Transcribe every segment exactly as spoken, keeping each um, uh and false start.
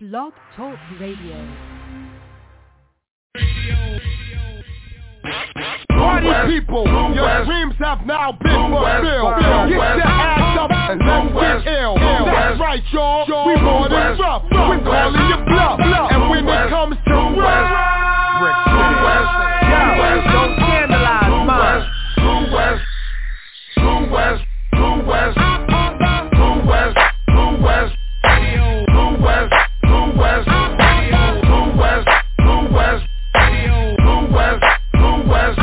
Blog Talk Radio. Party people, your dreams have now been fulfilled. Get your ass up and let's get ill. That's right, y'all. We more than rough. We calling you bluff. And when it comes to rap, don't scandalize mine. True West, True West, True West, True West, True West, True West, True West, True West, True West, True West, True West.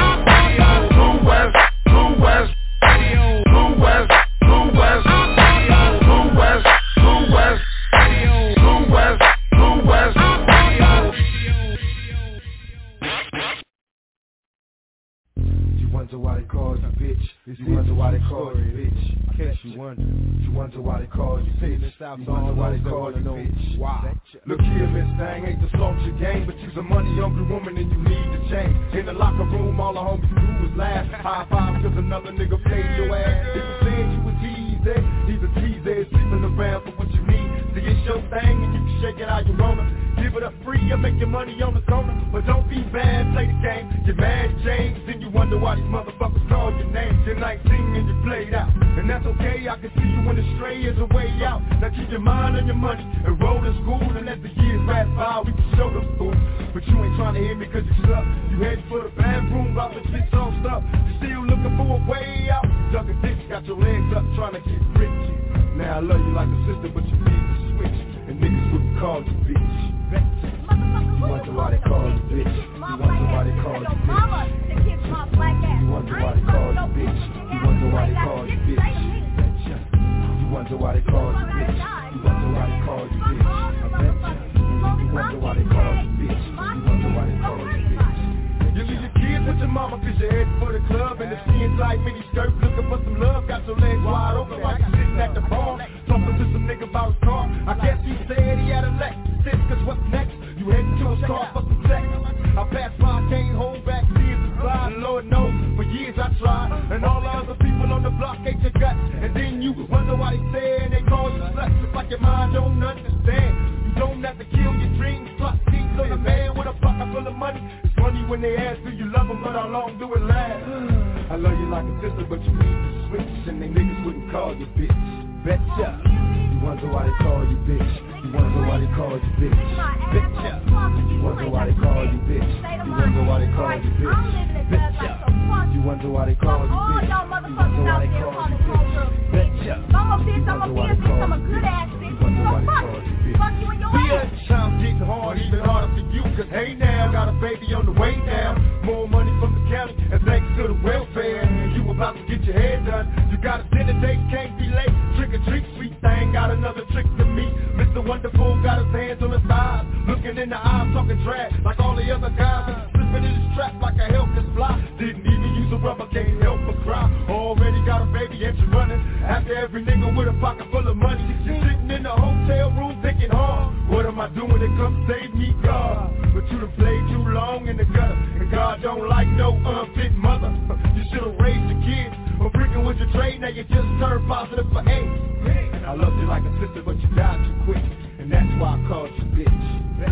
You wonder why they call you bitch. You wonder why they call you bitch. In case you wonder. You wonder why they call you bitch. You wonder why they call you bitch. Why? Look here, Miss Thang, ain't to slouch your game, but you's a money hungry woman and you need to change. In the locker room, all the homies you do is laugh. High five cause another nigga played your ass. If you said you was easy, he's a teaser, sleeping around for what you need. See, it's your thing and you can shake it how you wanna. Give it up free and make your money on the corner. But don't be bad, play the game. You're mad, James, and you wonder why these motherfuckers call your name. You're nineteen and you played out, and that's okay. I can see you when the stray is a way out. Now keep your mind on your money and roll to school. And as the years pass by, we can show them fool. But you ain't trying to hear me cause you suck. You heading for the bathroom, about to get all stuff. You still looking for a way out. Ducking dicks, got your legs up, trying to get rich. Now I love you like a sister, but you need to switch. And niggas wouldn't call you bitch. You wonder why they call you bitch. You wonder why they call you bitch. You wonder why they call you bitch. You wonder why they call you bitch. You wonder why they call you bitch. You wonder why they call you bitch. I bet you. You wonder why they call you bitch. You wonder why they call you bitch. You leave your kids with your mama cause you're heading for the club. And the skin tight mini skirt looking for some love. Got your legs wide open like you're sitting at the bar. Talking to some nigga about his car. I guess he said he had a Lexus cause what's next? You heading to his car for some sex. I passed by, can't hold back, tears to slide. Lord knows, for years I tried. And all the other people on the block ate your guts. And then you wonder why they say they call you sluts. It's like your mind don't understand. You don't have to kill your dreams. Plus things on a man with a pocket full of money. It's funny when they ask do you love them, but how long do it last? I love you like a sister, but you need to switch. And they niggas wouldn't call you bitch. Betcha. You wonder why they call you bitch. You wonder why they call you bitch. Betcha. You wonder why they call you bitch. You wonder why they call you bitch. Betcha. You wonder why they call you bitch. You wonder why they call you bitch. Betcha. I'm a bitch, I'm a bitch, I'm a good ass bitch. So fuck you. Fuck you in your ass. Bitch, I'm getting hard, even harder for you. Cause hey now, got a baby on the way down. More money from the county, and thanks to the welfare. You about to get your hair done. You got a dinner date, can't be late. Trick or treat, sweet thing, got another trick to me. Mister Wonderful got his hands on his thighs, looking in the eyes, talking trash like all the other guys. Slipping in his trap like a helpless fly. Didn't even use a rubber, can't help but cry. Already got a baby and she running after every nigga with a pocket full of money. She's sitting in the hotel room thinking hard. What am I doing to come save me, God? But you done played too long in the gutter, and God don't like no unfit mother. You should've raised your kids or freaking with your trade. Now you just turned positive for AIDS. I loved you like a sister, but you died too quick, and that's why I called you bitch.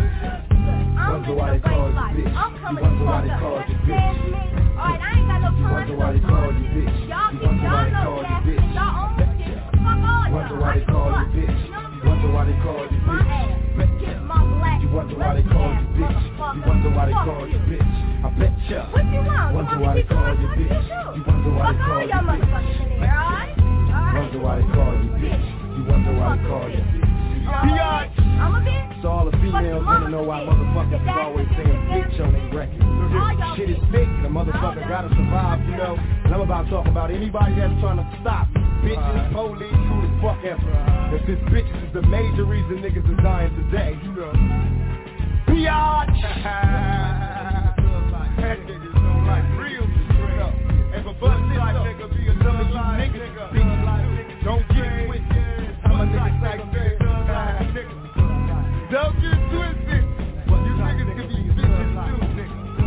Wonder why they call you bitch. You wonder why they call you bitch. Alright, I ain't got no time. You wonder why they call you bitch. You wonder why they call you bitch. Wonder why they call you bitch. You wonder why they call you bitch. You wonder why they call you bitch. You wonder why they call you bitch. I bet ya. What you want? Wonder why they call you bitch. You wonder why they call you bitch. Wonder why they call you bitch. You wonder why they call you bitch. I'm a bitch. So all the females wanna know why motherfuckers is always saying bitch on their record. Shit is thick, and a motherfucker gotta survive, you know. And I'm about to talk about anybody that's trying to stop bitches, police, who the fuck ever. If this bitches is the major reason niggas is dying today, you know. Biatch! That niggas don't like real straight. And for bust this up, some of you niggas bitches don't get it twisted. I'm a nigga like this. Don't get twisted. You niggas can be bitches too.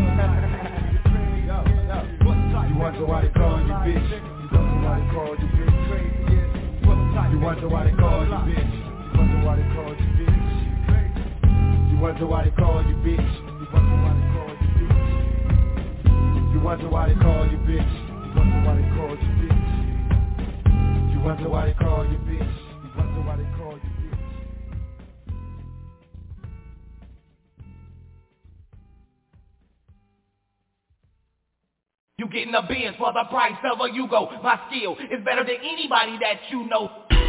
You wonder why they call you bitch. You wonder why they call you bitch. You wonder why they call you bitch. You wonder why they call you bitch. wonder why they call you bitch. You wonder why they call you bitch. You wonder why they call you bitch. You wonder why they call you bitch. You wonder why they call you bitch. You wonder why they call you bitch. You getting a Benz for the price of a Yugo. My skill is better than anybody that you know.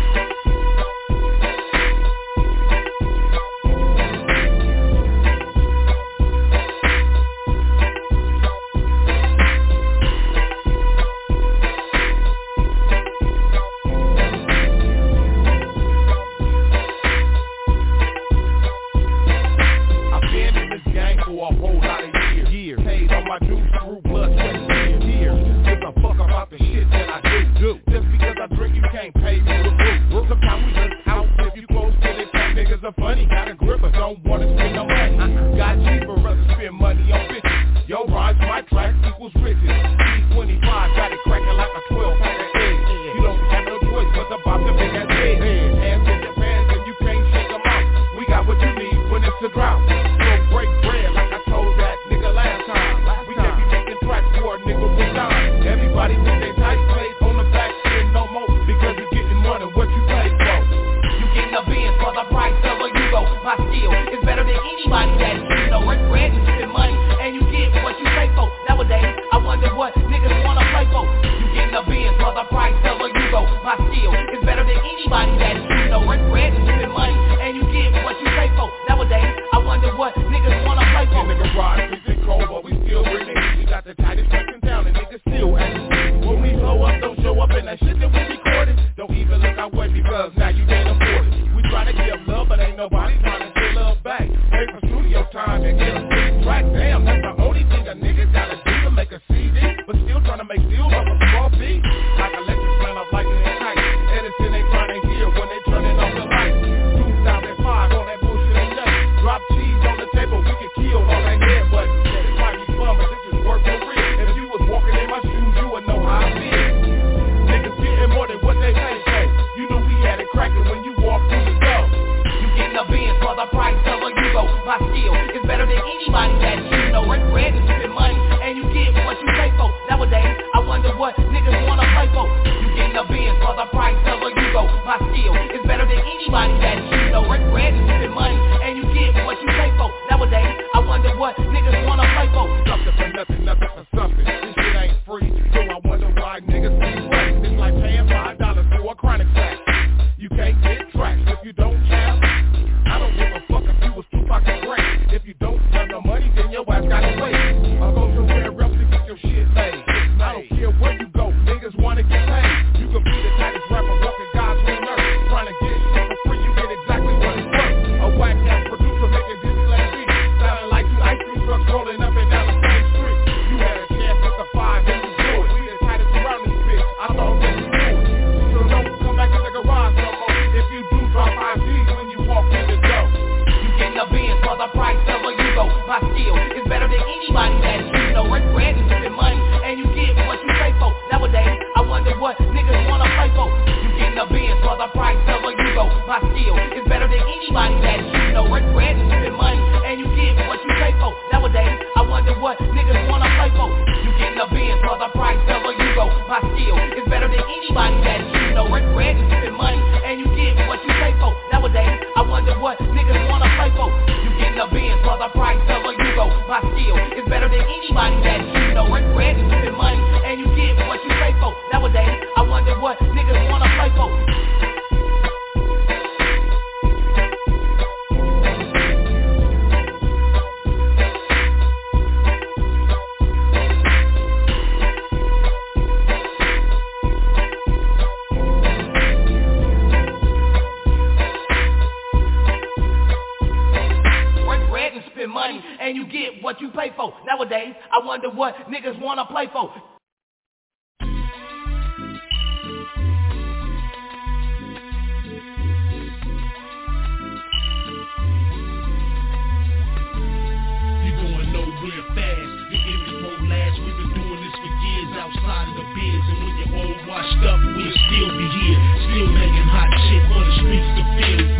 I've been in this game for a whole lot of years. years. Paid on my dues through blood, sweat, and tears. Give a fuck about the shit that I do. do. Just because I drink, you can't pay me the roof. Sometimes we just out if you close to it. Niggas are funny, got a grip, but don't wanna spend no money. Uh-uh. Got cheaper, rather spend money on bitches. Yo, rhymes, my tracks equals riches. D twenty-five got it cracking like a twelve pack of eggs. You don't have no choice but to bop the big ass head. Hands in your pants and you can't shake them out. We got what you need when it's a drought. Don't break bread like I told that nigga last time. We can't be making tracks for a nigga with time. Everybody think they tight, plays on the back end no more. Because you getting more than what you paid for. You getting a Benz for the price of a Yugo. My skill is better than anybody that you know. Rent bread and spend money and you get what you pay for. Nowadays, I wonder what niggas wanna play for. You getting a Benz for the price of a Yugo. My skill is better than anybody that you know. Rent bread and spend money and you get what you pay for. Nowadays, I wonder what niggas wanna play for. In the garage, freezing cold, but we still bring it. We got the tightest tracks in town and niggas still acting. When we blow up, don't show up in that shit that we recorded. Don't even look our way because now you can't afford it. We try to give love, but ain't nobody trying to get love back. Pay for studio time and get a big track. Damn, that's the only thing a nigga gotta do to make a C D. But still trying to make deals off a small beat. Like electric plant up lightning and tight. Edison ain't trying to hear when they turning off the lights. two thousand five on that bullshit ain't nothing. Drop cheese on the table, we can kill on that head button. It might be fun, but this is work for real. If you was walking in my shoes, you would know how I feel. Niggas getting more than what they pay for. You knew we had it cracking when you walked through the door. You getting a Benz for the price of a Yugo. My skill is better than anybody that you know. Rent bread and spend money and you get what you pay for. Nowadays, I wonder what niggas wanna play for. You getting a Benz for the price of a Yugo. My skill is better than anybody that you know. Rent bread and spend money and you get what you pay for. Nowadays, I wonder what niggas wanna play for. Something for nothing, nothing for something. This shit ain't free, so I wonder why niggas be right. It's like paying five dollars for a chronic sack. You can't get tracks if you don't have. I don't give a fuck if you was Tupac and great. If you don't have no money, then your ass gotta wait. I'll go somewhere else to get your shit made. I don't care where you go, niggas wanna get paid. You can be the tightest rapper walking God's green earth. Trying to get shit for free, you get exactly what it's worth. A whack ass producer making Disneyland beats. Sounding like two ice cream trucks rolling up and down the same street. You had a chance with the five and you blew it. We the tightest around this bitch, I thought that you knew it. So don't come back to the garage no more. If you do, drop five G's when you walk in the door. You getting a Benz for the price of a Yugo. My skill is better than anybody that you know. Rent bread and spend money and you get what you pay for. Nowadays, I wonder what niggas wanna play for. You getting a Benz for the price of a Yugo. My skill is better than anybody that you know. Rent bread and spend money and you get what you pay for. Nowadays, I wonder what niggas wanna play for. You getting a Benz for the price of a Yugo. My skill is better than anybody that you know. Rent bread and spend money and you get what you pay for. Nowadays, I wonder what niggas wanna play for. You getting a Benz for the price of a Yugo. My skill is better than anybody that you know. Rent bread and spend money and you get what you pay for. Nowadays, I wonder what niggas wanna play for. Money and you get what you pay for. Nowadays, I wonder what niggas wanna play for. nowhere fast. The image won't last. We've been doing this for years outside of the biz. And when you're all washed up, we'll still be here. Still making hot shit for the streets to feel.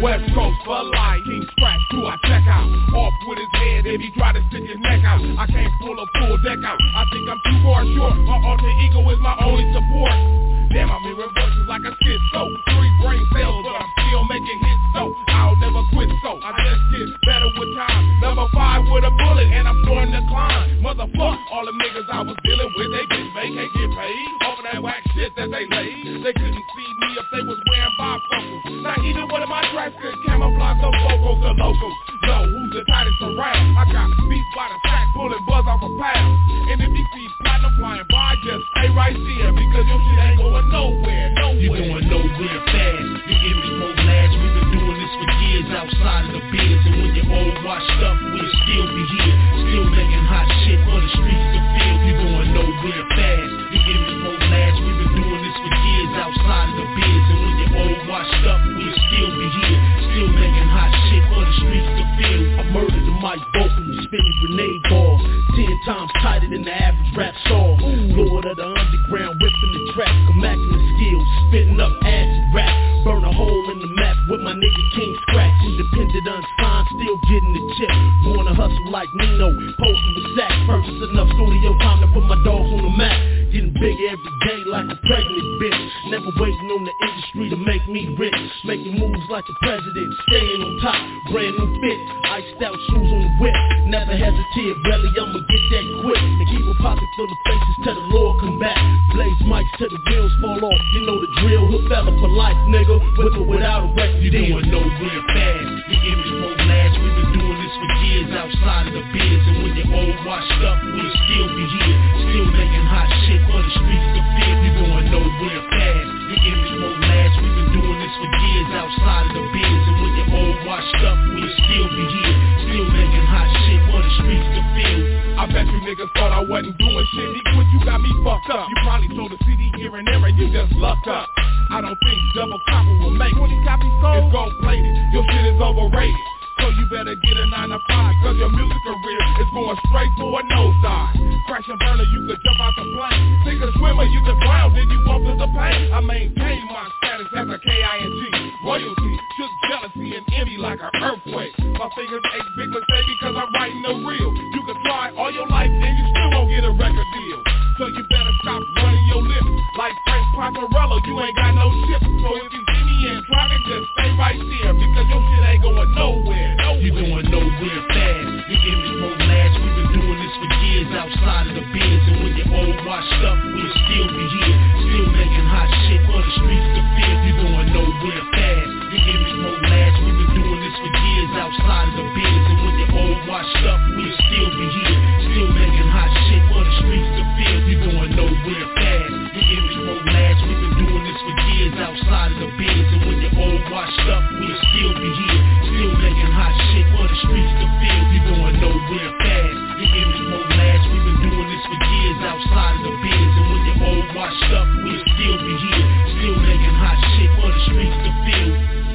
West Coast for life. King Scratch, who I check out. Off with his head if he try to stick his neck out. I can't pull a full deck out. I think I'm too far short. My alter ego is my only support. Damn, I'm hearing voices like a schizo. Three brain cells, but I'm still making hits, so I'll never quit, so I just get better with time. Number five with a bullet, and I'm starting to climb. Motherfuck, all the niggas I was dealing with, they get paid, they get paid. Over that whack shit that they laid. They couldn't see me if they was wearing bifocals. Not even one of my tracks could camouflage those vocals or locals. No, who's the tightest around? I got beats by the sack, pulling buzz off a pound. And if you see platinum flying by, just stay right there, because your shit ain't going nowhere, nowhere. You're going nowhere fast. Your image won't last. We've been doing this for years outside of the biz. And when you're old washed up, we'll still be here. Still making hot shit for the streets to feel. You're going nowhere fast. Your image won't last. We've been doing this for years outside of the biz. And when you're old washed up, we'll still be here. Still making hot shit for the streets to feel. I murdered the mic vocally, spinning grenade balls. Ten times tighter than the average rap star. Lord of the underground, ripping the track, immaculate skills, spitting up acid rap. Burn a hole in the map with my nigga King Scratch. Independent, unsigned, still getting the chip. Born to hustle like Nino, posting with sacks. Purchase enough studio time to put my dogs on the map. Getting bigger every day like a pregnant bitch. Never waiting on the industry to make me rich. Making moves like the president, staying on top. Brand new fit, iced out shoes on the whip. Never hesitate, really I'ma get that quick. And keep a pocket full of faces till the Lord come back. Blaze mics till the wheels fall off. You know the drill, hook fella for life, nigga. With or without a record deal. You're doing nowhere fast. Your image won't last. We've been doing this for years outside of the biz. And when you're old washed up, we'll still be here. Still making hot shit for the streets to feel. You're going nowhere fast. Your image won't last. We've been doing this for years outside of the biz. And when you're old washed up, we'll still be here. Still making hot shit for the streets to feel. I bet you niggas thought I wasn't doing shit. Equal, you got me fucked up. You probably sold a C D here and there and you just lucked up. I don't think double copper will make twenty copies sold. It's gold plated. Your shit is overrated. So you better get a nine to five, cause your music career is going straight for a nosedive. Crash and burner, you could jump out the plane. Sink a swimmer, you could drown, then you won't feel the pain. I maintain my status as a K I N G. Royalty, shook jealousy and envy like an earthquake. My fingers ache big mistake because I'm writing the real. You can try all your life and you still won't get a record deal. So you better stop running your lips. Like Frank Paparello, you ain't got no chips. So if you see me in traffic, just stay right there, because your shit ain't going nowhere. You're going nowhere fast. Your image won't last. We've been doing this for years outside of the biz. And when you're old washed up, we'll still be here. Still making hot shit for the streets to feel. You're going nowhere fast. Your image won't last. We've been doing this for years outside of the biz. And when you're old washed up, we'll still be here. Still making hot shit for the streets to feel. You're going nowhere fast. Your image won't last. We've been doing this for years outside of the biz. And when you're old washed up, we'll still be here. Still making hot shit for the streets to feel. You're going nowhere fast. Your image won't last. We've been doing this for years outside of the biz. And when you're old washed up, we'll still be here. Still making hot shit for the streets to feel.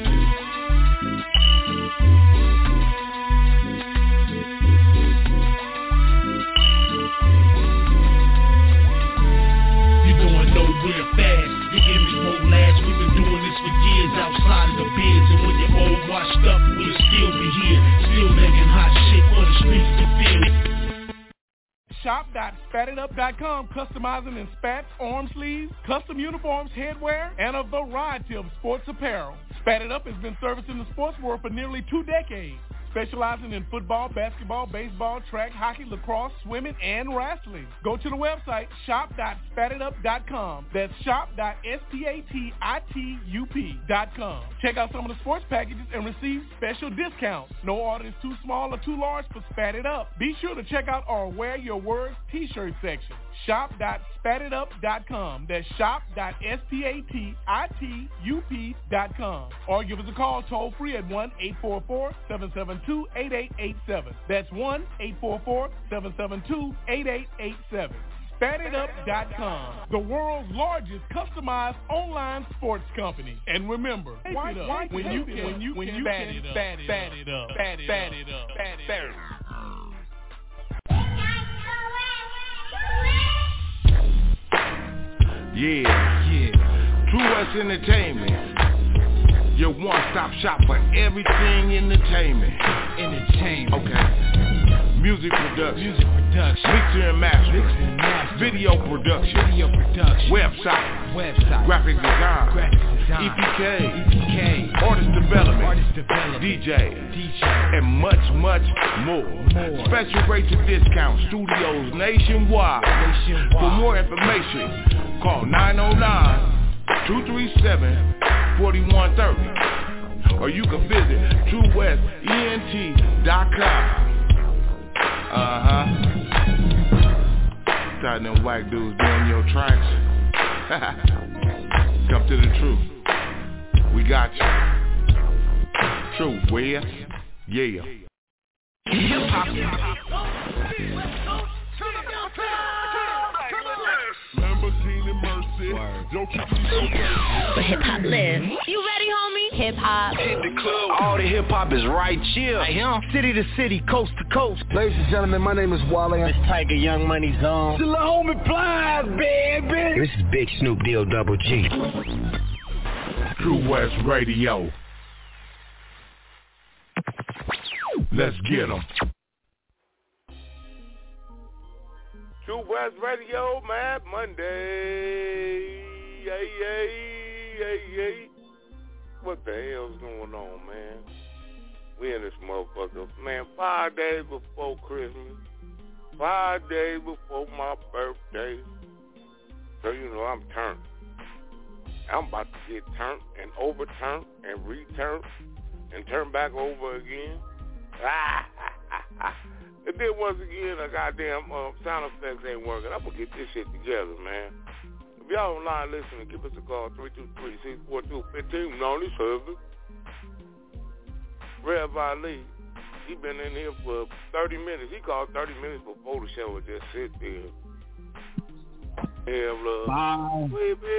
You're going nowhere fast. Your image won't last. We've been doing this for years outside of the biz. And when you're old washed up, we'll still be here. Still making hot shit for the streets to feel. shop dot spat it up dot com, customizing in spats, arm sleeves, custom uniforms, headwear, and a variety of sports apparel. Spat It Up has been servicing the sports world for nearly two decades, specializing in football, basketball, baseball, track, hockey, lacrosse, swimming, and wrestling. Go to the website shop dot spat it up dot com. That's shop dot spat it up dot com. Check out some of the sports packages and receive special discounts. No order is too small or too large for Spat It Up. Be sure to check out our Wear Your Words t-shirt section. shop dot spat it up dot com. That's shop dot spat it up dot com. Or give us a call toll free at one eight four four, seven seven two, eight eight eight seven. That's one eight four four, seven seven two, eight eight eight seven. spat it up dot com, the world's largest customized online sports company. And remember, why, it up why, when, you can, when you when you can spat it up, spat it up, spat it up, spat it up. Yeah, yeah. True West Entertainment. your one-stop shop for everything entertainment. Entertainment. Okay. Music production. Music production. Mixer and mastering. Mixer and mastering. Video production. Video production. Website. Website. Graphic design. Graphic design. E P K. E P K. Artist development. Artist development. D J. D J. And much, much more. More. Special rates and discounts. Studios nationwide. Nationwide. For more information, call nine oh nine, two three seven, four one three zero. Or you can visit true west E N T dot com. Uh-huh. Tired them white dudes doing your tracks. Come to the truth. We got you. True West. Yeah. Hip-hop. Lamborghini Mercy. Don't keep me so bad. Where hip-hop lives. You ready, homie? Hip-hop. Hit the club. All the hip-hop is right here. Hey, him. City to city, coast to coast. Ladies and gentlemen, my name is Wale. It's Tiger Young Money Zone. The homie flies, baby. This is Big Snoop Deal Double G. True West Radio. Let's get 'em. True West Radio, Mad Monday. Hey, hey, hey, hey. What the hell's going on, man? We in this motherfucker. Man, five days before Christmas. Five days before my birthday. So, you know, I'm turned. I'm about to get turned and overturned and returned and turned back over again. And then once again, a goddamn uh, sound effects ain't working. I'm going to get this shit together, man. If y'all online listening, give us a call, three two three, six four two, one five nine seven. Rev Ali, he been in here for thirty minutes. He called thirty minutes before the show and just sit there. Hell, love. Bye.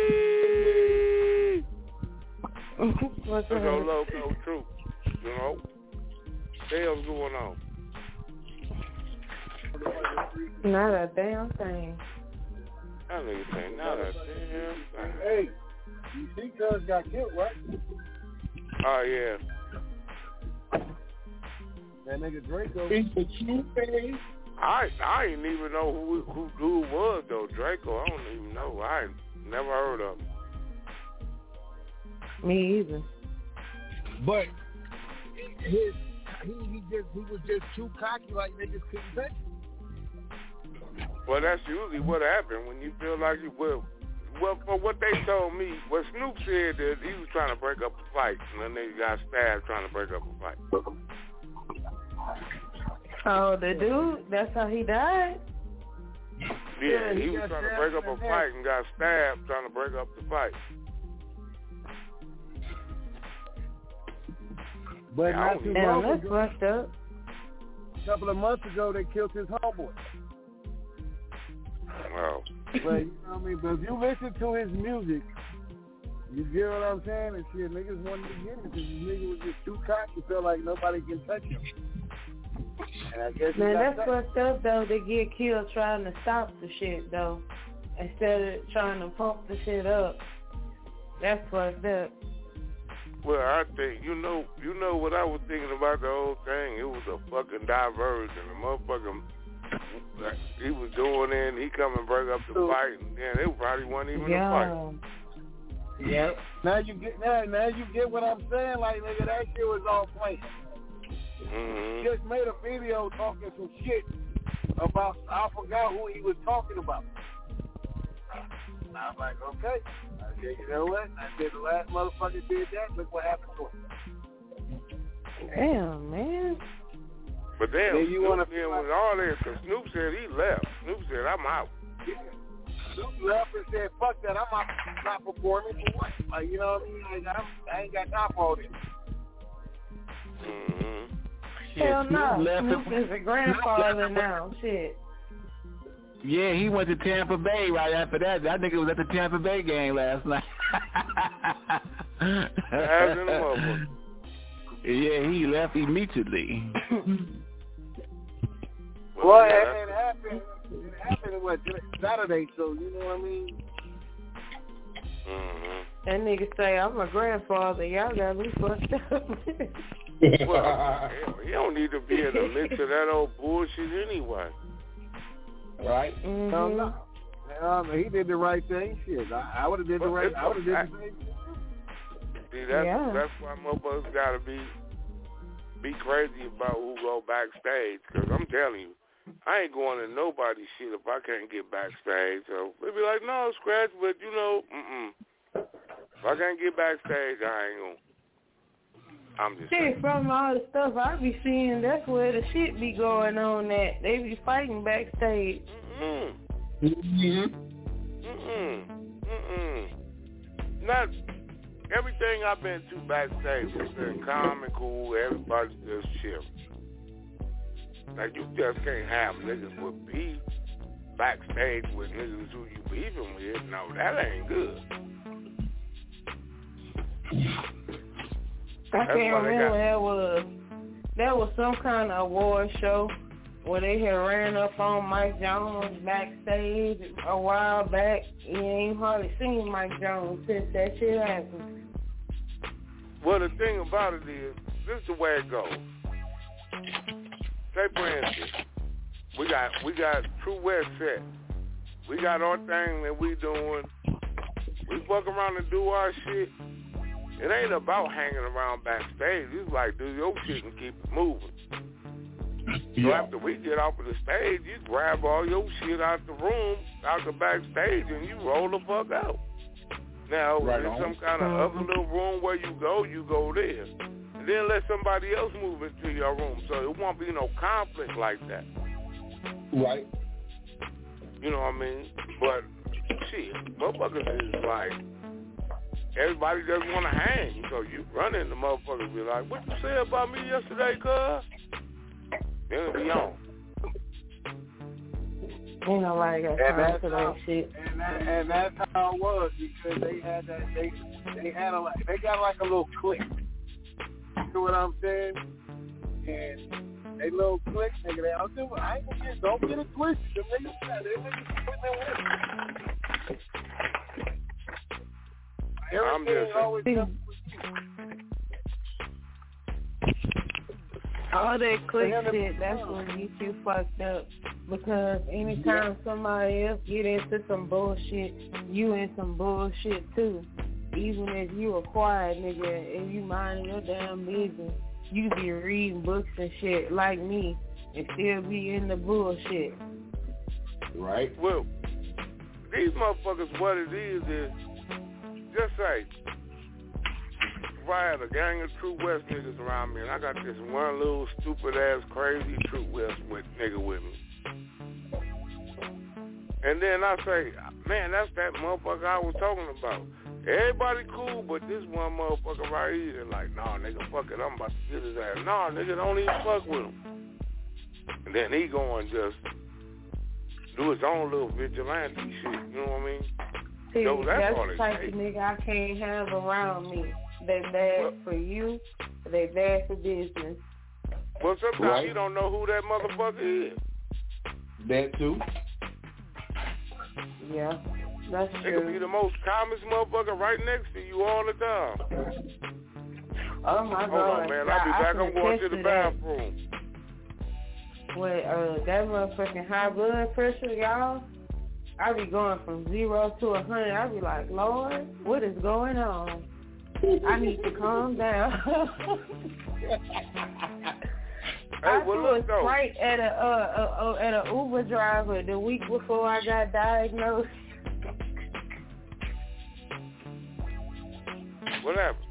Baby. What's There's no up? love, no truth. You know? What the hell's going on? Not a damn thing. I nigga saying not a damn thing. Hey, you see Cuz got killed, right? Oh, yeah. That nigga Draco. I I ain't even know who who dude was though. Draco, I don't even know. I ain't never heard of him. Me either. But his he he just he was just too cocky, like niggas couldn't touch him. Well, that's usually what happened when you feel like you will. Well, for what they told me, what Snoop said that he was trying to break up a fight, and then they got stabbed trying to break up a fight. Oh, the dude, that's how he died? Yeah, Yeah, he he was got trying to stabbed break up in a the neck. fight and got stabbed trying to break up the fight. But Yeah, I not too don't Damn, long that's ago, fucked up. a couple of months ago, they killed his homeboy. Wow. But you know what I mean. But if you listen to his music, you get what I'm saying. And shit, niggas wanted to get him because his nigga was just too cocky. Felt like nobody can touch him. And I guess he Man, got that's touched. fucked up, though. They get killed trying to stop the shit, though, instead of trying to pump the shit up. That's fucked up. Well, I think, you know, you know what I was thinking about the whole thing? It was a fucking diversion. The motherfucker, he was doing it, and he come and break up the fight, and then it probably wasn't even Yeah. a fight. Yep. Now you get now, now you get what I'm saying. Like nigga, that shit was all planned. Mm-hmm. Just made a video talking some shit about I forgot who he was talking about. And I was like, okay. I said, you know what? I said the last motherfucker did that. Look what happened to him. Damn, man. But then, Yeah, you Snoop wanna- then with all this, because Snoop said he left. Snoop said, I'm out. Snoop left and said, fuck that. I'm not, not performing for what? Like, you know what I mean? Like, I'm, I ain't got time for all this. Mm-hmm. Hell no. left Snoop it- is a grandfather now. Shit. Yeah, he went to Tampa Bay right after that. That nigga was at the Tampa Bay game last night. As in a motherfucker. Yeah, he left immediately. Well, yeah, it, it happened. It happened what Saturday, so you know what I mean. Mm-hmm. That nigga say, I'm a grandfather. Y'all got me fucked up. Well, he don't need to be in the midst of that old bullshit anyway. Right? Mm-hmm. No, no. Um, he did the right thing. Shit, I, I would have did the right. I would have did the same. See, that's Yeah. that's why motherfuckers gotta be be crazy about who go backstage. Cause I'm telling you, I ain't going to nobody's shit if I can't get backstage. So they be like, no, scratch, but you know, mm-mm. If I can't get backstage, I ain't gonna. I'm just shit, saying. from all the stuff I be seeing, that's where the shit be going on at. They be fighting backstage. Mm-mm. Mm-hmm. Mm-mm. Mm-mm. Not everything I've been to backstage has been calm and cool. Everybody just chill. Like, you just can't have niggas with beef backstage with niggas who you beefing with. No, that ain't good. I That's can't why they remember got- that was that was some kind of award show where they had ran up on Mike Jones backstage a while back. You ain't hardly seen Mike Jones since that shit happened. Well, the thing about it is, this is the way it goes. Say for instance, we got we got True West set. We got our thing that we doing. We fuck around and do our shit. It ain't about hanging around backstage. It's like, do your shit and keep it moving. So Yeah. after we get off of the stage, you grab all your shit out the room, out the backstage, and you roll the fuck out. Now, Right in on. some kind of other little room where you go, you go there. And then let somebody else move into your room, so it won't be no conflict like that. Right. You know what I mean? But, shit, motherfuckers is like, everybody just want to hang. So you run in, the motherfuckers be like, what you say about me yesterday, cuz? Then it'll be on. You know, like I And got time that's for how, that shit. and, that, and that's how it was because they had that they they had a they got like a little clique. You know what I'm saying? And they little clique, nigga. They I'm doing. I ain't gonna get. Don't get it twisted. Them niggas, they niggas putting their work. I'm Everything just always saying. comes with you. All that click shit, that's what gets you fucked up. Because anytime somebody else get into some bullshit, you in some bullshit too. Even if you a quiet nigga and you minding your damn business, you be reading books and shit like me and still be in the bullshit. Right. Well, these motherfuckers, what it is is, just say, if I had a gang of True West niggas around me and I got this one little stupid ass crazy True West with nigga with me. And then I say, man, that's that motherfucker I was talking about. Everybody cool, but this one motherfucker right here, like, nah, nigga, fuck it, I'm about to get his ass. Nah, nigga, don't even fuck with him. And then he go and just do his own little vigilante shit, you know what I mean? See, So that's that's all the it type takes. of nigga I can't have around me. They bad Well- for you, they bad for business. Well, sometimes Right. you don't know who that motherfucker is. That too. Yeah, that's They could be true. the most calmest motherfucker right next to you all the time. Oh my Hold God. on, man. I- I'll be I back. can I'm going attest to the to that. bathroom. With uh, that motherfucking high blood pressure, y'all, I be going from zero to a hundred. I be like, Lord, what is going on? I need to calm down. Hey, I well, threw look, a though. Sprite at a uh, uh, uh, at a Uber driver the week before I got diagnosed. What happened?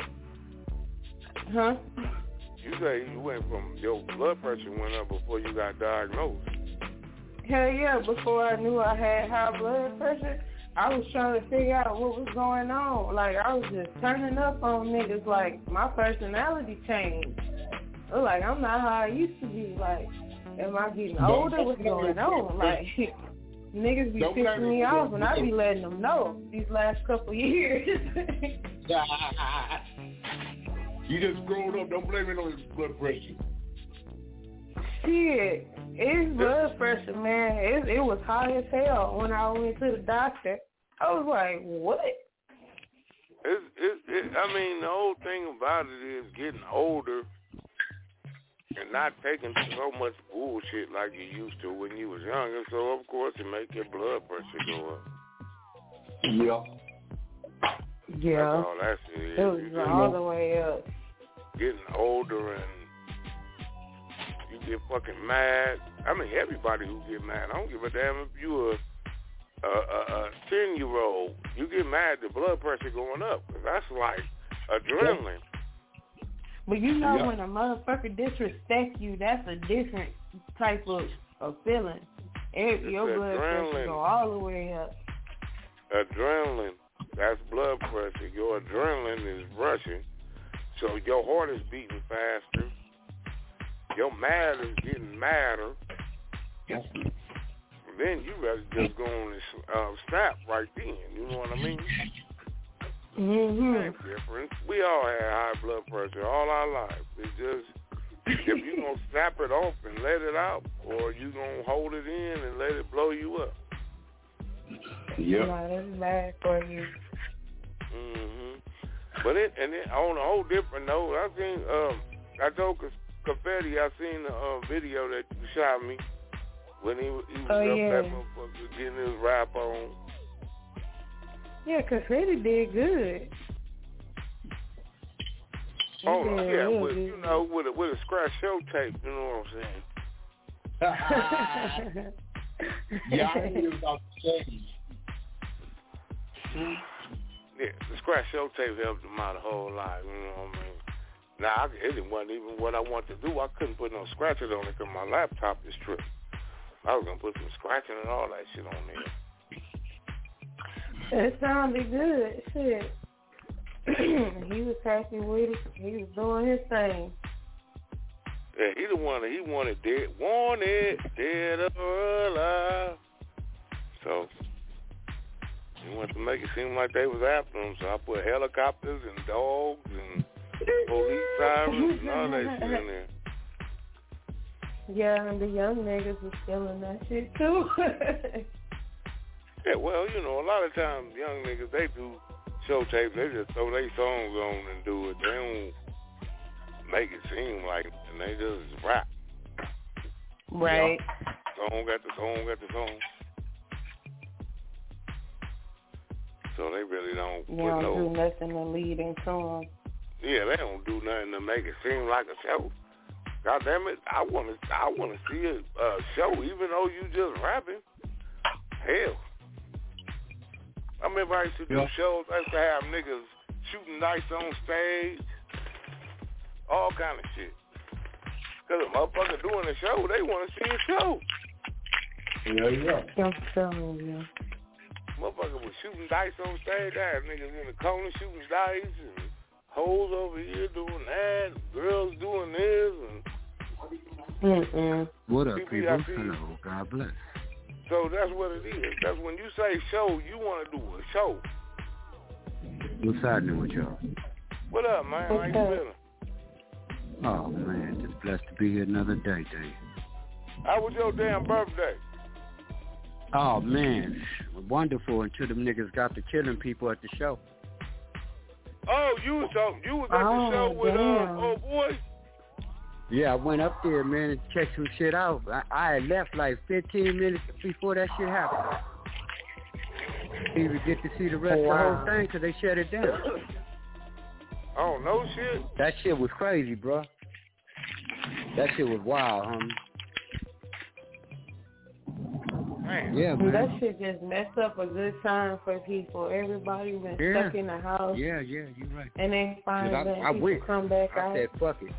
Huh? You say you went from, your blood pressure went up before you got diagnosed. Hell yeah, before I knew I had high blood pressure, I was trying to figure out what was going on. Like, I was just turning up on niggas. Like, my personality changed. I was like, I'm not how I used to be. Like, am I getting older? What's going on? Like, niggas be Don't pissing blame me it. off, and I be letting them know these last couple years. You just screwed up. Don't blame it on his blood pressure. Shit, it's blood pressure, man. It, it was high as hell when I went to the doctor. I was like, what? I mean, the whole thing about it is getting older and not taking so much bullshit like you used to when you was younger. So, of course, it make your blood pressure go up. Yeah. Yeah. That's all that shit is. It was You all just the way up. getting older and you get fucking mad. I mean, everybody who get mad. I don't give a damn if you a a, a, a ten-year-old. You get mad, the blood pressure going up. That's like adrenaline. But you know Yeah. when a motherfucker disrespect you, that's a different type of, of feeling. Every, your blood adrenaline. pressure go all the way up. Adrenaline. That's blood pressure. Your adrenaline is rushing. So your heart is beating faster. Your mad is getting madder. Yes. Then you better just go on and uh, snap right then. You know what I mean? Mm-hmm. Same difference. We all had high blood pressure all our lives. It's just if you gonna snap it off and let it out, or you gonna hold it in and let it blow you up. Yeah. No, that's bad for you. Mhm. But it and it, on a whole different note, I seen um I told Confetti I seen the uh, video that you shot me when he, he was Oh, up yeah. that motherfucker getting his rap on. Yeah, Confetti did good. He Oh did yeah, real with good. you know with a with a scratch show tape, you know what I'm saying? Yeah, I hear about the change. Yeah, the scratch show tape helped him out a whole lot, you know what I mean? Now, I, it wasn't even what I wanted to do. I couldn't put no scratching on it because my laptop is tripped. I was going to put some scratching and all that shit on there. It sounded good. Shit. He was happy with it. He was doing his thing. Yeah, he the one that he wanted dead, wanted dead or alive. So he wanted to make it seem like they was after him. So I put helicopters and dogs and police sirens and all that shit in there. Yeah, and the young niggas was feeling that shit too. Yeah, well, you know, a lot of times young niggas, they do show tapes. They just throw their songs on and do it. They don't make it seem like, and they just rap. Right. Song got the song got the song. So they really don't You put don't no. do nothing to lead into them. Yeah, they don't do nothing to make it seem like a show. God damn it, I want to, I want to see a uh, show, even though you just rapping. Hell, I remember I used to do Yeah. shows. I used to have niggas shooting dice on stage, all kind of shit. Cause a motherfucker doing a show, they want to see a show. Yeah, yeah. I'm telling you. Motherfucker was shooting dice on stage. I had niggas in the corner shooting dice and hoes over here doing that, and girls doing this, and Mm-mm. What up, P P, people? I see you. Hello, God bless. So that's what it is. That's when you say show, you want to do a show. What's happening with y'all? What up, man? How you feeling? Oh, man, just blessed to be here another day, day. How was your damn birthday? Oh, man, wonderful until them niggas got to killing people at the show. Oh, you was so, you was at Oh, the show with damn. uh, oh boy. Yeah, I went up there, man, and checked some shit out. I, I had left like fifteen minutes before that shit happened. Didn't even get to see the rest Wow. of the whole thing because they shut it down. Oh no shit. That shit was crazy, bro. That shit was wild, homie. Man. Yeah, man. That shit just messed up a good time for people. Everybody been Yeah. stuck in the house. Yeah, yeah, you're right. And they find I, that I people went. come back I out. said, fuck it.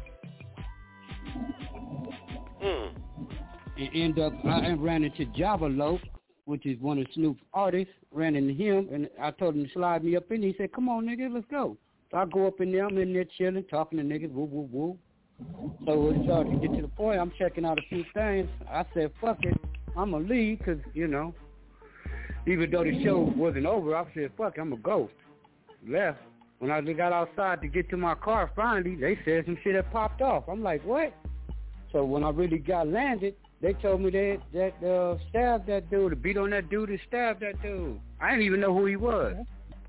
Mm. And end up, I ran into Java Loaf, which is one of Snoop's artists, ran into him, and I told him to slide me up in. He said, come on, nigga, let's go. So I go up in there, I'm in there chilling, talking to niggas, woo, woo, woo. So it started to get to the point, I'm checking out a few things. I said, fuck it, I'm going to leave, because, you know, even though the show wasn't over, I said, fuck it, I'm going to go. Left. When I got outside to get to my car, finally, they said some shit had popped off. I'm like, what? So when I really got landed, they told me that that uh, stabbed that dude, to beat on that dude and stabbed that dude. I didn't even know who he was.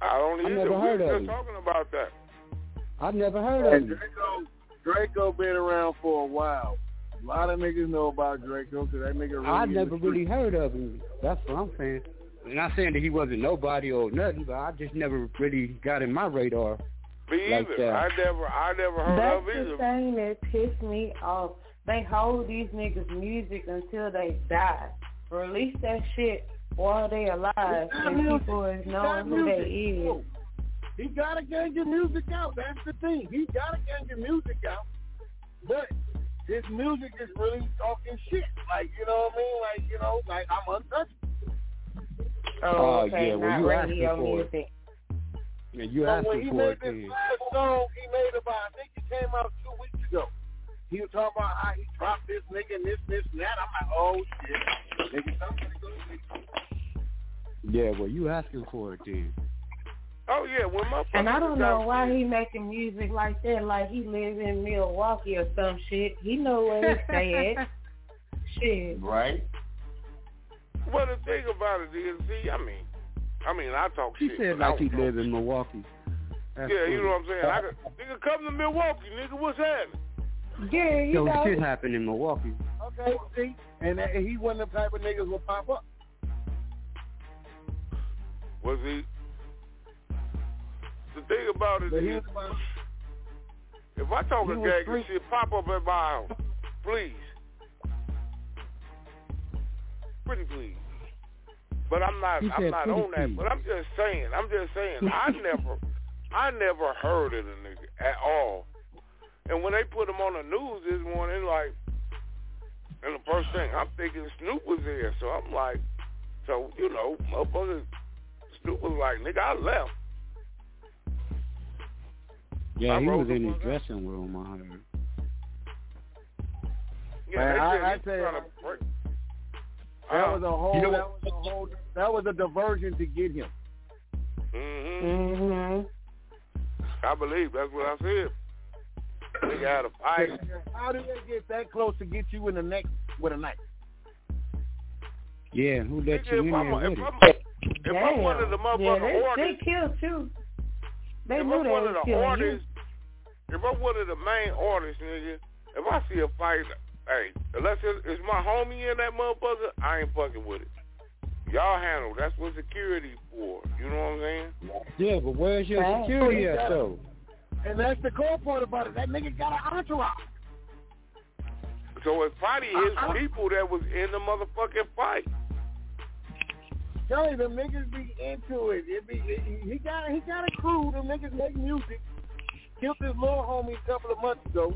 I don't I either. never We heard were of just him. talking about that. I've never heard of And him. Draco, Draco been around for a while. A lot of niggas know about Draco because that nigga really I in the never really street. heard of him. That's what I'm saying. I'm not saying that he wasn't nobody or nothing, but I just never really got in my radar. Me Like either. that. I never, I never heard That's of the either. thing that pissed me off. They hold these niggas' music until they die. Release that shit while they alive, and people is knowing who they is. He gotta get your music out. That's the thing. He gotta get your music out. But his music is really talking shit. Like, you know what I mean? Like, you know, like I'm untouchable. Oh, Oh, okay, yeah, well, not you radio asking for it. music. Yeah, you So when asking he for made it this then. last song, he made about, I think it came out two weeks ago. He was talking about how he dropped this nigga and this, this, and that. I'm like, oh, shit. Nigga, something's going to Yeah, well, you asking for it then. Oh yeah, when my And I don't know why he making music like that, like he live in Milwaukee or some shit. He know where he stay at. Shit. Right. Well, the thing about it is, see, I mean, I mean, I talk He shit. said but I like he don't know. live in Milwaukee. That's Yeah, you funny. know what I'm saying. I could, nigga, come to Milwaukee, nigga. What's happening? Yeah, you So know. shit happened in Milwaukee. Okay, see? And uh, he one of the type of niggas will pop up. Was he? The thing about it But he is, was about, if I talk he a was gang free- and shit, pop up at my house, please. Pretty please. But I'm not. He I'm said not pretty on that. please. But I'm just saying. I'm just saying. I never, I never heard of the nigga at all. And when they put him on the news this morning, like, and the first thing I'm thinking Snoop was there. So I'm like, so you know, motherfucker, Snoop was like, nigga, I left. Yeah, I he wrote was in the his fuck up. dressing room, I heard. Yeah, Man, they I- said I he tell you, trying to break. that Uh, was a whole, You know that was a whole, that was a diversion to get him. Mm-hmm. Mhm. I believe that's what I said. Nigga had a fight. How do they get that close to get you in the neck with a knife? Yeah, who let Nigga, you if in I'm, there if with I'm, it? if I'm one of the Yeah, motherfucking they, they artists, killed too. They if knew I'm they one of was the killing you. artists, if I'm one of the main artists, nigga, if I see a fight, hey, unless it's, it's my homie in that motherfucker, I ain't fucking with it. Y'all handle. That's what security for. You know what I'm saying? Yeah, but where's your Right. security at though? And that's the cool part about it. That nigga got an entourage. So it's probably his Uh-uh. people that was in the motherfucking fight. Tell you, them niggas be into it. It be, it, he got he got a crew. Them niggas make music. Killed his little homie a couple of months ago.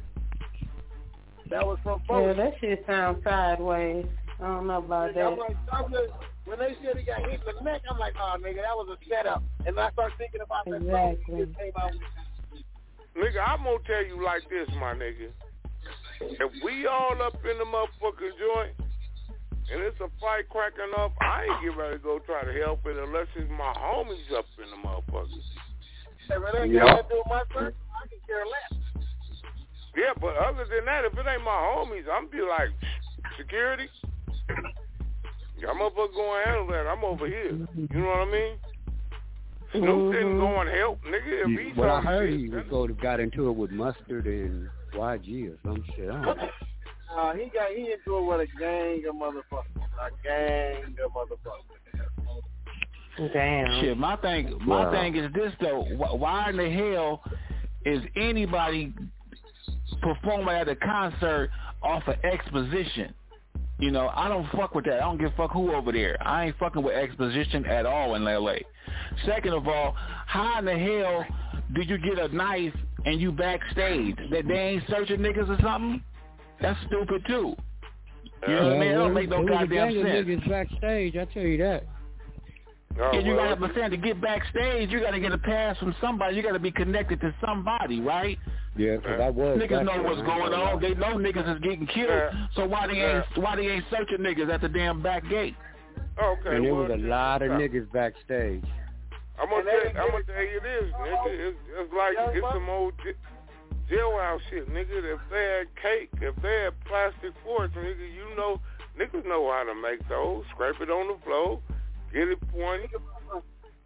That was from Yeah, Foley. that shit sounds sideways. I don't know about I'm that. like, I'm just, when they said he got hit in the neck, I'm like, oh, nigga, that was a setup. And I started thinking about that song he Exactly. just came out with. Nigga, I'm gonna tell you like this, my nigga. If we all up in the motherfucking joint and it's a fight cracking up, I ain't getting ready to go try to help it unless it's my homies up in the motherfuckers. Hey, man, that Yeah. got to do with my son. I can care less. Yeah, but other than that, if it ain't my homies, I'm be like, security? Y'all motherfuckers go and handle that. I'm over here. You know what I mean? Snoop didn't go and help, nigga. If he Well, I saw heard shit, he was go to got into it with Mustard and Y G or some shit. I don't know. Uh, he got he into it with a gang of motherfuckers. A gang of motherfuckers. Damn. Shit, my thing, my Wow. thing is this though. Wh- Why in the hell is anybody performing at a concert off of exposition? You know, I don't fuck with that. I don't give a fuck who over there. I ain't fucking with exposition at all in L A. Second of all, how in the hell did you get a knife and you backstage? That they ain't searching niggas or something? That's stupid too. You know what I mean? It don't make no There was a goddamn gang of sense. niggas backstage, I tell you that. Oh, And you well, gotta understand, to get backstage, you gotta get a pass from somebody. You gotta be connected to somebody, right? Yeah, 'cause I was. Niggas back know there, what's I ain't going gonna on. lie. They know niggas is getting killed. Yeah. So why they ain't why they ain't searching niggas at the damn back gate? okay, And there well, was a lot of yeah. niggas backstage. I'm gonna And tell they you, I'm gonna tell you this, nigga. It's, it's like it's some old j- jailhouse shit, nigga. If they had cake, if they had plastic forks, nigga, you know, niggas know how to make those. Scrape it on the floor, get it pointed.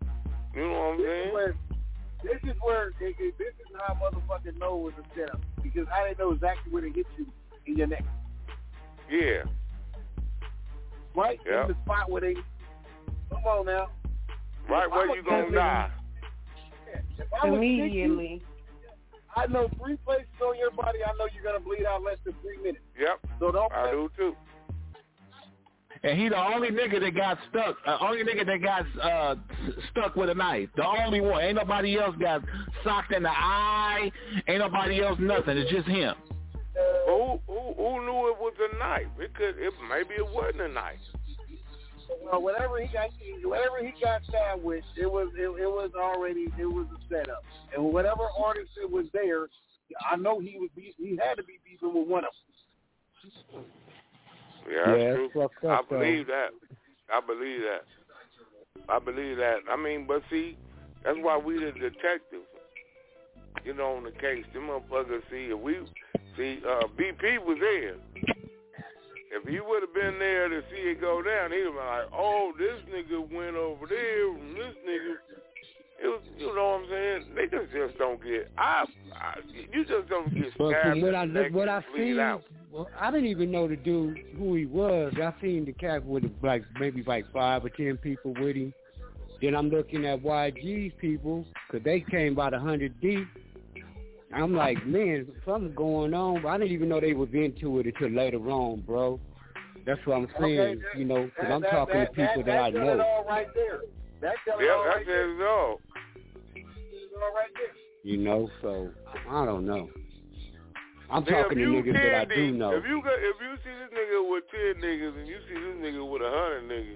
You know what I'm this saying? Is where, this is where it, it, this is how motherfuckers know it was a setup because I didn't know exactly where to hit you in your neck. Yeah. Right yep. in the spot where they. Come on now. Right if where you gonna die. Yeah, immediately. I know three places on your body. I know you're gonna bleed out less than three minutes. Yep. So don't. I do too. And he the only nigga that got stuck. Uh, only nigga that got uh, stuck with a knife. The only one. Ain't nobody else got socked in the eye. Ain't nobody else nothing. It's just him. Who, who who knew it was a knife? It could. It maybe it wasn't a knife. Well, whatever he got, whatever he got stabbed with, it was it, it was already it was a setup. And whatever artist it was there, I know he was he had to be beefing with one of them. Yeah, that's yeah, true. Up, I believe that. I believe that. I believe that. I mean, but see, that's why we the detectives. You know, on the case, them motherfuckers. See, if we see uh, B P was there. If he would have been there to see it go down, he'd have been like, "Oh, this nigga went over there, and this nigga." It was, you know what I'm saying? Niggas just don't get. I, I you just don't get But stabbed. from what I in the neck what I and bleed seen, out. well, I didn't even know the dude who he was. I seen the cat with like maybe like five or ten people with him. Then I'm looking at Y G's people because they came about a hundred deep. I'm like, man, something's going on. But I didn't even know they was into it until later on, bro. That's what I'm saying, Okay, you know, because I'm that, talking that, to people that, that, I that know. It all right there. That tell it Yep, all that right there. says it all. All right there. You know, so I don't know. I'm See, talking to if you niggas that I ten do deep, know. If you got, if you see this nigga with ten niggas and you see this nigga with a hundred niggas,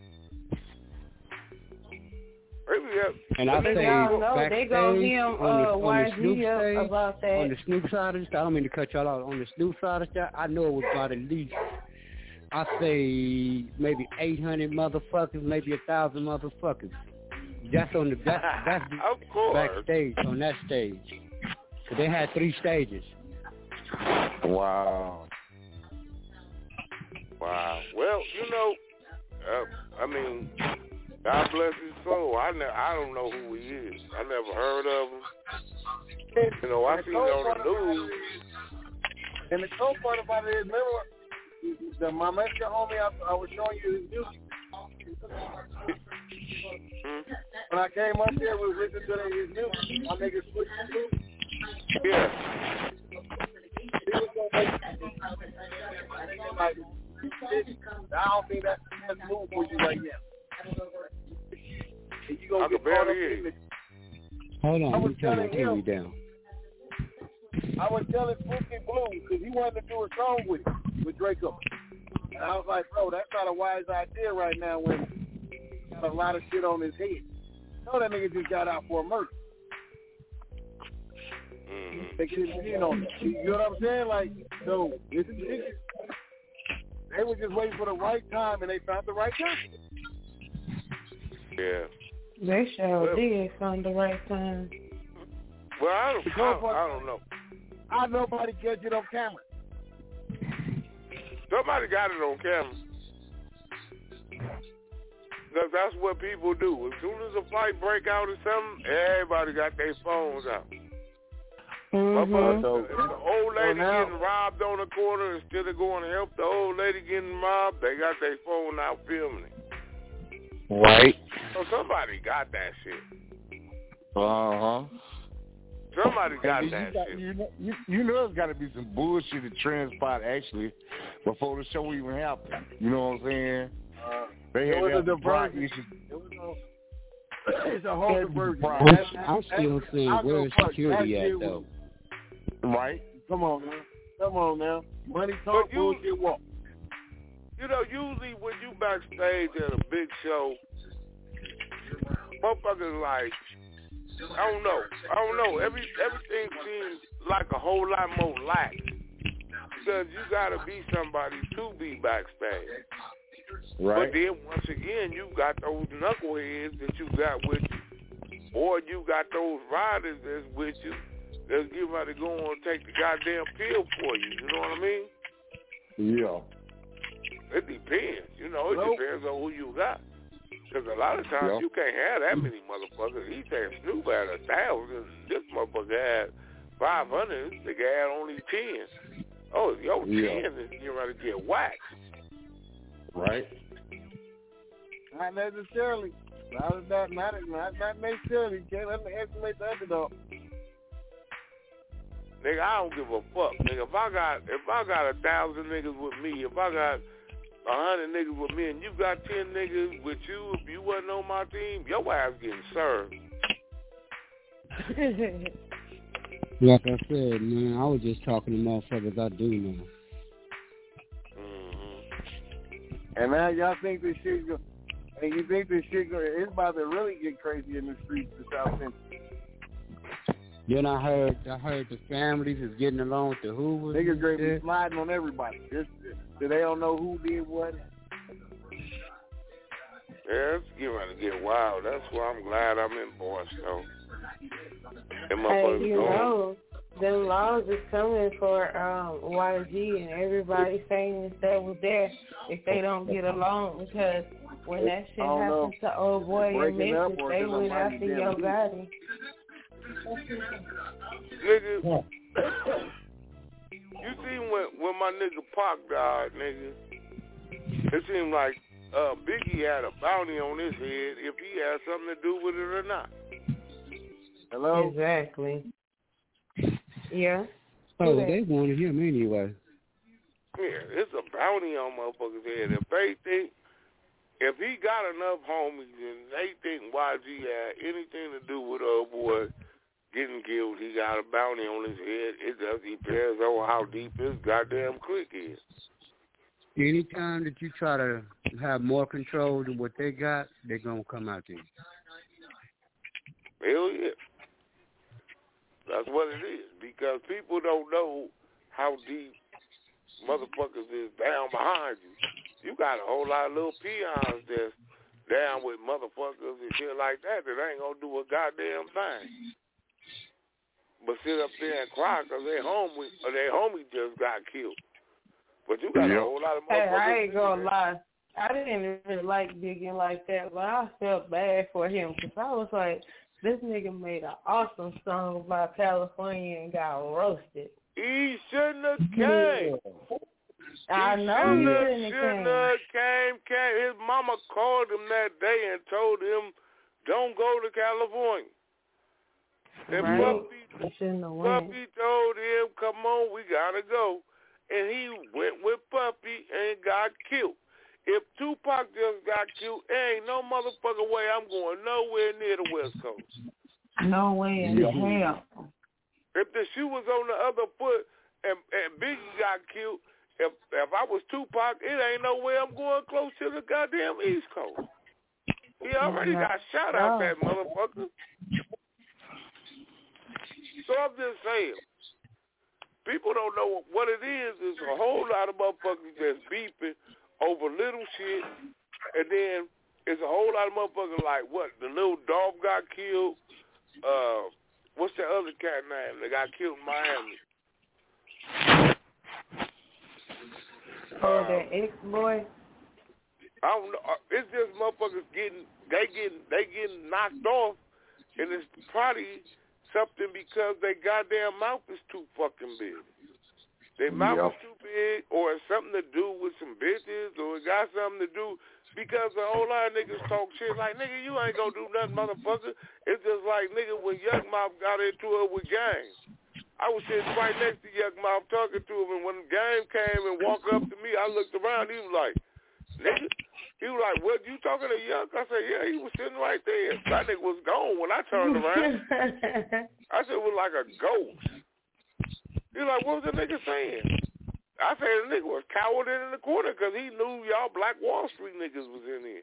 maybe that. And I They say gonna know. backstage They gonna give him, on the, uh, on the Y G Snoop up stage, about that. on the Snoop side of the I don't mean to cut y'all out. On the Snoop side of that, I know it was about at least, I say maybe eight hundred motherfuckers, maybe a thousand motherfuckers. That's on the that's that's of course. backstage on that stage. So they had three stages. Wow. Wow. Well, you know, uh, I mean, God bless his soul. I ne- I don't know who he is. I never heard of him. You know, I seen it on the news. And the cool part about it is, remember, the, my Mexican homie, I, I was showing you his music. Hmm? When I came up there, we were listening to his music. My nigga switched his music. Yeah. He was gonna make like, I don't think that's the best move for you right now. And you gonna I get can caught up barely hear in you. the Hold on, I let was me turn my telling T V him- down. I was telling Frisky Blue because he wanted to do a song with with Draco. And I was like, bro, that's not a wise idea right now when he got a lot of shit on his head. No, that nigga just got out for a murder. Mm-hmm. They get his in on it. You know what I'm saying? Like, so this is niggas. They were just waiting for the right time, and they found the right time. Yeah. They sure Well- did find the right time. Well, I don't, I don't, I don't know. I nobody catch it on camera. Somebody got it on camera. Because that's what people do. As soon as a fight break out or something, everybody got their phones out. Mm-hmm. Motherfucker, if the old lady Well, now- getting robbed on the corner, instead of going to help the old lady getting robbed, they got their phone out filming it. Right. So somebody got that shit. Uh-huh. Somebody got And that you got, shit. You know, you, you know there's got to be some bullshit that transpired actually before the show even happened. You know what I'm saying? Uh, They it had was that a pride diversion. issue. It was a, it's a whole diversion. I'm- That's- I'm still that's- saying, I'll go where's fuck. security That at, shit though? was- Right? Come on, man. Come on now. Money talk, But you- bullshit walk. You know, usually when you backstage at a big show, motherfuckers like, I don't know. I don't know. Every everything seems like a whole lot more lax. Because you gotta be somebody to be backstage. Right. But then once again, you got those knuckleheads that you got with you, or you got those riders that's with you that's getting ready to go on and take the goddamn pill for you. You know what I mean? Yeah. It depends. You know, it Nope. depends on who you got. Because a lot of times Yep. you can't have that many motherfuckers. He said Snoop had a thousand. This motherfucker had five hundred. This nigga had only ten. Oh, yo, Yeah. ten is getting ready to get whacked. Right. Not necessarily. Not, not, not, not, not necessarily. You can't underestimate the underdog. Nigga, I don't give a fuck. Nigga, if I got if I got a thousand niggas with me, if I got a hundred niggas with me, and you got ten niggas with you, if you wasn't on my team, your ass getting served. Like I said, man, I was just talking to motherfuckers I do know. Mm-hmm. And now y'all think this shit go, and you think this shit go, it's about to really get crazy in the streets of South Central. Then I heard, I heard the families is getting along with the Hoovers. Niggas great be sliding on everybody. Just, so they don't know who did what. Yeah, it's getting ready to get wild. That's why I'm glad I'm in Barstow. And my Hey, folks you going. know, the laws is coming for um, Y G and everybody saying that was there if they don't get along, because when that shit I don't happened know. to old boy in Breaking up Memphis, or they just a went mighty after damn Yo heat. Gotti. Nigga, you see when when my nigga Pac died, nigga, it seemed like uh, Biggie had a bounty on his head if he had something to do with it or not. Hello? Exactly. Yeah. Oh, they wanted him anyway. Yeah, it's a bounty on motherfuckers' head. If they think, if he got enough homies and they think Y G had anything to do with old boy getting killed, he got a bounty on his head. It just depends on how deep his goddamn clique is. Anytime that you try to have more control than what they got, they're going to come out to you. Hell yeah. That's what it is. Because people don't know how deep motherfuckers is down behind you. You got a whole lot of little peons that's down with motherfuckers and shit like that that ain't going to do a goddamn thing. But sit up there and cry because their homie, or their homie just got killed. But you got Yep. a whole lot of Hey, motherfuckers. I ain't gonna lie. I didn't really like Biggie like that, but I felt bad for him because I was like, this nigga made an awesome song about California and got roasted. He shouldn't have came. I he know he shouldn't have, shouldn't have shouldn't came. have came, came. His mama called him that day and told him, don't go to California. And Right. Puffy, He shouldn't have went. Puffy told him, come on, we gotta go. And he went with Puffy and got killed. If Tupac just got killed, there ain't no motherfucking way I'm going nowhere near the West Coast. No way in Yeah. hell. If the shoe was on the other foot and, and Biggie got killed, if if I was Tupac, it ain't no way I'm going close to the goddamn East Coast. He already got shot out, that motherfucker. So I'm just saying, people don't know what it is. There's a whole lot of motherfuckers that's beefing over little shit, and then it's a whole lot of motherfuckers like, what, the little dog got killed? Uh, what's that other cat name that got killed in Miami? Oh, Um, that ex-boy? I don't know. It's just motherfuckers getting, they getting, they getting knocked off, and it's probably something because their goddamn mouth is too fucking big. Their mouth Yep. is too big, or it's something to do with some bitches, or it got something to do because a whole lot of niggas talk shit like, nigga, you ain't gonna do nothing, motherfucker. It's just like, nigga, when Yuck Mouth got into it with Game. I was sitting right next to Yuck Mouth talking to him, and when Game came and walked up to me, I looked around, he was like, nigga, he was like, what, you talking to Yuck? I said, yeah, he was sitting right there. That nigga was gone when I turned around. I said, it was like a ghost. He was like, what was the nigga saying? I said, the nigga was cowering in the corner because he knew y'all Black Wall Street niggas was in here.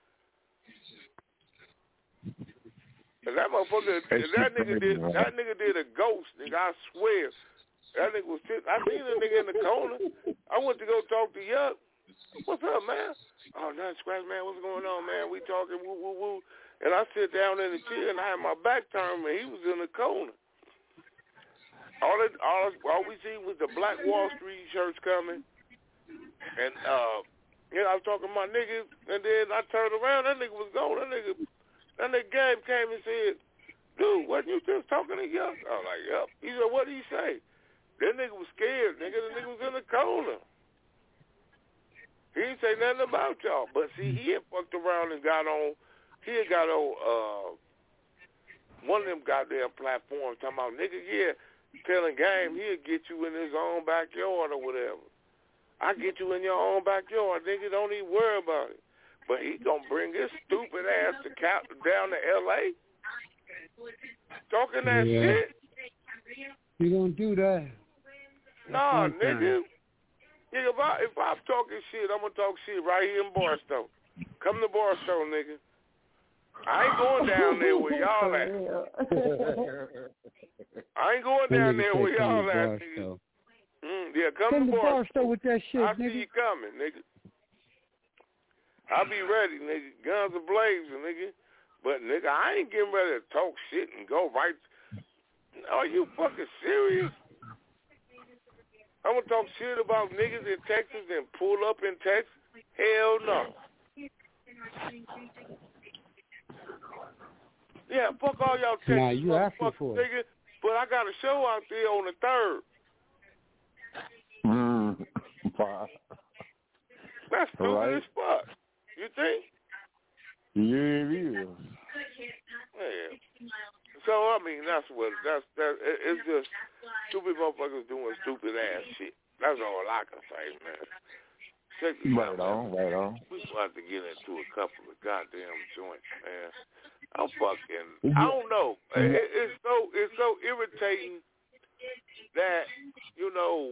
And that motherfucker, and that nigga did, that nigga did a ghost, nigga, I swear. That nigga was sitting, I seen a nigga in the corner. I went to go talk to Yuck. What's up, man? Oh, nothing, Scratch, man. What's going on, man? We talking, woo, woo, woo. And I sit down in the chair, and I had my back turned, and he was in the corner. All it, all, all we seen was the Black Wall Street shirts coming, and uh, You know, I was talking to my niggas, and then I turned around, that nigga was gone. That nigga, that nigga Gabe came and said, dude, wasn't you just talking to Yuck? I was like, yep. He said, what did he say? That nigga was scared, nigga. The nigga was in the corner. He didn't say nothing about y'all. But see, he had fucked around and got on, he had got on uh, one of them goddamn platforms talking about, nigga, yeah, telling Game he'll get you in his own backyard or whatever. I get you in your own backyard, nigga. Don't even worry about it. But he gonna bring his stupid ass to Cal- down to L A talking that yeah. shit. You gonna do that? Nah, nigga. Nigga, if, I, if I'm talking shit, I'm gonna talk shit right here in Barstow. Come to Barstow, nigga. I ain't going down there where y'all at. I ain't going down there where y'all at, nigga. Mm, yeah, come, come to Barstow. Barstow with that shit, I nigga. see you coming, nigga. I'll be ready, nigga. Guns are blazing, nigga. But, nigga, I ain't getting ready to talk shit and go right. Are you fucking serious? I'm going to talk shit about niggas in Texas and pull up in Texas? Hell no. Yeah, fuck all y'all Texas nah, you asking for it. nigga. But I got a show out there on the third. Mm. That's stupid right. as fuck. You think? Yeah, it is. Yeah. So I mean, that's what that's that. It, it's just stupid motherfuckers doing stupid ass shit. That's all I can say, man. Check this Right out, on, man. right on. We about to get into a couple of goddamn joints, man. I'm fucking. I don't know. It, it's so it's so irritating that you know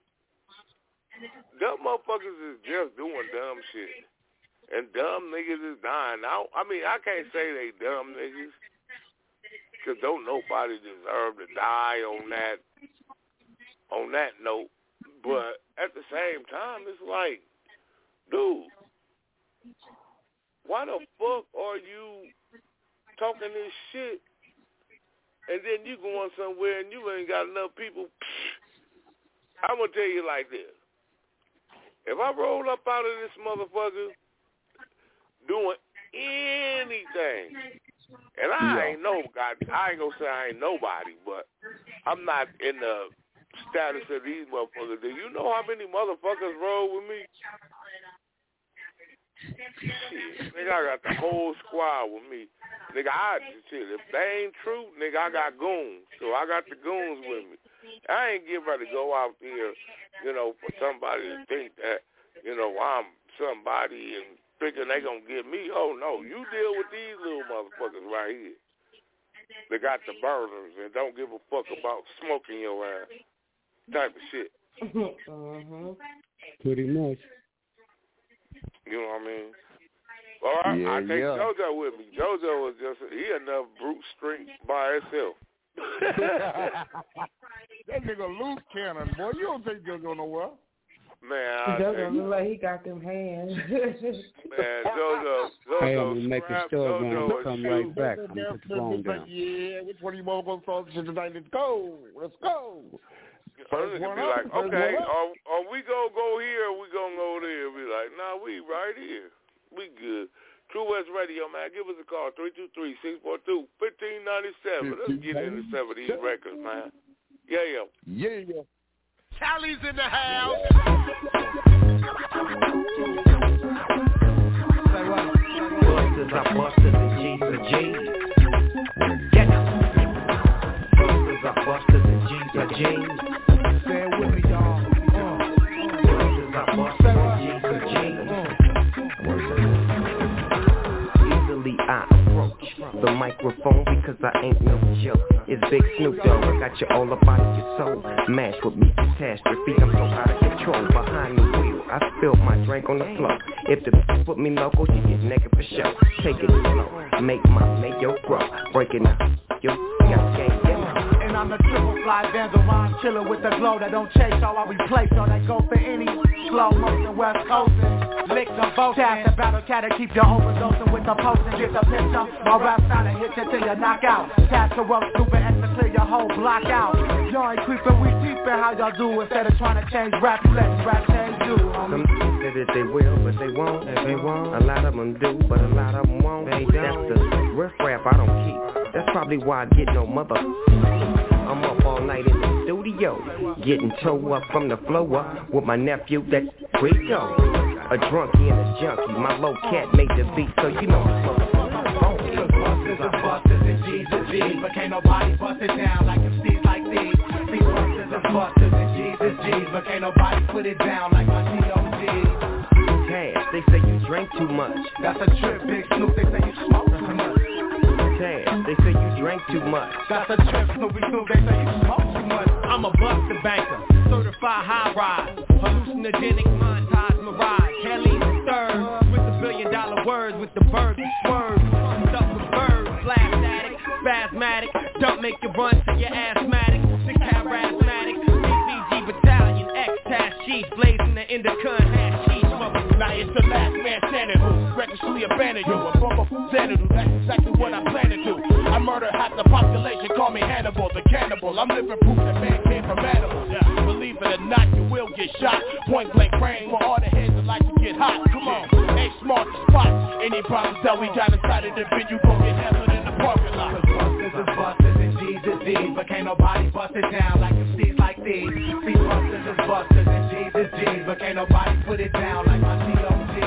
dumb motherfuckers is just doing dumb shit. And dumb niggas is dying. I, I mean, I can't say they dumb niggas, because don't nobody deserve to die on that, on that note. But at the same time, it's like, dude, why the fuck are you talking this shit, and then you going somewhere and you ain't got enough people? I'm going to tell you like this. If I roll up out of this motherfucker doing anything, and I yeah. ain't no God, I ain't gonna say I ain't nobody, but I'm not in the status of these motherfuckers. Do you know how many motherfuckers roll with me? Shit, nigga, I got the whole squad with me. Nigga, I shit, if they ain't true, nigga, I got goons, so I got the goons with me. I ain't getting ready to go out there, you know, for somebody to think that, you know, I'm somebody and thinking they gonna get me. Oh no, you deal with these little motherfuckers right here. They got the burners and don't give a fuck about smoking your ass. Type of shit. Mm-hmm. Pretty much. You know what I mean? All right, yeah, I take yeah. JoJo with me. JoJo was just he enough brute strength by himself. That nigga loose cannon, boy. You don't take JoJo nowhere. Man, JoJo look like he got them hands. Man, JoJo, JoJo, hey, we make a store JoJo and come right back. I'm gonna put the phone down. Yeah, which one of you motherfuckers start shit tonight? Let's go. Let's go. First one be like, okay, are, are we gonna go here or we gonna go there? Be like, nah, we right here. We good. True West Radio, man. Give us a call, three two three, six four two, one five nine seven. Let's get into some of these records, man. Yeah, yeah. Yeah, yeah. Tally's in the house. Busters, I busted the G for G. Get Busters, I busted the G for G. Say it with me, y'all. Busters, I busted the G for G. Easily I approach the microphone because I ain't no joke. It's Big Snoop Dogg, I got you all up out of your soul. Mash with me, catastrophe, I'm so out of control. Behind the wheel, I spilled my drink on the floor. If the bitch put me local, she get naked for show. Take it slow, make my mayo grow. Breaking up, yo, got game, yeah. And I'm the triple fly vandal rhyme chiller with the glow that don't chase all I replace. So that go for any slow motion West Coastin'. Lick the boat, cast the battle cat to keep you overdosing with the potion. Get the picture, my rap style and hit you till you knock out. Cast the rope, stupid and to clear your whole block out. Y'all ain't creepin', we deep in how y'all do. Instead of trying to change rap, you let rap change you. Some said that they will, but they won't, they won't. A lot of them do, but a lot of them won't. They don't. That's the riff rap I don't keep. That's probably why I get no mother. I'm up all night in the studio, getting toe up from the flow up with my nephew, that's Rico. A drunkie and a junkie, my low cat made the beat, so you know it's funky. Busters and busters and G's and G's, but can't nobody bust it down like them C's like these. See busters and busters and G's and G's, but can't nobody put it down like my T O G. Cash, they say you drink too much. That's a trip, Big Snoop, they say you smoke too much. Cash, they say you drink too much. That's a trip, Snoopy Snoop, they say you smoke too much. I'm a buster banker, certified high rise, hallucinogenic montage mirage, Kelly third, with the billion dollar words, with the birds and swerves, stuff with birds, blast addict, spasmatic, don't make you run to your asthmatic, sick charismatic, B C G battalion, X-Tash sheet, blazing the Indicun hash sheet, mother. Now it's the last man standing who recklessly abandoned you, a bumper from Xanadu, that's exactly what I plan to do. I murder half the population, call me Hannibal, the cannibal, I'm living proof that man came from animals. Yeah. Believe it or not, you will get shot, point blank range for all the heads that like to get hot. Come on, ain't smart to spot any problems that we got inside of the venue, gon' get handled in the parking lot. Cause busters is busters and G's is G's, but can't nobody bust it down like them C's like these. See busters is busters and G's is G's, but can't nobody put it down like my T O G.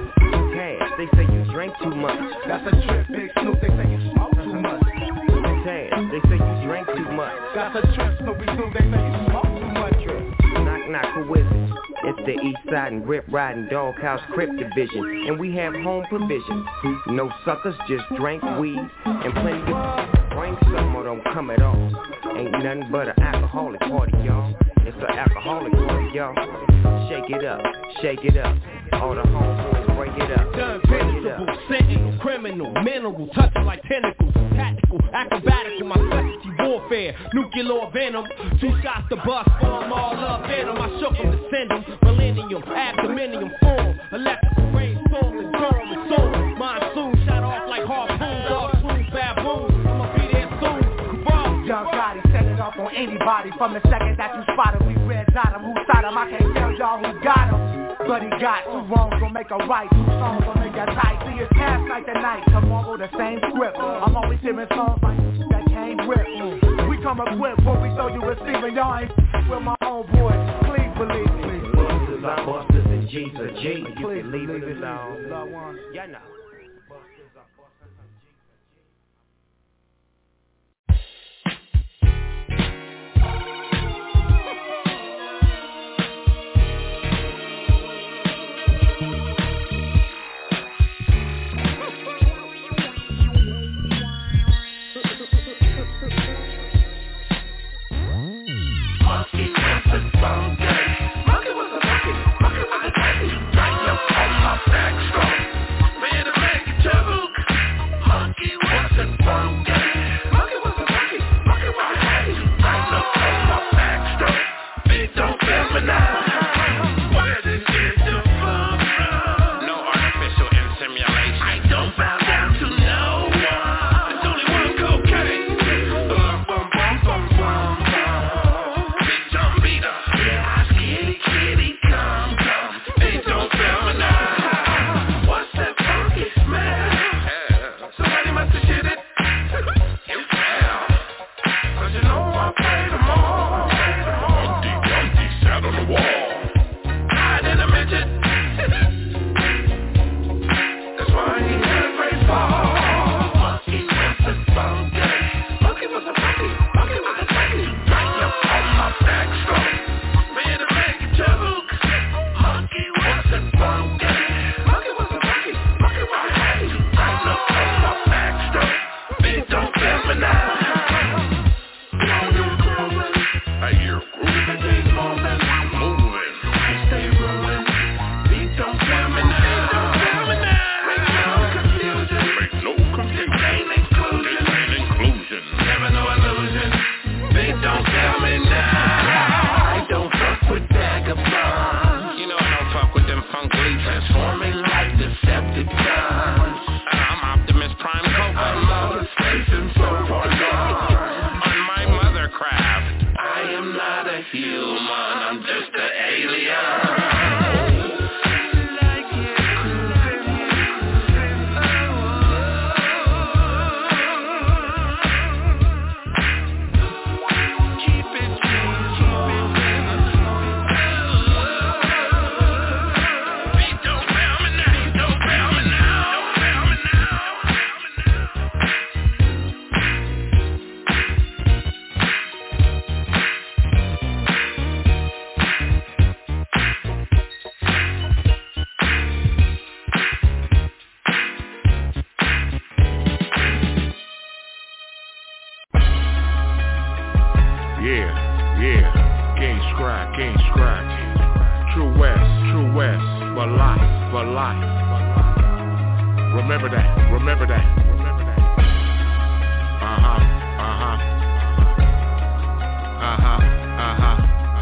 Cash, they say you drink too much. That's a trip, Big Snoop, they say you smoke too much. Cash, they say you drink too much. That's a trip, Snoopy Snoop, they say you smoke too much. Knock, knock, who is it? It's the East Side and Rip Riding Doghouse Crip Division, and we have home provision. No suckers, just drink weed and plenty of bring some or don't come at all. Ain't nothing but an alcoholic party, y'all. It's an alcoholic party, y'all. Shake it up, shake it up. All the homeboys break it up. Done penetrable, sentinel, criminal, mineral, touching like tentacles, tactical, acrobatical, my specialty warfare, nuclear venom. Two shots to bust, form all up in them. I shook them to send them, millennium, abdominium form, electrical rainstorm and dome and soul. Monsoon shot off like harpoons, all smooth baboons. I'ma be there soon. Kaboom. Young Gotti set it off on anybody from the second that you spot him. We red dot him, who shot him? I can't tell y'all who got him. But he got two wrongs, gon' make a right. Two songs gon' make a tight. See, it's past night to night. Tomorrow the same script. I'm always hearing songs like that can't rip. We come equipped, what we throw you receiving. Y'all ain't with my homeboys. Please believe me. Busters are busters and G's are G's. You can leave it alone. Yeah, no. Human, I'm just an alien. Like it scrap, King scrap. True West, True West, for life, for life. Remember that, remember that, remember that. Uh-huh, uh-huh. Uh-huh, uh-huh.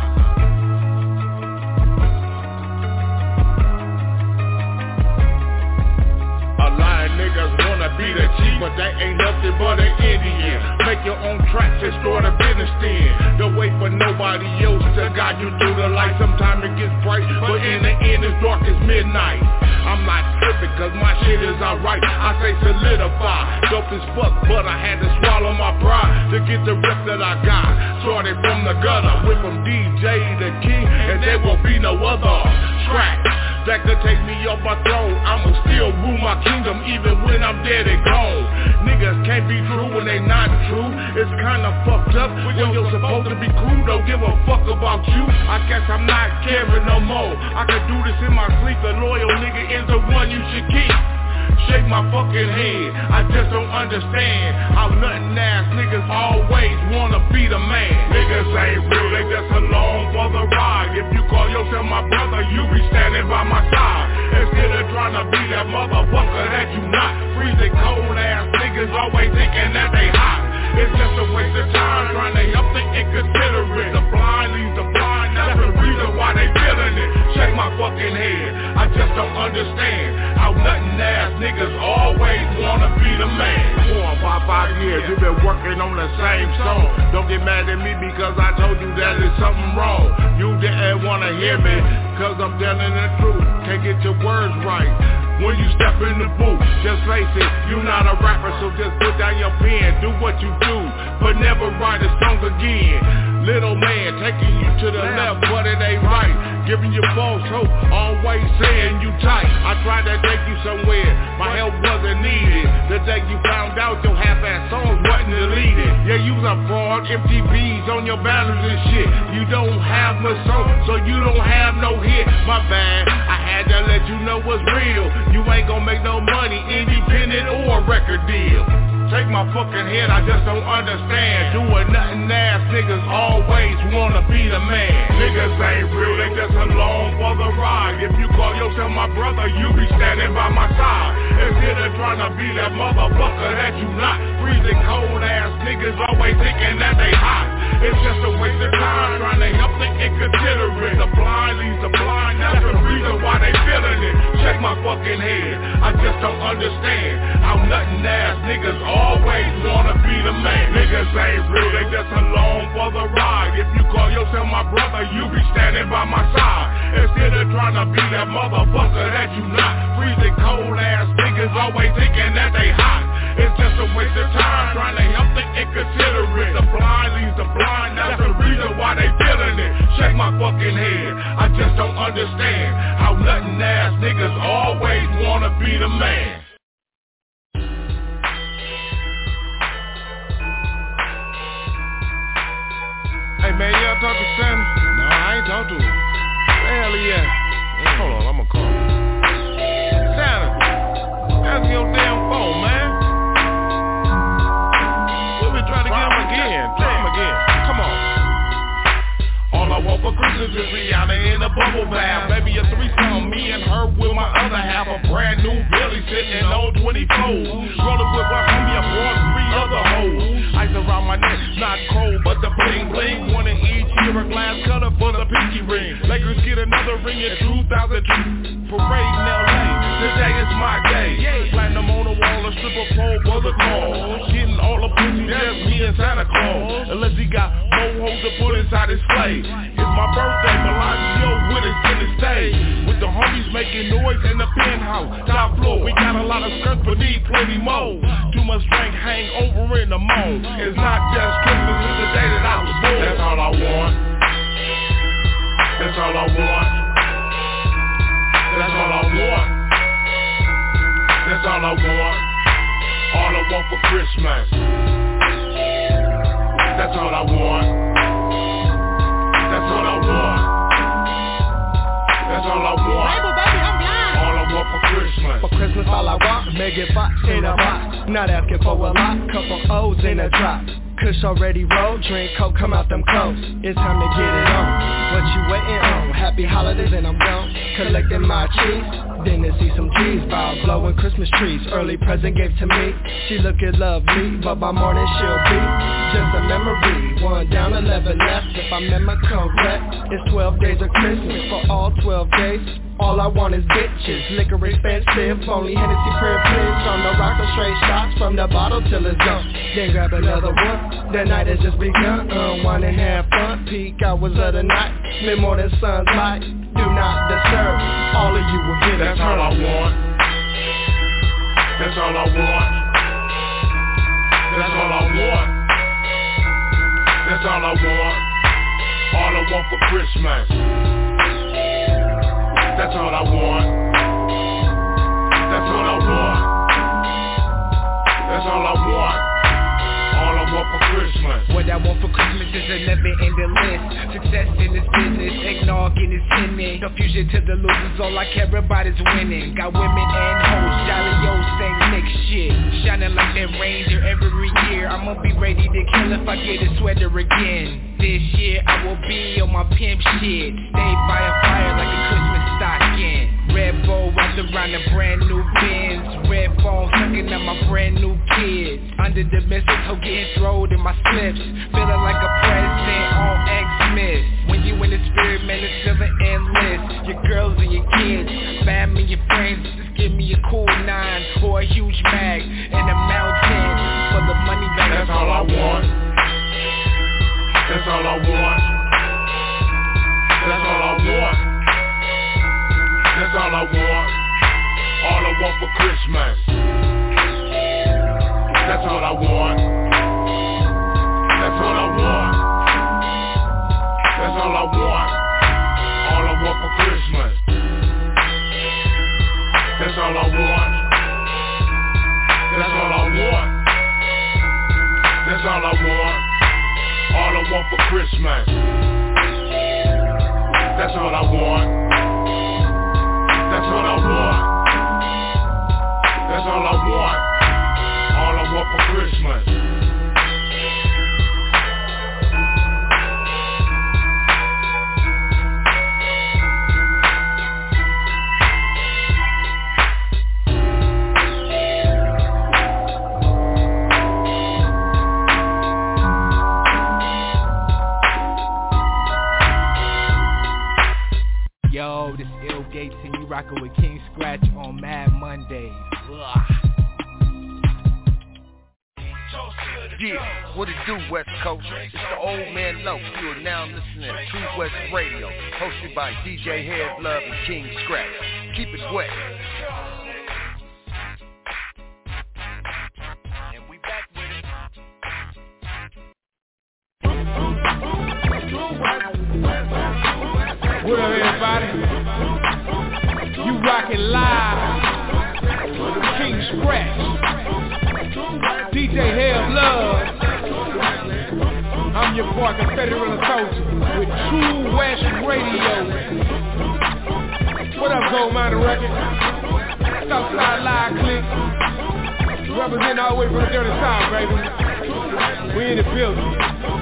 A lot of niggas wanna be the chief, but they ain't nothing but an Indian. Make your own tracks and start a business then. Don't wait for nobody else to guide you through the light. Sometimes it gets bright, but in the end it's dark as midnight. I'm not tripping cause my shit is alright. I say solidify, dope as fuck, but I had to swallow my pride to get the rep that I got. Started from the gutter, went from D J to king, and there won't be no other track that could take me off my throne. I'ma still rule my kingdom even when I'm dead and gone. Niggas can't be true when they not true. It's kinda fucked up when you're supposed to be cool. Don't give a fuck about you. I guess I'm not caring no more. I could do this in my sleep. A loyal nigga is the one you should keep. Shake my fucking head, I just don't understand how nothing ass niggas always wanna be the man. Niggas ain't real, they just along for the ride. If you call yourself my brother, you be standing by my side. Instead of trying to be that motherfucker that you not. Freezing cold ass niggas always thinking that they hot. It's just a waste of time trying to help the inconsiderate. The blind leads the blind, that's the reason why they feeling it. Shake my fucking head, I just don't understand how nothing ass niggas always wanna be the man. Four or five, five years, you been working on the same song. Don't get mad at me because I told you that there's something wrong. You didn't wanna hear me, cause I'm telling the truth. Can't get your words right when you step in the booth. Just face it, you not a rapper, so just put down your pen. Do what you do, but never write a song again. Little man taking you to the left, but it ain't right. Giving you false hope, always saying you tight. I tried to take you somewhere, my help wasn't needed. The day you found out your half-ass songs wasn't deleted. Yeah, you was a fraud, M T Vs on your banners and shit. You don't have much song, so you don't have no hit. My bad, I had to let you know what's real. You ain't gonna make no money, independent or record deal. Take my fucking head, I just don't understand. Doing nothing ass niggas always wanna be the man. Niggas ain't real, they just along for the ride. If you call yourself my brother, you be standing by my side. Instead of trying to be that motherfucker that you not. Freezing cold ass niggas always thinking that they hot. It's just a waste of time trying to help the inconsiderate. The blind leads the blind, that's the reason why they feeling it. Check my fucking head, I just don't understand how nothing ass niggas always wanna be the man. Niggas ain't real, they just along for the ride. If you call yourself my brother, you be standing by my side. Instead of trying to be that motherfucker that you not. Freezing cold ass niggas always thinking that they hot. It's just a waste of time trying to help the inconsiderate. The blind leads the blind, that's the reason why they feeling it. Shake my fucking head, I just don't understand how nothing ass niggas always wanna be the man. Hey man, y'all talk to Santa? No, I ain't talk to him. Where the hell he at? Mm. Hold on, I'ma call him. Santa, answer your damn phone, man. We've been trying to get him again. Try him again. Come on. All I want for Christmas is Rihanna in a bubble bath. Maybe a threesome, me and her with my other half. A brand new Billy sitting on twenty-four. Rolling with my homie, I brought three other hoes. Ice around my neck, not cold, but the bling bling. One in each ear, a glass cutter for the pinky ring. Lakers get another ring in two thousand two. Parade in L A, today is my day. Platinum on the wall, a stripper pole for the call. Getting all the pussy, just me and Santa Claus. Unless he got more hoes to put inside his sleigh. It's my birthday, Bellagio with us in the stage. With the homies making noise in the penthouse. Top floor, we got a lot of skirts, but need plenty more. Too much drink, hang over in the mall. It's not just Christmas, it's the day that I was born. That's all I want. That's all I want. That's all I want. That's all I want. All I want for Christmas. That's all I want. That's all I want. That's all I want. Bible, baby, I'm blind. All I want for Christmas. For Christmas, all I want, Megan Fox in a box. Not asking for a lot, couple O's in a drop. Kush already rolled, drink coke, come out them coats. It's time to get it on. What you waiting on? Happy holidays and I'm gone. Collecting my cheese, then to see some G's. Bob blowing Christmas trees, early present gave to me. She looking lovely, but by morning she'll be just a memory. One down, eleven left, if I remember correct. It's twelve days of Christmas for all twelve days. All I want is bitches, liquor expensive, only Hennessy privilege. On the rock, the straight shots from the bottle till it's gone. Then grab another one, the night has just begun. Unwind and have fun, peak hours of the night. Mid morning sun's light, do not disturb. All of you will get That's all I want. That's all I want. That's all I want. That's all I want. All I want for Christmas. That's all I want. That's all I want. That's all I want. All I want for Christmas. What I want for Christmas is a never-ending list. Success in this business, eggnog in this tinning. Confusion to the losers, all I care about is winning. Got women and hoes, jolly yo, saying mixed shit. Shining like that ranger every year. I'ma be ready to kill if I get a sweater again. This year I will be on my pimp shit. Stay by a fire like a Christmas stocking. Red Bull wrapped around a brand new Benz. Red phone sucking at my brand new kids. Under the mistletoe getting throwed in my slips. Feeling like a president on Xmas. When you in the spirit, man, it's feeling endless. Your girls and your kids, family, your friends. Just give me a cool nine or a huge mag and a mountain for the money back. That's all I want. That's all I want. That's all I want. That's all I want. All I want for Christmas. That's all I want. That's all I want. That's all I want. All I want for Christmas. That's all I want. That's all I want. That's all I want. All I want for Christmas. That's all I want. That's all I want. That's all I want. All I want for Christmas. Yo, this Ill Gates and you rockin' with King Scratch on Mad Mondays. Ugh. Yeah, what it do, West Coast? It's the old man Low. You are now listening to True West Radio, hosted by D J Head Love and King Scratch. Keep it wet. And we back with it. What up, everybody? You rockin' live with King Scratch, D J Head Love. I'm your boy, Confederate Soldier, with True West Radio. What up, Gold Miner Records? Southside Live Click. Representing all the way from the dirty South, baby. We in the building.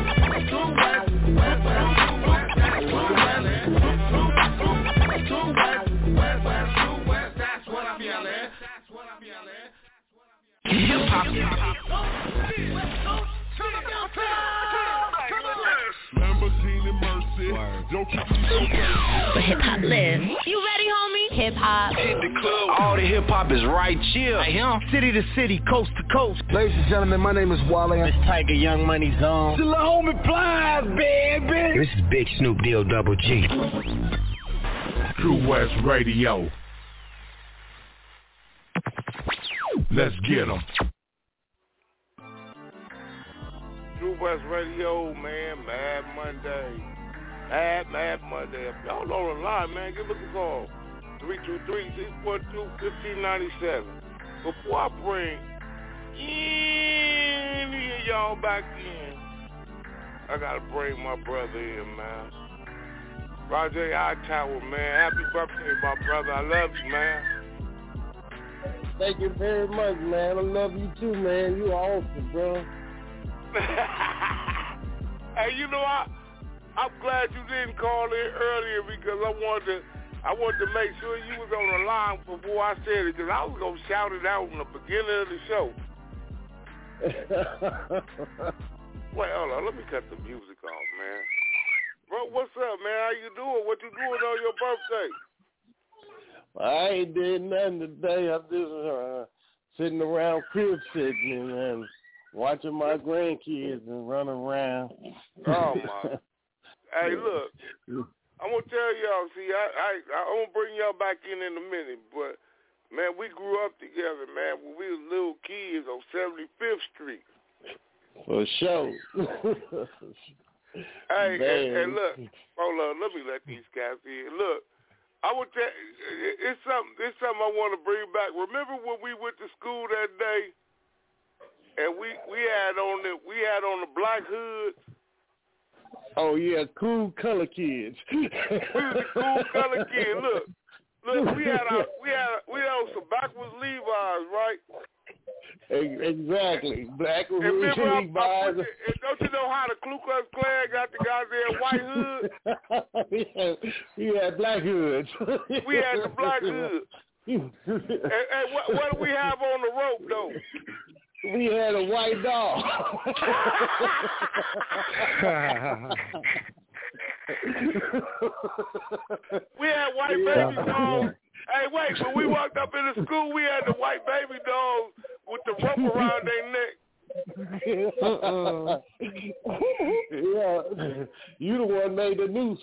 Where hip hop lives. You ready, homie? Hip hop. Hit the club. All the hip hop is right chill. I am. City to city, coast to coast. Ladies and gentlemen, my name is Wally. It's Tiger Young Money Zone. Still a homie Plies, baby. This is Big Snoop Deal Double G. True West Radio. Let's get 'em. True West Radio, man. Mad Monday. Mad, Mad Monday. If y'all on the line, man, give us a call. three two three, six four two, one five nine seven. Before I bring any of y'all back in, I gotta bring my brother in, man. Roger Hightower, man. Happy birthday, my brother. I love you, man. Thank you very much, man. I love you too, man. You awesome, bro. Hey, you know, I, I'm glad you didn't call in earlier because I wanted to, I wanted to make sure you was on the line before I said it because I was going to shout it out in the beginning of the show. Wait, hold on. Let me cut the music off, man. Bro, what's up, man? How you doing? What you doing on your birthday? I ain't did nothing today. I'm just uh, sitting around crib sitting and watching my grandkids and running around. Oh, my. Hey, look. I'm going to tell y'all, see, I, I, I'm going to bring y'all back in in a minute, but, man, we grew up together, man, when we was little kids on seventy-fifth Street. For sure. Hey, and, and look, hold on, let me let these guys in. Look, I would tell it's something. It's something I want to bring back. Remember when we went to school that day, and we we had on the we had on the black hoods. Oh yeah, cool color kids. We was the cool color kids. Look, look, we had our, we had we had on some backwards Levi's, right? Exactly. Black and remember, I, I put the, and don't you know how the Ku Klux Klan got the goddamn white hood? we, had, we had black hoods. We had the black hoods. and and what, what do we have on the rope, though? We had a white dog. We had white baby dogs. Hey, wait, when we walked up in the school, we had the white baby dogs with the rope around their neck. uh-uh. Yeah, you the one made the noose.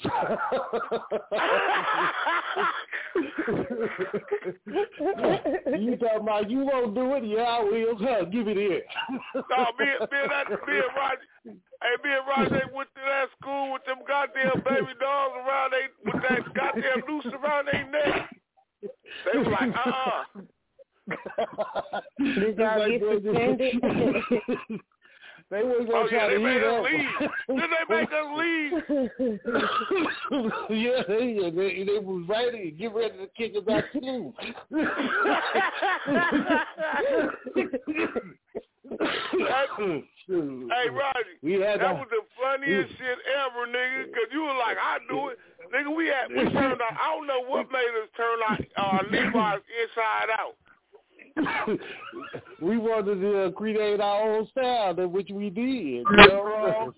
You talking about you won't do it? Yeah, I will. Huh, give it here. No, me, me, and that, me and Roger, hey, me and Roger went to that school with them goddamn baby dogs around they with that goddamn noose around their neck. They were like, uh-uh. Did y'all get suspended? They was gonna oh, try yeah, they to made us up. leave. Did they make us leave? Yeah, they, they, they was ready. Get ready to kick us out too. Hey, Roger, we had that a, was the funniest we, shit ever, nigga, because you were like, I do it. Nigga, we had, we turned out, I don't know what made us turn our uh, Levi's inside out. We wanted to uh, create our own style, that which we did. You know?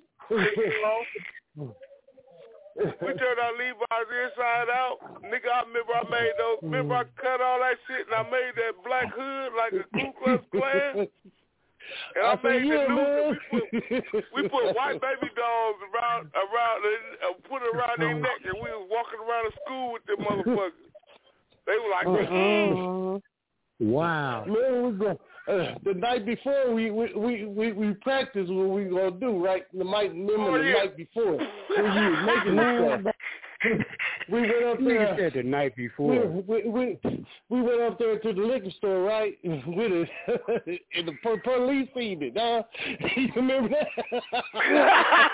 We turned our Levi's inside out. Nigga, I remember I made those, remember I cut all that shit and I made that black hood like a Ku Klux Klan. And I, I made yeah, the news. We put, we put white baby dogs around, around, uh, put it around their neck, and we was walking around the school with them motherfuckers. They were like, uh-uh. Wow. Man, we go, uh, the night before we we, we, we, we practiced what we gonna do, right? The night, remember oh, the yeah. night before when you was making the stuff. We went up there. Said the night before. We, we, we, we went up there to the liquor store, right? With it, and the po- police seen it. Huh? You remember that?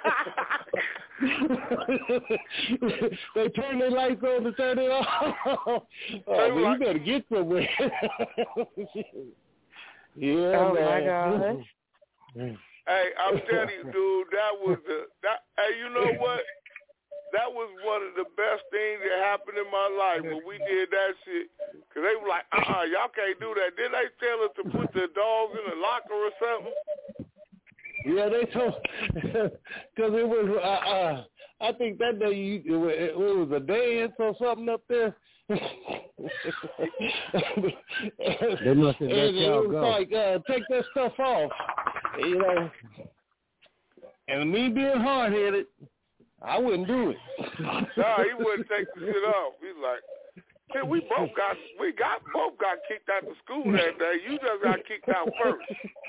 They turned their lights on to turn it off. Oh, man, you better get somewhere. Yeah, oh man. my God. Hey, I'm telling you, dude, that was the that. Hey, you know what? That was one of the best things that happened in my life when we did that shit. Because they were like, uh-uh, y'all can't do that. Didn't they tell us to put the dogs in the locker or something? Yeah, they told, because it was, uh, uh, I think that day you, it, it was a dance or something up there. They must have let and y'all it was go. like, uh, take that stuff off, you know. And me being hard-headed, I wouldn't do it. Nah, he wouldn't take the shit off. He's like, hey, we both got we got both got kicked out of school that day. You just got kicked out first.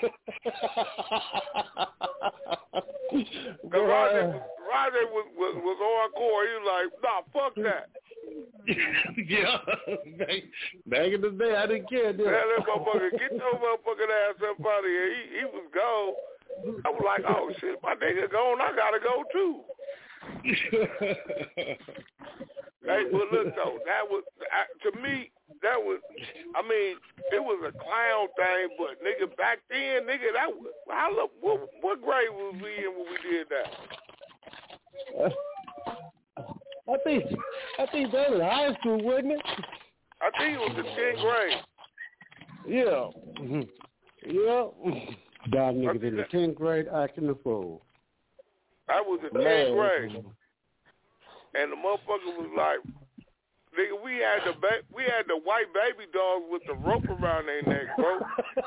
Cause Roger, Roger was, was was hardcore. He was like, nah, fuck that. Yeah, back, back in the day, I didn't care. Did I? Man, that motherfucker, get your motherfucking ass up out of here. He, he was gone. I was like, oh shit, my nigga gone. I gotta go too. Hey, but look though, that was to me that was, I mean, it was a clown thing, but nigga, back then, nigga, that was, how look, what, what grade was we in when we did that? Uh, I think, I think that was high school, wasn't it? I think it was the tenth grade. Yeah. Yeah. Dog niggas in the tenth grade acting the fool. That was the tenth grade. And the motherfucker was like, nigga, we had the ba- we had the white baby dogs with the rope around their neck, bro.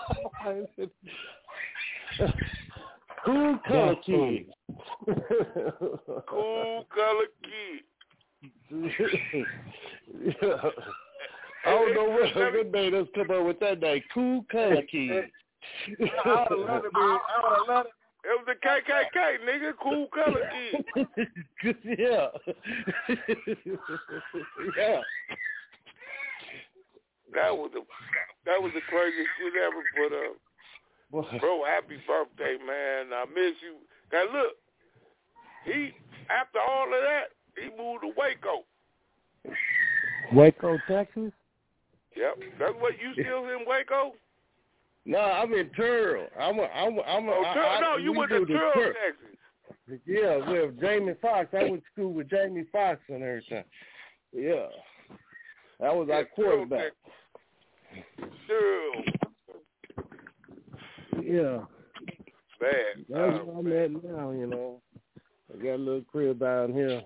Cool color kid. Cool color kid. Yeah. I don't know what, what made us come up with that name. Cool color kid. I would have loved it, man. I would have loved it. It was the K K K, nigga. Cool color kid. Yeah. Yeah. That was the that was the craziest shit ever. But uh, bro, happy birthday, man. I miss you. Now look, he after all of that, he moved to Waco. Waco, Texas. Yep. That's what you still in Waco? No, I'm in Turl. I'm a, I'm a, I'm a, oh, Tur- I, no, you went to Turl, Tur- Texas. Yeah, with Jamie Foxx. I went to school with Jamie Foxx and everything. Yeah. That was yeah, our quarterback. Turl. Yeah. Bad. That's uh, where I'm at now, you know. I got a little crib down here.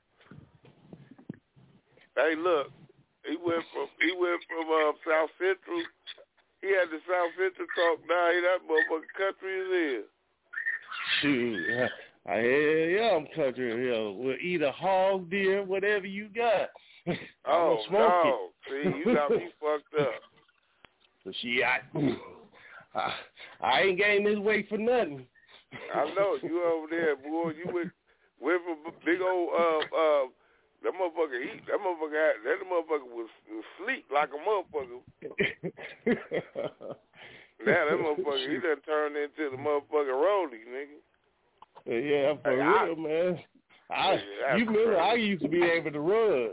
Hey, look. He went from he went from uh, South Central. He had the South Central talk. Now he that motherfucking country is in. Shoot, I, I, yeah, I'm country. Yeah, we'll eat a hog, deer, whatever you got. Oh smoke no! it. See, you got me fucked up. So she, I, I, I ain't gained this weight for nothing. I know you over there, boy. You went went from big old uh uh. That motherfucker, he, that motherfucker, had, that motherfucker was, was sleek like a motherfucker. Now that motherfucker, he done turned into the motherfucking rollie, nigga. Yeah, for hey, real, I, man. I, yeah, you remember, I used to be able to run.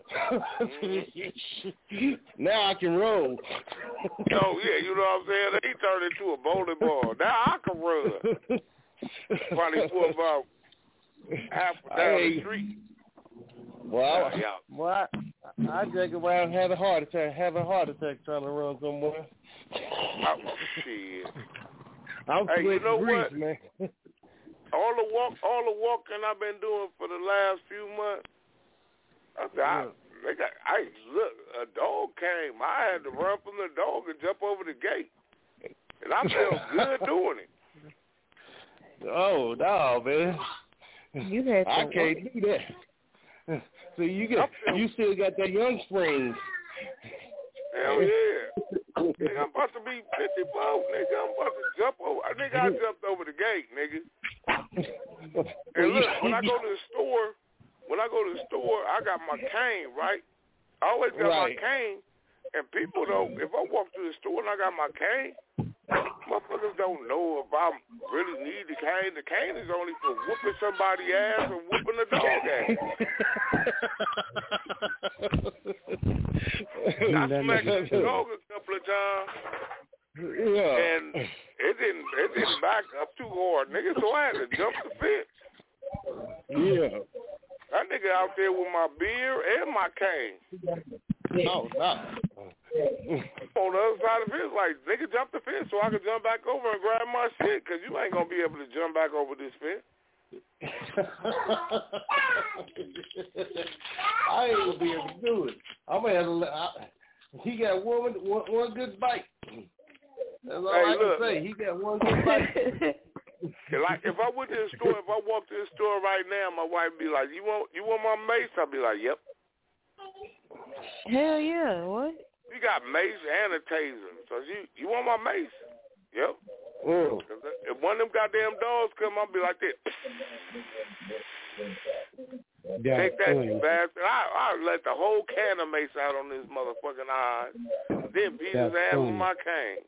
Now I can roll. Oh yeah, you know what I'm saying? He turned into a bowling ball. Now I can run. Probably for about half down the street. Well, uh, yeah. well, I, I just around had a heart attack, having a heart attack trying to run somewhere. Oh, shit. I'm hey, you know grease, what? Man. all the walk, all the walking I've been doing for the last few months. I said, I, they got, I look, a dog came. I had to run from the dog and jump over the gate, and I felt good doing it. Oh no, man! You had to I can't work. do that. So you got, you still got that young springs. Hell yeah. Nigga, I'm about to be fifty-four, nigga. I'm about to jump over. I think I jumped over the gate, nigga. And look, when I go to the store, when I go to the store, I got my cane, right? I always got right. my cane. And people don't, if I walk through the store and I got my cane, motherfuckers don't know if I really need the cane. The cane is only for whooping somebody's ass or whooping a dog ass. I smacked the dog a couple of times. Yeah. And it didn't it didn't back up too hard, nigga, so I had to jump the fence. Yeah. That nigga out there with my beer and my cane. No, no. On the other side of the fence, like, nigga, jump the fence so I can jump back over and grab my shit, because you ain't going to be able to jump back over this fence. I ain't going to be able to do it. I'm going to have to let, I, he got one, one, one good bite. That's all hey, I look, can say. He got one good bite. Like, if I went to the store, if I walked to the store right now, my wife would be like, you want, you want my mace? I'd be like, yep. Hell yeah, what? You got mace and a taser. So you you want my mace? Yep. Mm. If one of them goddamn dogs come, I'll be like this. Take that, you bastard. I, I'll let the whole can of mace out on this motherfucking eyes. Then beat his ass with my cane.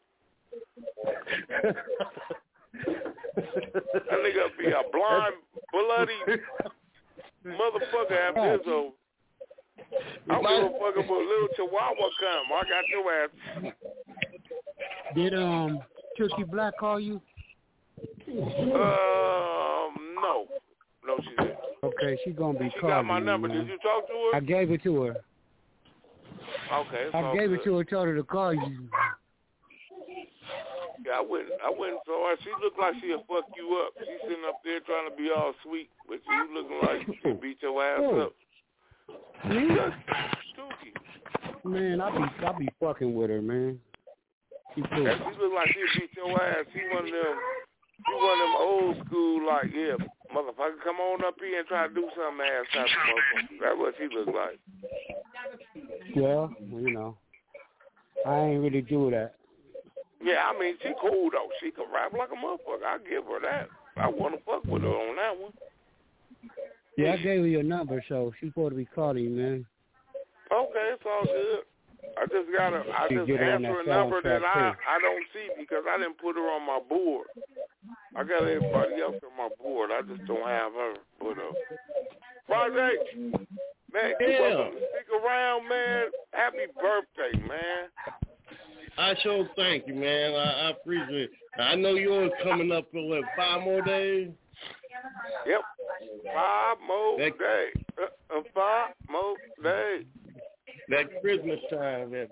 That nigga be a blind, bloody motherfucker after this over. I don't give a fuck about little Chihuahua come. I got your ass. Did um Turkey Black call you? Um, no. No, she didn't. Okay, she's gonna be she calling got my you, number. man. Did you talk to her? I gave it to her. Okay, it's I all gave good. it to her, told her to call you. Yeah, I went. I went and saw her. She looked like she'll fuck you up. She's sitting up there trying to be all sweet, but you looking like she'll beat your ass Oh. up. Man, I be I be fucking with her, man. She cool. And she look like she'll beat your ass. She one of them. She one of them old school like, yeah, motherfucker, come on up here and try to do something ass type of motherfucker. That's what she look like. Well, you know, I ain't really do that. Yeah, I mean, she cool though. She can rap like a motherfucker. I give her that. I want to fuck with her on that one. Yeah, I gave her your number, so she's supposed to be calling you, man. Okay, it's all good. I just gotta, I She just get on answer that a number that soundtrack, I, too. I don't see because I didn't put her on my board. I got everybody else on my board. I just don't have her. But uh, Project, man, you Yeah. welcome to stick around, man. Happy birthday, man. I sure thank you, man. I, I appreciate it. I know yours coming up in what, five more days? Yep, five more That- days. Uh, uh, five more days. That Christmas time, that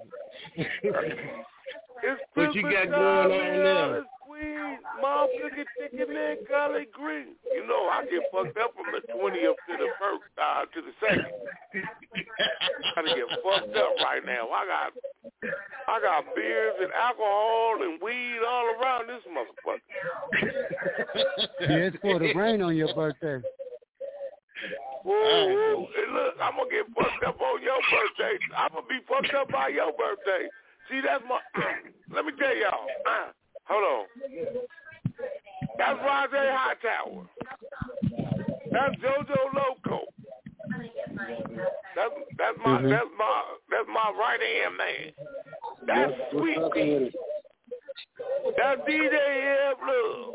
It's what you Christmas got going time, on man. there? It's Queen, motherfucking chicken and collard green. You know, I get fucked up from the twentieth to the first, uh, to the second. I get fucked up right now. I got, I got beers and alcohol and weed all around this motherfucker. Yeah, it's for the rain on your birthday. Woo, woo. And look, I'm gonna get fucked up on your birthday. I'm gonna be fucked up by your birthday. See, that's my. Let me tell y'all. Uh, hold on. That's Rajay Hightower. That's JoJo Loco. That's that's my Mhm. that's my that's my right hand man. That's Sweet Pea. That's D J F Love.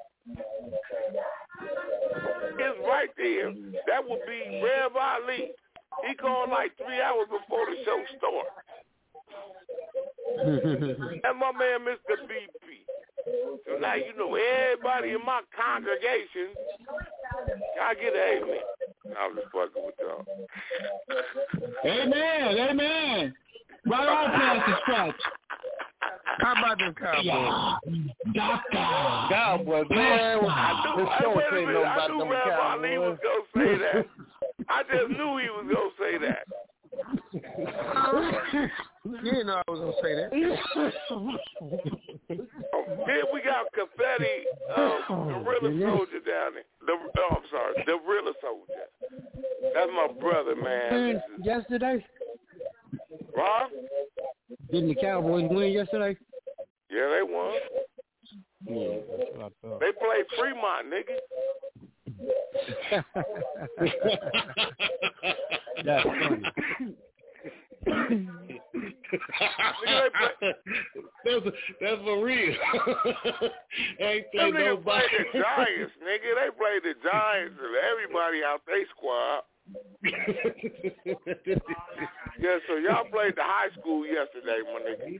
It's right there. That would be Rev Ali. He called like three hours before the show started. And my man, Mister B P. So now you know everybody in my congregation. I get an amen. I'm just fucking with y'all. Amen, amen. Right on past the scratch. How about them Cowboys? Yeah. Doctor. Cowboys, man. I knew, This I, show wait a say minute, no I about knew them Rev Ali was Cowboys. going to say that. I just knew he was going to say that. You didn't know I was going to say that. Here we got confetti, um, Gorilla Soldier down there. The, oh, I'm sorry, the Gorilla Soldier. That's my brother, man. Win This is, yesterday? Rob? Didn't the Cowboys win yesterday? Yeah, they won. Yeah, that's what I thought. They played Fremont, nigga. That's funny. that's, that's for real. Ain't play Them niggas nobody. played the Giants, nigga. They played the Giants and everybody out they squad. Yeah, so y'all played the high school yesterday, my nigga.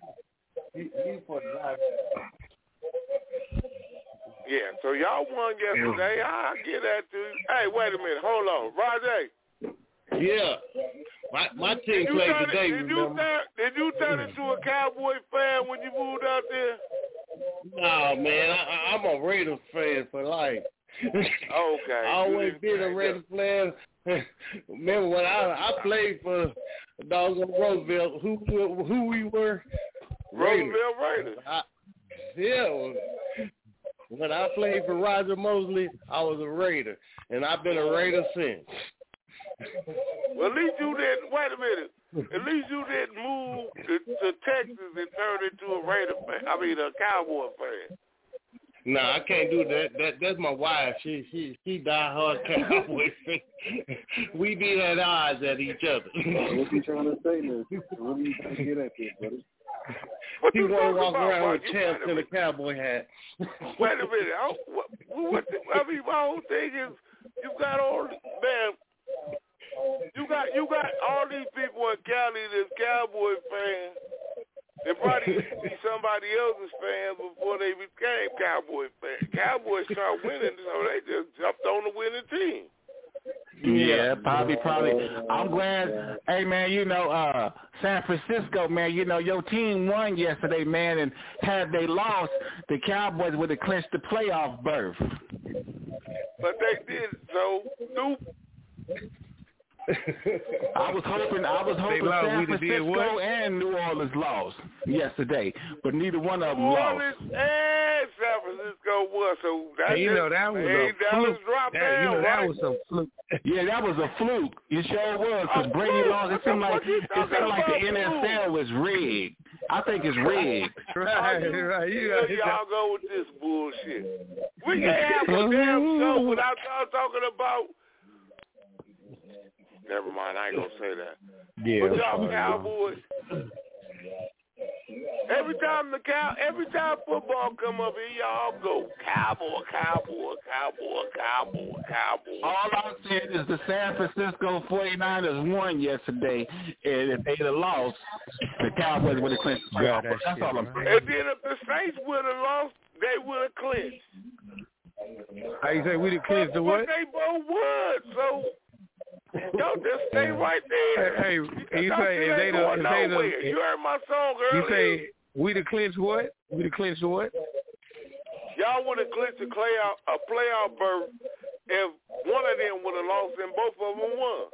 Yeah, so y'all won yesterday. I, I get that to you. Hey, wait a minute. Hold on. Rajay. Yeah. My my team Did you played turn, today, did you, remember? turn, did you turn into a Cowboy fan when you moved out there? No, man. I, I'm a Raiders fan for life. Okay. I always been a Raiders fan. Remember when I I played for doggone Roosevelt, who who we were? Roosevelt Raiders. I, yeah. When I played for Roger Mosley, I was a Raider, and I've been a Raider since. Well, at least you didn't. Wait a minute. At least you didn't move to, to Texas and turn into a Raider fan. I mean, a Cowboy fan. No, I can't do that. That that's my wife. She she she die hard Cowboy fan. We be at odds at each other. What you trying to say, man? What are you trying to get at this, buddy? What He you want to talking walk about, around Mike? with You champs wait a in a minute. cowboy hat. Wait a minute. I, what, what the, I mean, my whole thing is you got all man. You got you got all these people in Cali that's Cowboy fans. They probably used to be somebody else's fans before they became Cowboy fans. Cowboys started winning, so they just jumped on the winning team. Yeah, probably, probably. I'm glad. Hey, man, you know, uh, San Francisco, man, you know, your team won yesterday, man, and had they lost, the Cowboys would have clinched the playoff berth. But they did so. Nope. I was hoping, I was hoping lost, San Francisco and New Orleans lost yesterday, but neither one of them New lost. Orleans and San Francisco was, so that hey, you just, know that was hey, a fluke. That, That, you know right? that was a fluke. Yeah, that was a fluke. It sure was, because Brady lost. It seemed like it seemed like the N F L was rigged. I think it's rigged. Right, right. You know, Here y'all go with this bullshit. We can't have a damn show without y'all talking about. Never mind, I ain't gonna say that. Yeah, but y'all Cowboys. Every time the cow, every time football come up here, y'all go Cowboy, Cowboy, Cowboy, Cowboy, Cowboy. All I'm saying is the San Francisco forty-niners won yesterday, and if they'd have lost, the Cowboys would have clinched the playoff. That's shit, all I'm saying. And then if the Saints would have lost, they would have clinched. How you say we done clinched the what? But they both would, so. Y'all just stay right there. Hey, hey you say if they the, if they the, you heard my song earlier. You say we the clinch what? We the clinch what? Y'all would have clinched a playoff a playoff berth if one of them would have lost and both of them won.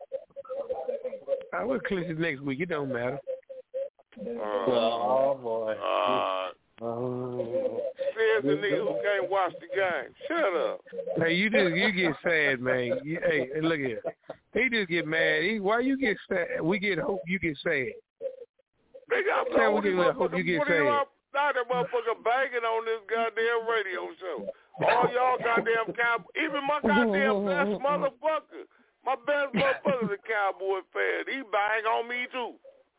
I will clinch it next week. It don't matter. Uh, oh boy. Uh, oh. Says the nigga who can't watch the game. Shut up. Hey, you just you get sad, man. You, hey, look here. He just get mad. He, why you get sad? We get hope. You get sad. They got Sam, we get hope. You get sad. Not that motherfucker banging on this goddamn radio show. All y'all goddamn cow. Even my goddamn best motherfucker. My best motherfucker's a Cowboy fan. He bang on me too.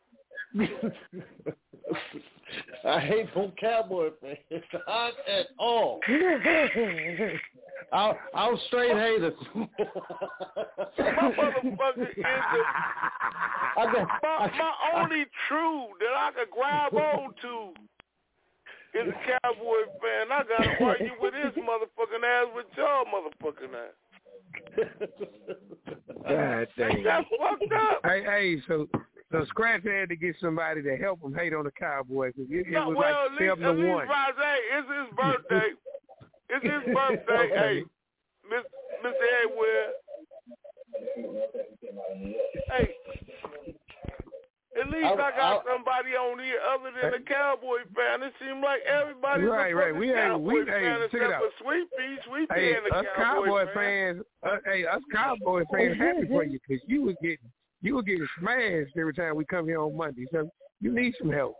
I hate them Cowboy fans. Not at all. I'll, I'll straight hate us. My motherfucker is the, I got, my, my only true that I could grab on to is a Cowboy fan. I got to argue with his motherfucking ass with y'all motherfucking ass. God dang. That's fucked up. Hey, hey, so so Scratch had to get somebody to help him hate on the Cowboys. It, it no, was well, like seven to one. Hey, it's his birthday. It's his birthday. Hey, Miss Mister Edward. Hey, at least I, I got I, somebody on here other than the Cowboy fan. It seems like everybody's right, a right. We Cowboy ain't, we fan ain't, except for Sweet Pea. Sweet Pea hey, and the us Cowboy, Cowboy fan. fans, uh, hey, us Cowboy fans happy for you because you was getting you were getting smashed every time we come here on Monday. So you need some help.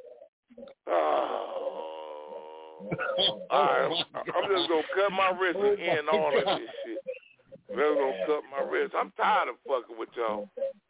Oh. All right, I'm just gonna cut my wrist and end all of this shit. I'm just gonna cut my wrist. I'm tired of fucking with y'all.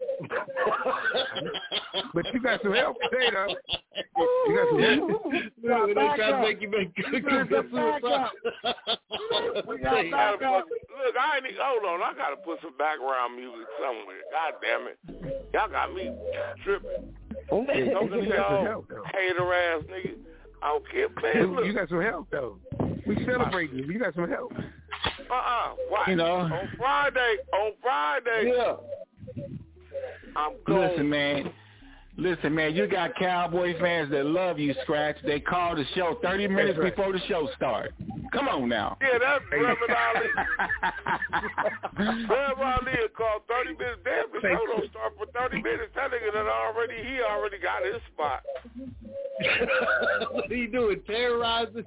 But you got some help today, though. You got some help. No, they try to make you make good suicide. Look, I ain't. Hold on, I gotta put some background music somewhere. God damn it, y'all got me tripping. Okay. Talking to y'all hater ass nigga. I don't care, man. Look. You got some help though. We celebrate you. You got some help. Uh-uh. Why? You know. On Friday. On Friday. Yeah. I'm going. Listen, man. Listen, man. You got Cowboy fans that love you, Scratch. They call the show thirty minutes right. before the show starts. Come on now. Yeah, that's Reverend Ali. Reverend Ali called thirty minutes. Damn, the show don't start for thirty minutes. That nigga that already, he already got his spot. What are you doing? Terrorizing?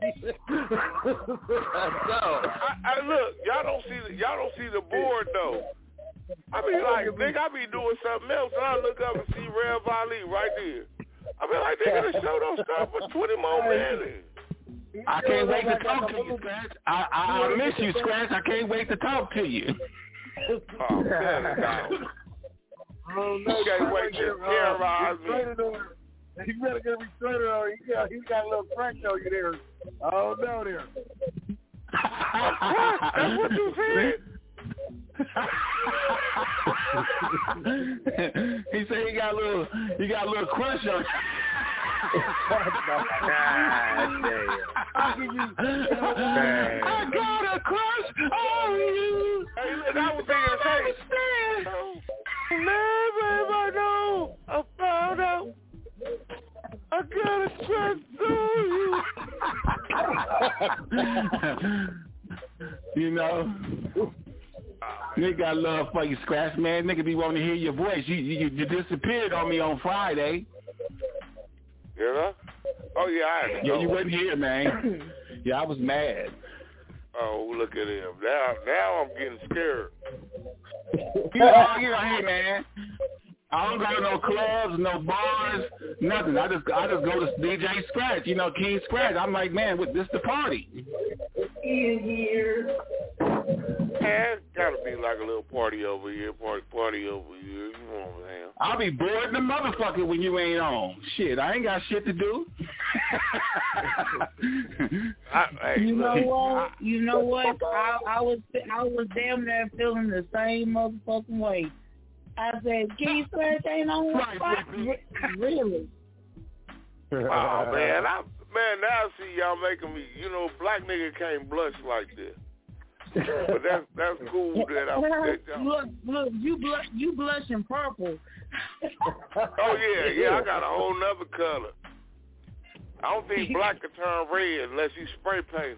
No. I, I look, y'all don't see the y'all don't see the board though. I be like, nigga, I be doing something else, and I look up and see Rev Ali right there. I be like, nigga, the show don't start for twenty more minutes. I can't wait to talk to you, Scratch. I, I, I miss you, Scratch. I can't wait to talk to you. Oh, man. You can't wait to terrorize me. You better get a restrainer on. He got, he got a little crack on you there. Oh, no, there. That's what you said. He said he got a little, he got a little crush on. God damn. I got a crush on you. Hey, look, I was thinking the same. Never ever know about out. I got a crush on you. You know, nigga got love for you, Scratch, man. Nigga be wanting to hear your voice. You, you you disappeared on me on Friday. You know? Oh yeah, I had to Yeah, go. you wasn't here, man. Yeah, I was mad. Oh, look at him. Now, now I'm getting scared. You know, you know, hey man, I don't go to no clubs, no bars, nothing. I just I just go to D J Scratch, you know, King Scratch. I'm like, man, with this the party. In here. Man, it's gotta be like a little party over here, party party over here. You know what I'm saying? I'll be bored the motherfucker when you ain't on. Shit, I ain't got shit to do. I, hey, you know look, what? I, you know what? I, I was I was damn near feeling the same motherfucking way. I said, King Scratch ain't on the spot. Really? Oh man, I man now I see y'all making me. You know, black nigga can't blush like this. But that's that's cool that I'm. That look, look, you blush, you blushing purple. Oh yeah, yeah, I got a whole nother color. I don't think black can turn red unless you spray paint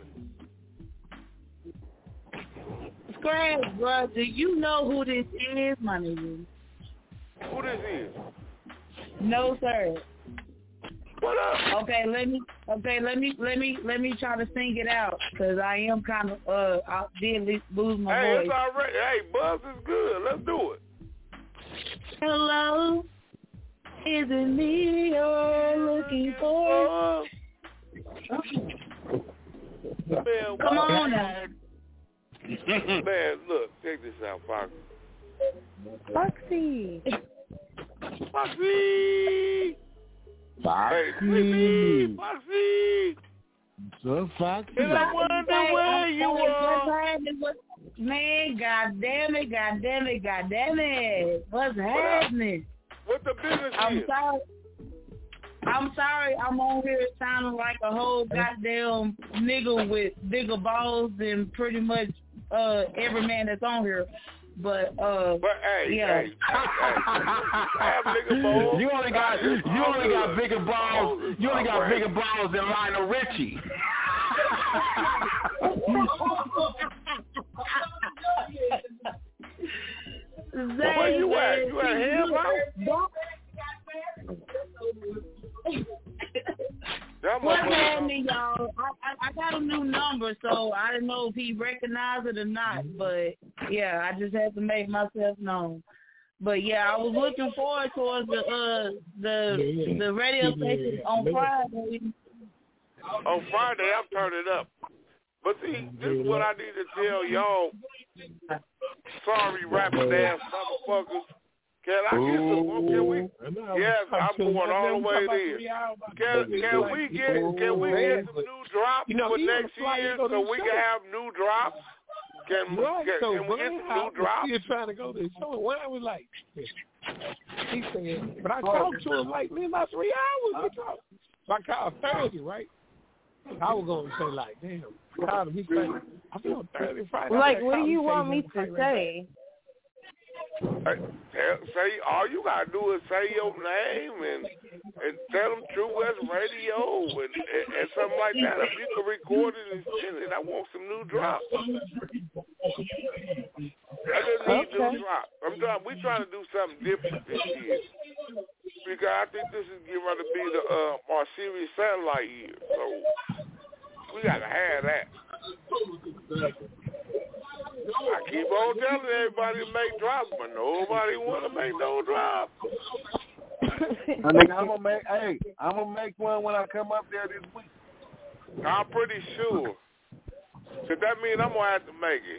it. Scratch, bro, do you know who this is, my nigga? Who this is? No, sir. What up? Okay, let me. Okay, let me. Let me. Let me try to sing it out because I am kind of. Uh, I did lose my hey, voice. It's all right. Hey, Buzz is good. Let's do it. Hello, is it me you're looking for? Man, come on now. Man, look, check this out, Fox. Foxy. Foxy. Foxy. Hey, Foxy. Foxy. So Foxy. And I wonder where you are. Man, God damn it, God damn it, God damn it. What's happening? What the business I'm is? sorry. I'm sorry I'm on here sounding like a whole goddamn nigga with bigger balls than pretty much uh, every man that's on here. But uh, but hey, yeah. hey, hey, hey. I have bigger balls. You only got you only got bigger balls. You only got bigger balls than Lionel Richie. Where you at? You at Hell House? What's happening, y'all? I, I, I got a new number, so I didn't know if he recognized it or not. But yeah, I just had to make myself known. But yeah, I was looking forward towards the uh the the radio station on Friday. On Friday, I'm turning up. But see, this is what I need to tell y'all. Sorry, rapping ass motherfuckers. Can I get some? Can we? Yes, I'm going all the way there. Can can we get can we get some new drops for next year so we can have new drops? Can we can, can we get some new drops? He's trying to go to the show. When I was like, he said, but I talked to him like man, about three hours. We talked. So I called Thursday, right? I was gonna say like, damn. I called him. He said, I feel on Thursday, Friday. Like, what do you want me to say? Hey, tell, say all you gotta do is say your name and and tell them True West Radio and, and, and something like that. If you can record it and send it, I want some new drops. I just need Okay. new drops. I'm trying. We trying to do something different this year because I think this is getting ready to be the uh, our Sirius satellite year. So we gotta have that. I keep on telling everybody to make drops, but nobody want to make no drops. I mean, I'm gonna make. Hey, I'm gonna make one when I come up there this week. I'm pretty sure. Cause that means I'm gonna have to make it.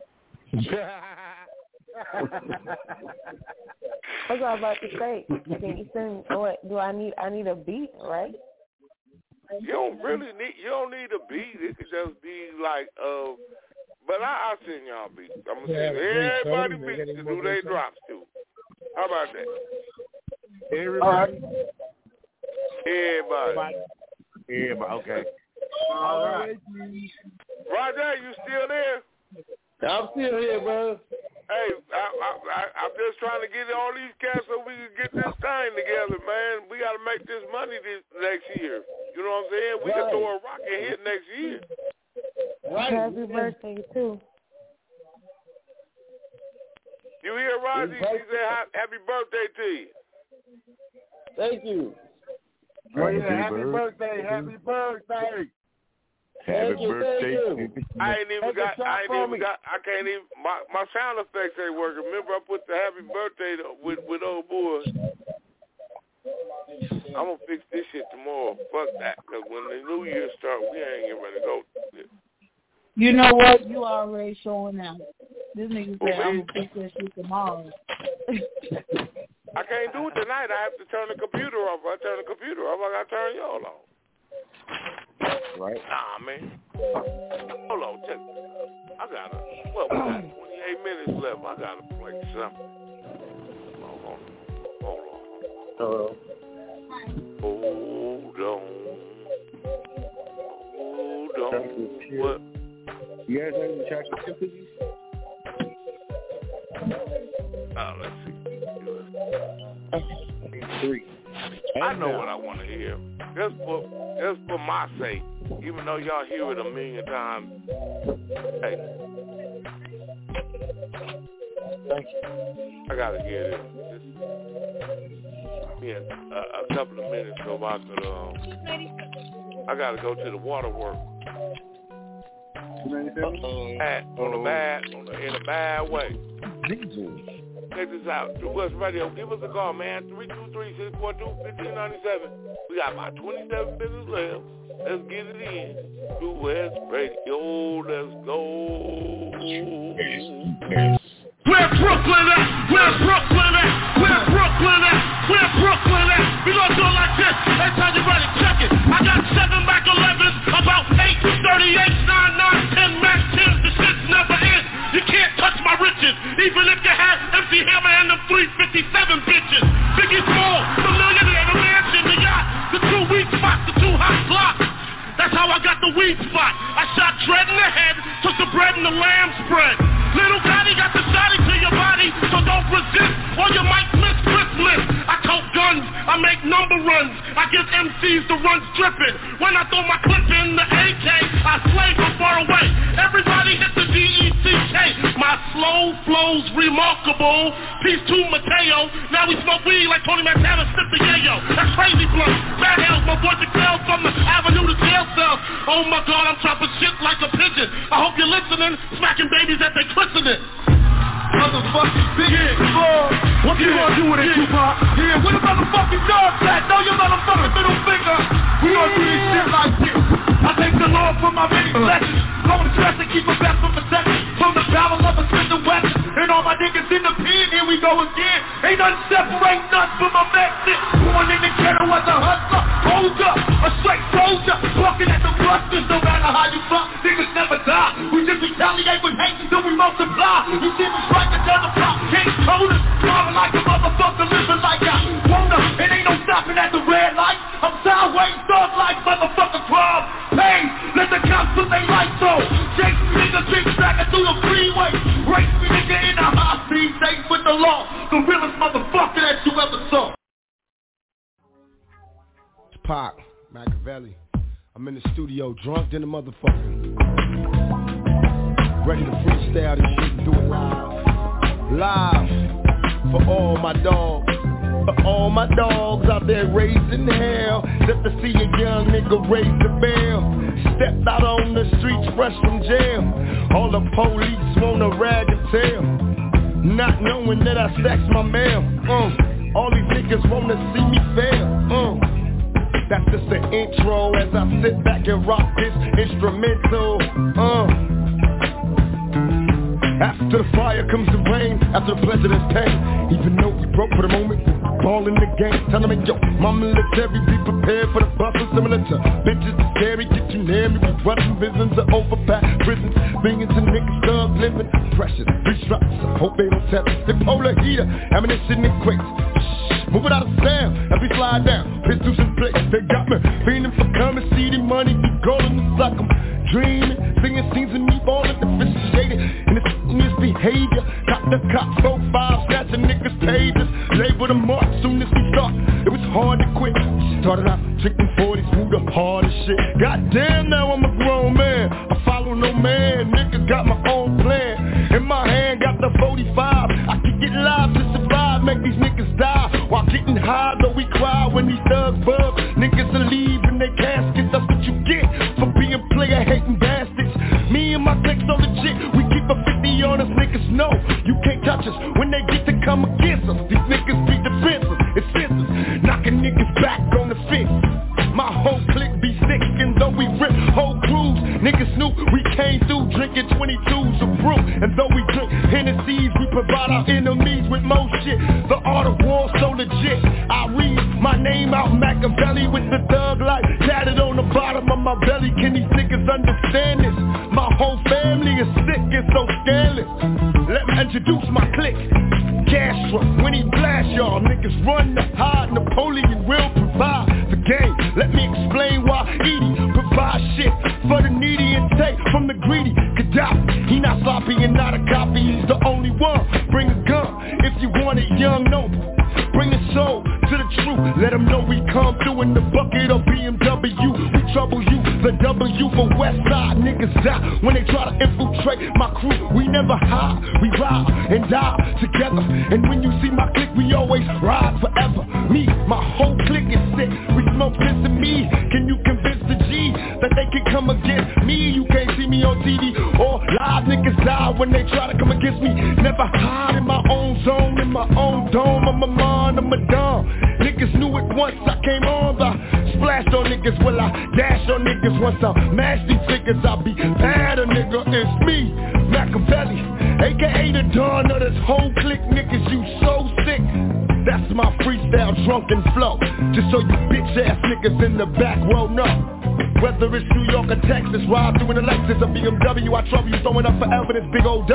What was I about to say? Can you send what? Do I need? I need a beat, right? You don't really need. You don't need a beat. It could just be like uh. But I, I'll send y'all beats. I'm going to Yeah, send great everybody soda, beats man. to do their drops, too. How about that? Everybody. Everybody. Everybody. Okay. All right. Roger, you still there? I'm still here, bro. Hey, I, I, I, I'm just trying to get all these cats so we can get this thing together, man. We got to make this money this next year. You know what I'm saying? We Right. can throw a rocket hit next year. Right. Happy birthday, too. You hear, Roger? He said ha- happy birthday to you. Thank you. Oh, yeah, happy birthday, happy birthday. Happy Thank you, birthday. thank you. I ain't even Take a got, shot I ain't for even me. got, I can't even, my, my sound effects ain't working. Remember I put the happy birthday to, with, with old boy. I'm going to fix this shit tomorrow. Fuck that. Because when the new year start, we ain't getting ready to go through this. You know what? You already showing out. This nigga Well, said I'm man. gonna fix that shit tomorrow. I can't do it tonight. I have to turn the computer off. I turn the computer off, I got to turn y'all on. Right. Nah, man. Hold on. Check. I got to, well, we got twenty-eight minutes left. I got to play something. Hold on. Hold on. Uh, Hold on. Hold on. What? You guys have any chocolate chip cookies? Oh, let's see. Three. I know what I want to hear. Just for, just for my sake, even though y'all hear it a million times. Hey. Thank you. I got to hear this. Yeah, a, a couple of minutes so I could, um, I got to go to the waterworks. Bad, on a bad, on a, in a bad way. Check this out. True West Radio, give us a call, man. three two three, six four two, one five nine seven. We got about twenty-seven minutes left. Let's get it in. True West Radio, let's go. Where Brooklyn at? Where Brooklyn at? Where Brooklyn at? Where Brooklyn at? We gonna do it like this. Every time you ready, check it. I got seven Mac elevens, about eight thirty-eight, nine, nine, ten Mac tens. The shit's never ends. You can't touch my riches, even if you had M C Hammer and the three fifty-seven bitches. Biggie Small, the millionaire, the mansion, the yacht, the two weak spots, the two hot blocks. That's how I got the weed spot. I shot Dread in the head, took the bread and the lamb spread. Little Gotti got the shotty to your body, so don't resist, or you might miss Christmas. I tote guns, I make number runs, I give M Cs the runs dripping. When I throw my clip in the A K, I slay from far away. Everybody hit the D E C K. My slow flow's remarkable. Peace to Mateo. Now we smoke weed like Tony Montana, sip the yayo. That's crazy blunt. Bad hell, my boy Jaquel from the avenue to jail cells. Oh my God, I'm chopping shit like a pigeon. I hope you're listening, smacking babies at their christening. Motherfucking big yeah. What you yeah. gonna do with it, yeah. Tupac? Yeah, where the motherfucking dogs at? Throw your motherfucking middle finger. We gonna do this shit like this. I thank the Lord for my many blessings. Going to stress and keep a best from protection. From the barrel of a Smith and Wesson. And all my niggas in the pen, here we go again. Ain't nothing separate nuts from my Mexican. Born in the ghetto as a hustler. Hold up, a straight soldier. Walking at the clusters, no matter how you fuck. Niggas never die. We just retaliate with hate until we multiply. You see me striking down the block, can't hold us. Driving like a motherfucker, living like I wanna. It ain't no stopping at the red light. I'm sideways, thug like motherfucker crime. Pain, let the cops put they lights on. Chase me nigga, big tracker through the freeway. Race me nigga in a high speed, safe with the law. The realest motherfucker that you ever saw. It's Pac, Machiavelli. I'm in the studio, drunk than a motherfucker. Ready to freestyle this shit and do it live. Live for all my dogs. For all my dogs out there raising hell. Just to see a young nigga raise the bell. Stepped out on the streets fresh from jail. All the police wanna rag and tell. Not knowing that I stacks my mail. uh. All these niggas wanna see me fail. uh. That's just the intro as I sit back and rock this instrumental. uh. After the fire comes the rain, after the pleasure there's pain. Even though we broke for the moment, ball in the game. Tell them, yo, my military, be prepared for the busters. Similar to bitches that's scary, get you near me. We running visions of overpacked prisons. Millions of niggas thug living. Pressure, three straps, I hope they don't tell us. They polar heater, ammunition and crates. Shh, move it out of sound, let me slide down. Pistols in place, they got me fiending for coming. See the money, be golden to suck 'em. Dreaming, seeing scenes of me ballin' differentiated. And it's misbehavior. Cop the cop, four, five, snatching niggas' pages. Label the mark, soon as we start. It was hard to quit. Started out drinking forties, moved the hardest shit. Goddamn, now I'm a grown man. I follow no man, nigga got my own plan. In my hand, got the forty-five. I can get live to survive, make these niggas die. While getting high, though we cry when these thugs bug. Niggas will leave in their caskets, that's what you get for being player hating bastards. Me and my clique so legit, we keep a fifty on us, niggas know you can't touch us when they get to come against us. These niggas be defensive, it's senseless, knocking niggas back on the fence. My whole clique be sick, and though we rip whole crews, niggas knew we came through drinking twenty-twos of brew. And though we drink Hennessy's, we provide our enemies with more shit. The art of war so legit. I read my name out Machiavelli with the thug life tatted on the bottom of my belly. Can these niggas understand this? My whole family is sick and so scandalous. Let me introduce my clique. Castro, when he blast y'all, niggas run to hide. Napoleon will provide the game. Let me explain why Edie provides shit for the needy and take from the greedy. Gaddafi, he not sloppy and not a copy, he's the only one. Bring a gun if you want it, young noble. Bring the soul to the truth. Let them know we come through in the bucket of B M W. We trouble you, the W for West Side. Niggas die when they try to infiltrate my crew. We never hide, we ride and die together. And when you see my clique, we always ride forever. Me, my whole clique is sick. We smoke piss and me. Can you convince the G that they can come against me? You can't see me on T V or live. Niggas die when they try to come against me. Never hide in my own zone, in my own dome. I'm a man, I'm a dumb. Niggas knew it once I came on. I splashed on niggas, well I dashed on niggas. Once I mash these figures, I'll be bad a nigga. It's me, Machiavelli, aka the Don of this whole clique. Niggas, you so sick. That's my freestyle drunken flow. Just so you bitch ass niggas in the back row know. Whether it's New York or Texas, ride through in a Lexus, a B M W, I trouble you, throwing up forever this big old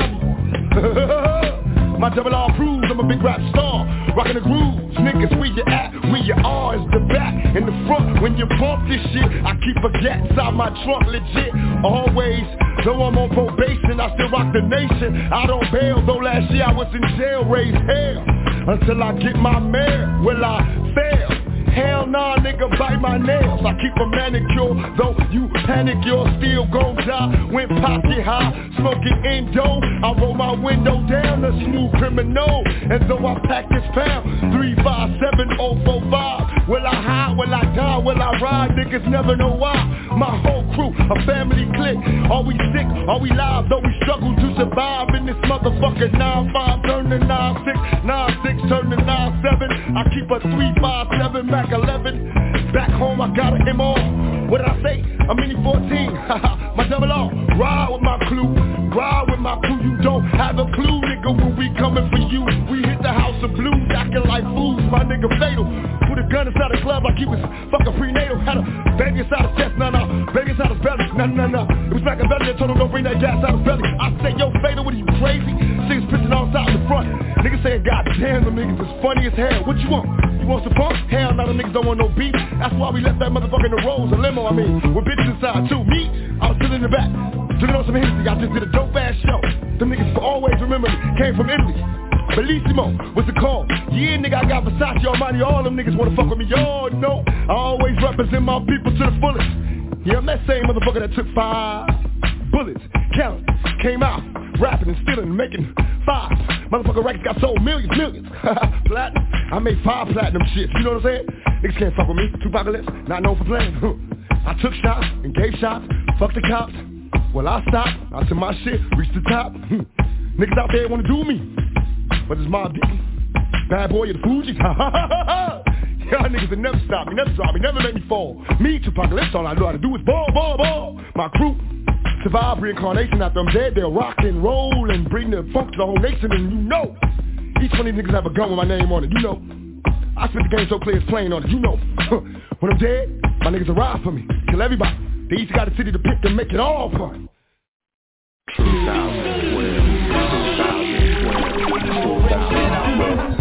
W. My double R proves I'm a big rap star, rockin' the grooves. Niggas, where you at, where you are is the back and the front. When you bump this shit, I keep a gat inside my trunk, legit. Always, though I'm on probation, I still rock the nation. I don't bail, though last year I was in jail, raised hell. Until I get my mare, will I fail? Hell nah, nigga, bite my nails. I keep a manicure, though you panic, you're still gon' die. When pocket high, smoking Indo, I roll my window down, a smooth criminal. And though I pack this pound, three five seven oh four five. Will I hide, will I die, will I ride? Niggas never know why. My whole crew, a family clique. Are we sick, are we live, though we struggle to survive in this motherfucker. Nine five turn to nine six, nine six turn to nine seven. I keep a three five seven Mac eleven. Back home I got an M R. What did I say? A mini fourteen. My double R. Ride with my crew. Ride with my crew. You don't have a clue, nigga, when we coming for you. We hit the house of blues, acting like fools. My nigga fatal. Put a gun inside the club like he was fucking prenatal. Had a baby inside his chest, nah nah. Baby inside his belly, nah nah nah. It was back in belly that told him don't bring that gas out his belly. I say, yo, fatal, what are you crazy? Six pitching all sides in the front. Niggas saying, God damn, them niggas is funny as hell. What you want? You want some funk? Hell no, them niggas don't want no beef. That's why we left that motherfucker in the rolls, a limo, I mean, with bitches inside too. Me, I was sitting in the back, drinking on some Hennessy. I just did a dope ass show. Them niggas for always remember me, came from Italy. Bellissimo, what's it called? Yeah, nigga, I got Versace, Armani, all them niggas wanna fuck with me. Y'all know, I always represent my people to the fullest. Yeah, I'm that same motherfucker that took five bullets, count, came out, rapping and stealing and making five. Motherfucker records got sold millions, millions. Platinum, I made five platinum shit, you know what I'm saying? Niggas can't fuck with me, Tupacalypse, not known for playing. I took shots and gave shots, fuck the cops. Well, I stopped, I took my shit, reached the top. Niggas out there wanna do me, but it's Mobb Deep, bad boy of the Fugees. Y'all niggas will never stop me, never drop me, never let me fall. Me, Tupacalypse, all I know how to do is ball, ball, ball. My crew survive reincarnation after I'm dead. They'll rock and roll and bring the funk to the whole nation. And you know, each one of these niggas have a gun with my name on it, you know. I spit the game so clear it's plain on it, you know. When I'm dead, my niggas will ride for me, kill everybody. They each got a city to pick and make it all fun. two thousand twelve, two thousand twelve, two thousand twelve.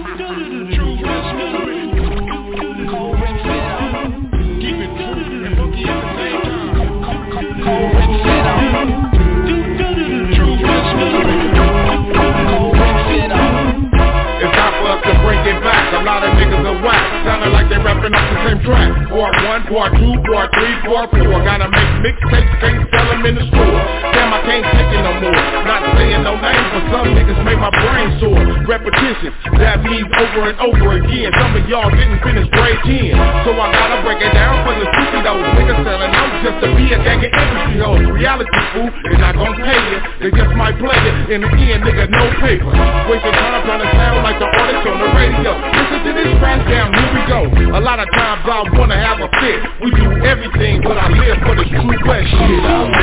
A lot of niggas are whack, sounding like they rapping off the same track. Part one, part two, part three, part four. Gotta make mixtapes, can't sell them in the store. Damn, I can't take it no more. Not saying no names, but some niggas make my brain sore. Repetition, that means over and over again. Some of y'all didn't finish grade ten, so I gotta break it down for the stupid those niggas selling out just to be a gang of industry hoes. Reality fool, they're not gon' pay you, they just might play it. In the end, nigga, no paper. Wasting time trying to sound like the artist on the radio. Listen to this crash down, here we go. A lot of times I wanna have a fit. We do everything, but I live for this true West shit.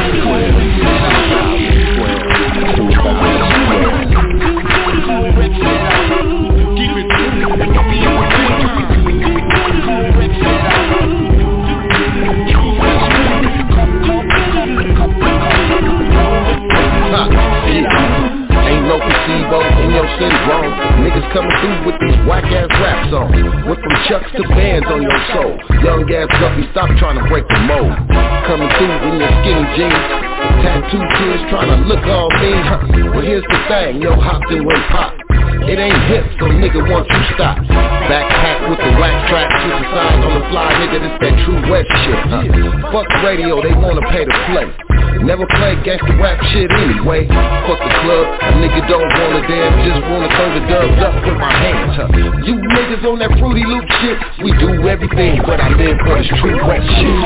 Keep it true, and don't be in Ain't no placebo in your syndrome. Niggas coming through with these whack-ass rap songs. Went from chucks to bands on your soul. Young-ass guppy, stop trying to break the mold. Coming through in your skinny jeans. Tattoo kids trying to look all mean. But here's the thing, yo, hopped and went pop. It ain't hip, so nigga, once you stop. Backpack with the wax trap, to the signs on the fly, nigga, this that true West shit, huh? Fuck radio, they wanna pay to play. Never play gangsta rap shit anyway. Fuck the club, a nigga don't wanna dance, just wanna throw the dubs up with my hands, huh? You niggas on that Fruity Loop shit, we do everything, but I live for this true West shit.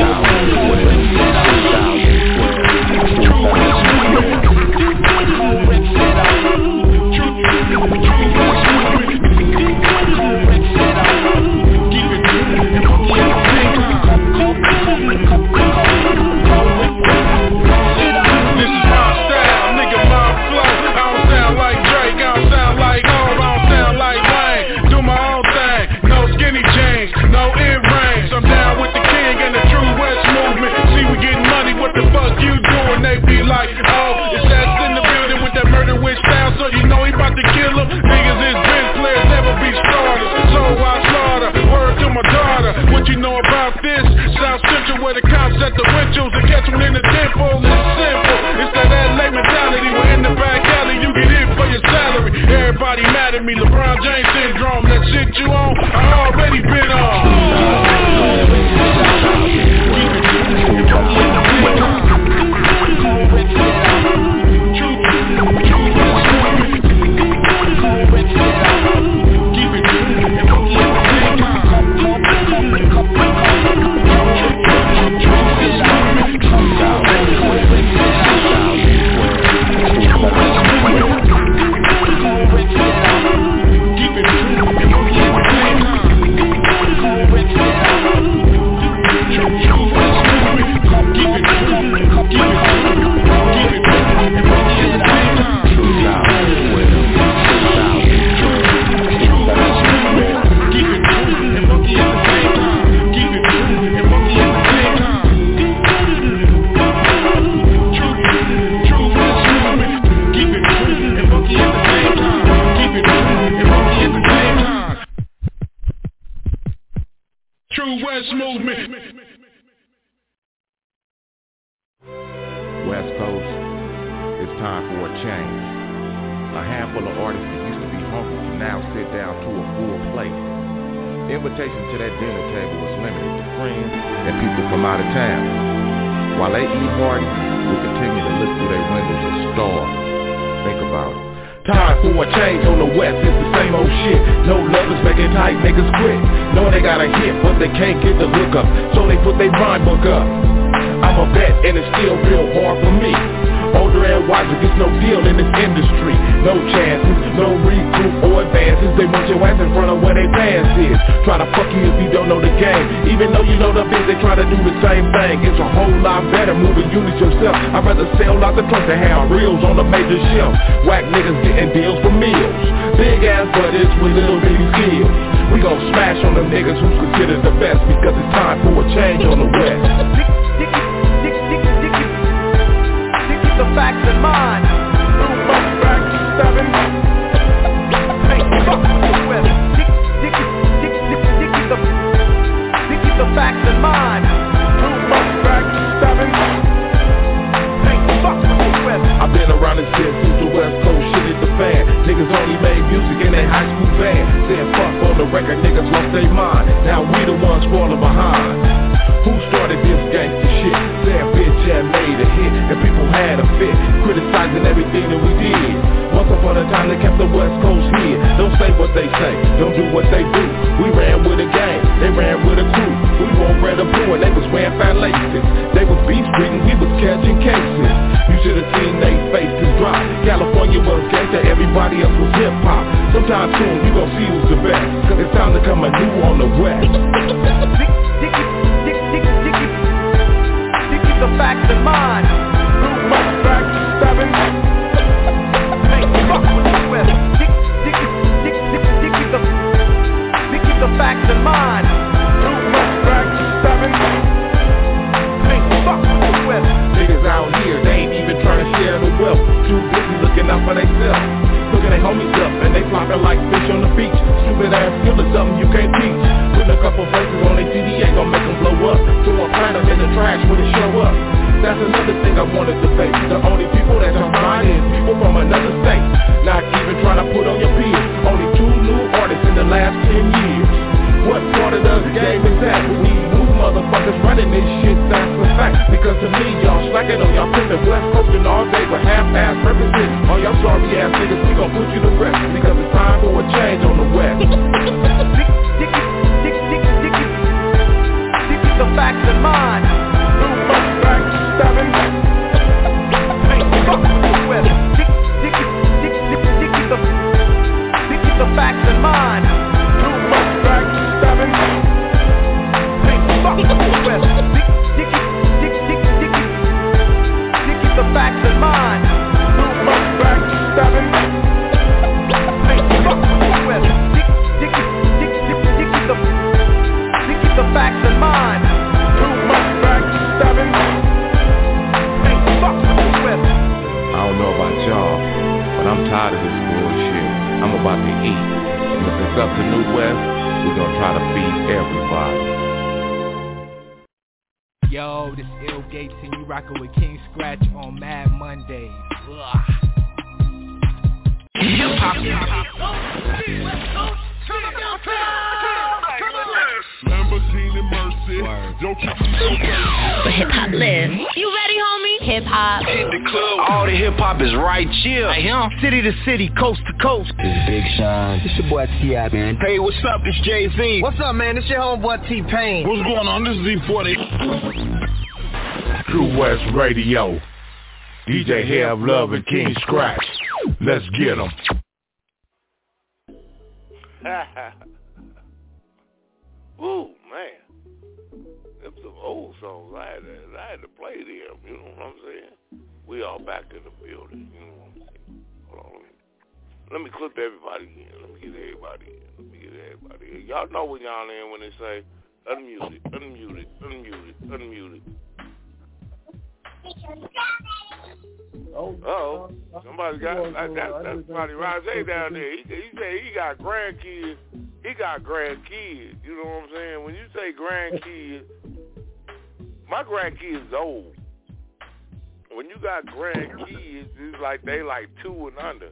At the windshields and catch them in the tempo. It's simple, it's that L A mentality. We're in the back alley, you get in for your salary. Everybody mad at me, LeBron James syndrome. That shit you on, I already been on. I'd rather sell out the trunk than have reels on the major shelf. Whack niggas getting deals for meals. Big ass budgets with little bitty skills. We gon' smash on them niggas who's considered the best, because it's time for a change on the West. The facts in mind. Through much back seven. Hey, fuck with the weather. Dick, dick, dick, dick, dick, the, dick, the facts in mind. Through much back seven. Hey, fuck with the weather. I've been around this shit since the West Coast shit hit the fan. Niggas only made music in their high school band. Saying fuck on the record, niggas lost their mind. Now we the ones falling behind. Who started this gangsta shit? Said bitch and made a hit, and people had a fit, criticizing everything that we did. Once upon a time they kept the West Coast here. Don't say what they say, don't do what they do. We ran with a gang, they ran with a crew. We wore red and blue and they was wearing fat laces. They was beef streeting, we was catching cases. You should've seen they faces drop. California was gangsta, everybody else was hip hop. Sometime soon you gon' see who's the best, cause it's time to come anew on the West. The facts in mind. Through much back seven. Hey, fuck with the weather. Dick, dick, dick, dick, dick, the, dick, the facts in mind. Through much back seven. Hey, fuck with the weather. Niggas out here, they ain't even trying to share the wealth. Too busy looking out for themselves. Looking their homies up and they flopping like fish on the beach. Stupid ass skill is something you can't teach. Putting a couple verses on their C D ain't gon' make them blow up. So I plant them in the trash when it show up. That's another thing I wanted to say. The only people that I'm finding is people from another state. Not even trying to put on your peers. Only two new artists in the last ten years. What part of the game is that? We need new motherfuckers running this shit, that's a fact. Because to me, y'all slacking on y'all pimpin' West Coastin' all day with half-ass representing. All y'all sorry ass niggas, we gon' put you to rest, because it's time for a change on the West. Dick, dick, dick, dick, dick, dick, the facts in mind. Through much back seven. Hey, fuck with the weather. Dick, dick, dick, dick, dick, the, dick, the facts in mind. Through much back seven. Hey, fuck with the weather. Dick, dick, dick, dick, dick, dick, the facts in mind. Through much back seven. Hey, fuck with the weather. Dick, dick, dick, dick, dick, the, dick, the facts in mind. Through much back seven. Hey, fuck with the weather. I don't know about y'all, but I'm tired of this bullshit. I'm about to eat. And if it's up to New West, we gonna try to feed everybody. Yo, this Ill Gates and you rockin' with King Scratch on Mad Mondays. Hip-hop. Lamborghini Mercy. Yo, keep me so bad. But hip-hop lives. You ready, homie? Hip-hop. Hit the club. All the hip-hop is right chill. Like him. City to city, coast to coast. This Big Sean. This your boy T I, man. Hey, what's up? It's Jay-Z. What's up, man? This your homeboy T-Pain. What's going on? This is Z forty. True West Radio. D J Have Love and King Scratch. Let's get them. Ooh, man. Them some old songs. I had, to, I had to play them, you know what I'm saying? We all back in the building, you know what I'm saying? Hold on, let me, let me clip everybody in. Let me get everybody in. Let me get everybody in. Y'all know when y'all in when they say, unmute it, unmute it, unmute it, unmute it. Uh-oh. Somebody got, I got, that's somebody, Rosé down there. He, he said he got grandkids. He got grandkids. You know what I'm saying? When you say grandkids, my grandkids is old. When you got grandkids, it's like they like two and under.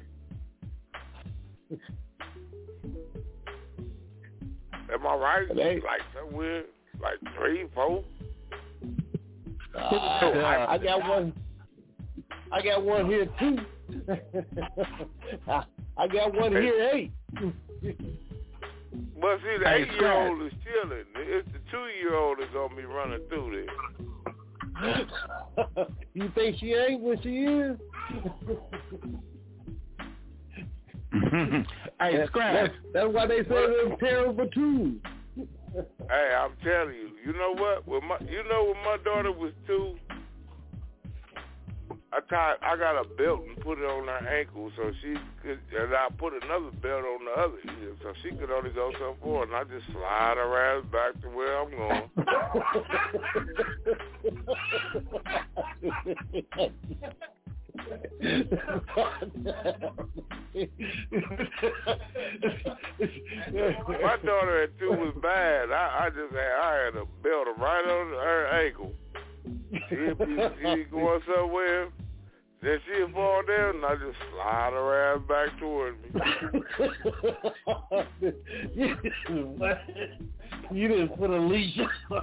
Am I right? Like somewhere, like three, four? Uh, I, I got one. I got one here too. I got one here eight. Well, see, the eight-year-old is chilling. It's the two-year-old that's gonna be running through there. You think she ain't what she is? Hey, Scratch. That's, that's why they say they're terrible too. Hey, I'm telling you, you know what? When my, you know when my daughter was two, I I tied, I got a belt and put it on her ankle so she could, and I put another belt on the other ear so she could only go so far, and I just slide her ass back to where I'm going. My daughter at two was bad. I, I just had, I had a belt right on her ankle. She'd be she going somewhere, then she'd fall down, and I just slide her ass back towards me. You didn't put a leash on.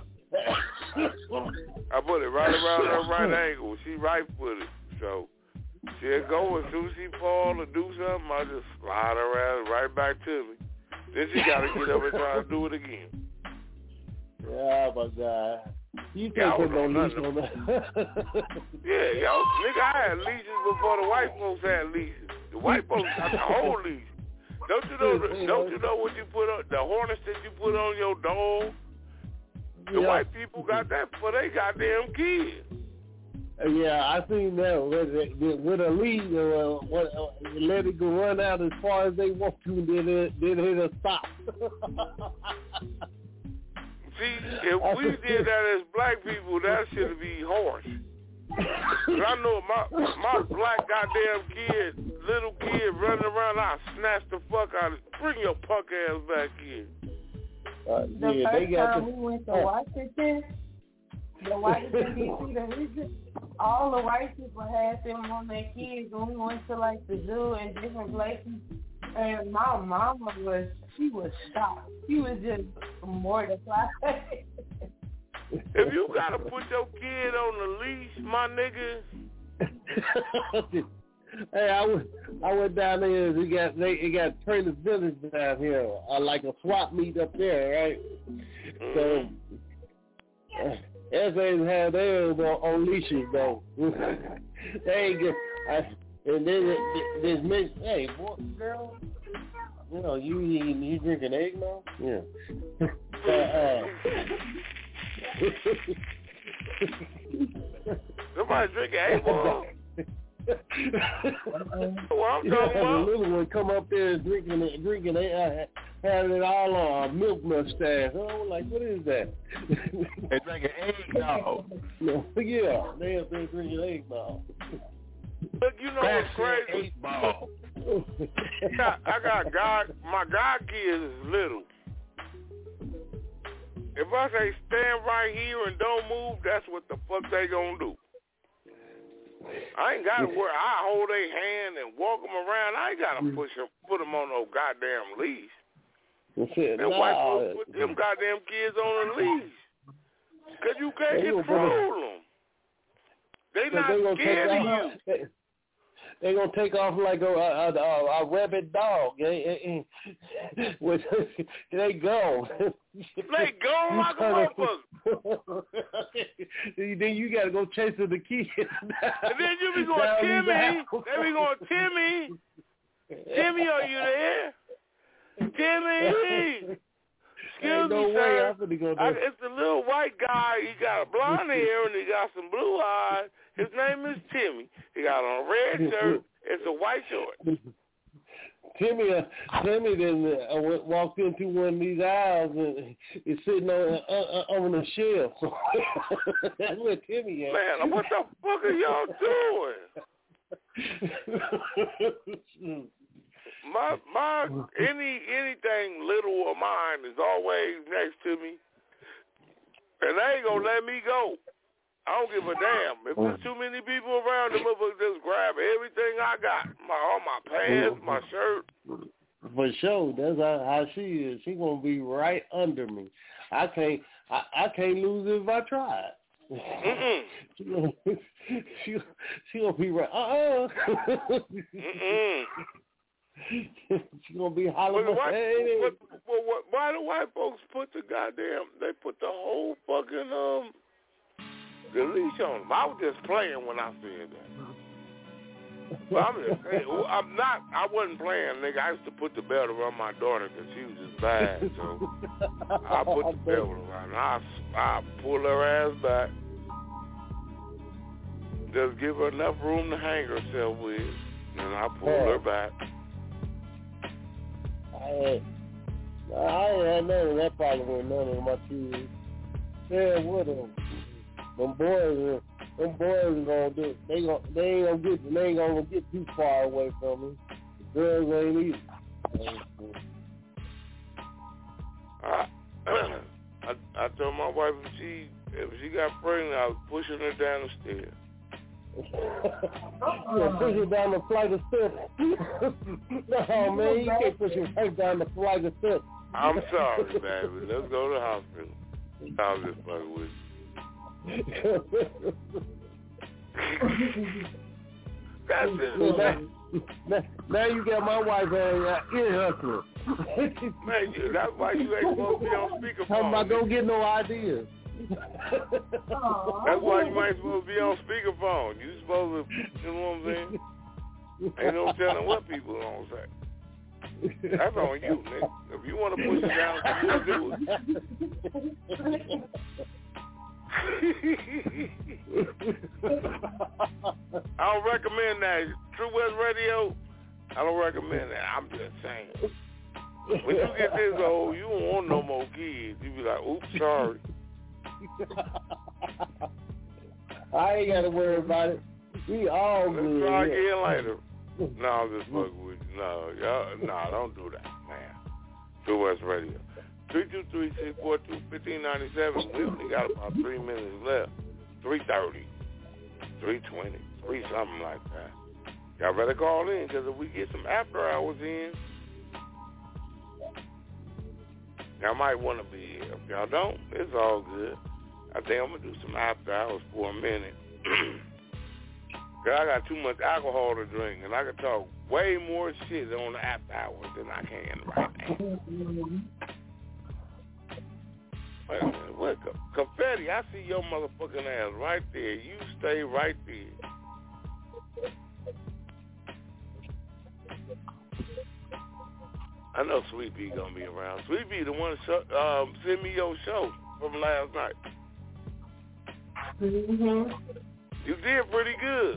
I put it right around her right ankle. She right-footed, so she'll go as soon as she fall or do something, I just slide her ass right back to me. Then she got to get up and try to do it again. Oh, my God. You can't put no leash on that. Yeah, yo, nigga, I had leashes before the white folks had leashes. The white folks got the whole leash. Don't you know? The, don't you know what you put on the harness that you put on your dog? The Yeah. white people got that for they goddamn kids. Yeah, I seen that with, with a lead. Uh, what, uh, let it go run out as far as they want to, then it, then it'll stop. See, if we did that as black people, that should be harsh. Cause I know my my black goddamn kid, little kid running around, I snatch the fuck out of it. Bring your punk ass back in. Uh, The yeah, first they got time the, we went to uh, Washington, the Washington D C, the region, all the white people had them on their kids when we went to like the zoo and different places. And my mama was, she was shocked. She was just mortified. If you gotta put your kid on the leash, my nigga. Hey, I went, I went down there. We got they it got Trader's Village down here, uh, like a swap meet up there, right? So uh, everything had theirs on, on leashes though. They ain't get. I, and then this mix. Hey, boy, girl, you know you you, you drinking eggnog? Yeah. uh, uh, Somebody drinking eggnog? Well, I'm yeah, talking the about. little one come up there and drinking it, drinking it, uh, having it all on a milk mustache. Oh, like what is that? They drinking eggnog. No, yeah, they up there drinking eggnog. Look, you know what's crazy? I got, I got God. My God kid is little. If I say stand right here and don't move, that's what the fuck they gonna do. I ain't gotta worry. I hold their hand and walk them around. I ain't gotta push them, put them on no goddamn leash. Them nah, white folks put them goddamn kids on a leash. Cause you can't they control them. They not they scared of you. They, they gonna take off like a a, a, a rabid dog. They, they go. They go like a motherfucker. Then you gotta go chasing the kids. And then you be going, Timmy. They be going, Timmy. Timmy, are you there? Timmy. Excuse no me, way sir. I'm go I, it's the little white guy. He got a blonde hair and he got some blue eyes. His name is Timmy. He got on a red shirt and some white shorts. Timmy, uh, Timmy then uh, went, walked into one of these aisles and is sitting on uh, uh, on a shelf. That's where Timmy at. Man, what the fuck are y'all doing? My my any anything little of mine is always next to me, and they ain't gonna let me go. I don't give a damn. If there's too many people around, the motherfuckers just grab everything I got. My all my pants, my shirt. For sure, that's how, how she is. She gonna be right under me. I can't. I, I can't lose it if I try. Mm-mm. she, gonna, she, she gonna be right. Uh uh Mm-mm. She gonna be hollering. Well, why, hey. what, well, what, why do white folks put the goddamn? They put the whole fucking um the leash on them. I was just playing when I said that. But I'm just saying, I'm not. I wasn't playing, nigga. I used to put the belt around my daughter because she was just bad. So I put the belt around her. I I pull her ass back. just give her enough room to hang herself with, and I pull Oh. her back. I ain't, I ain't had none of that problem with none of my kids. Yeah, with them. Them boys, them boys gonna do. They gonna, they ain't gonna get, they ain't gonna get too far away from me. The girls ain't either. I, I, I told my wife if she, if she got pregnant, I was pushing her down the stairs. Yeah, push her down the flight of steps. No, man, you can't push her right down the flight of steps. I'm sorry, baby. Let's go to the hospital. I was just fucking with you. That's it. Now, now, now you got my wife uh, ear hustling. Man, you, that's why you ain't supposed to be on speakerphone. Talking about don't get no ideas. That's why you ain't supposed to be on speakerphone. You supposed to, you know what I'm saying? Ain't no telling what people don't say. That's on you, nigga. If you want to push it down, you do it. I don't recommend that. True West Radio, I don't recommend that. I'm just saying. When you get this old, you don't want no more kids. You be like, oops, sorry. I ain't got to worry about it. We all Let's good. try again later. No, I'm just fucking with you. No, y'all, no, don't do that, man. True West Radio. three two three, six four two, one five nine seven. We only got about three minutes left. three thirty, three twenty, three something like that. Y'all better call in, because if we get some after hours in, y'all might want to be here. If y'all don't, it's all good. I think I'm going to do some after hours for a minute. Because I got too much alcohol to drink, and I can talk way more shit on the after hours than I can right now. Wait a minute, what? Confetti, I see your motherfucking ass right there. You stay right there. I know Sweet Pea gonna be around. Sweet Pea the one show, um, send me your show from last night. Mm-hmm. You did pretty good.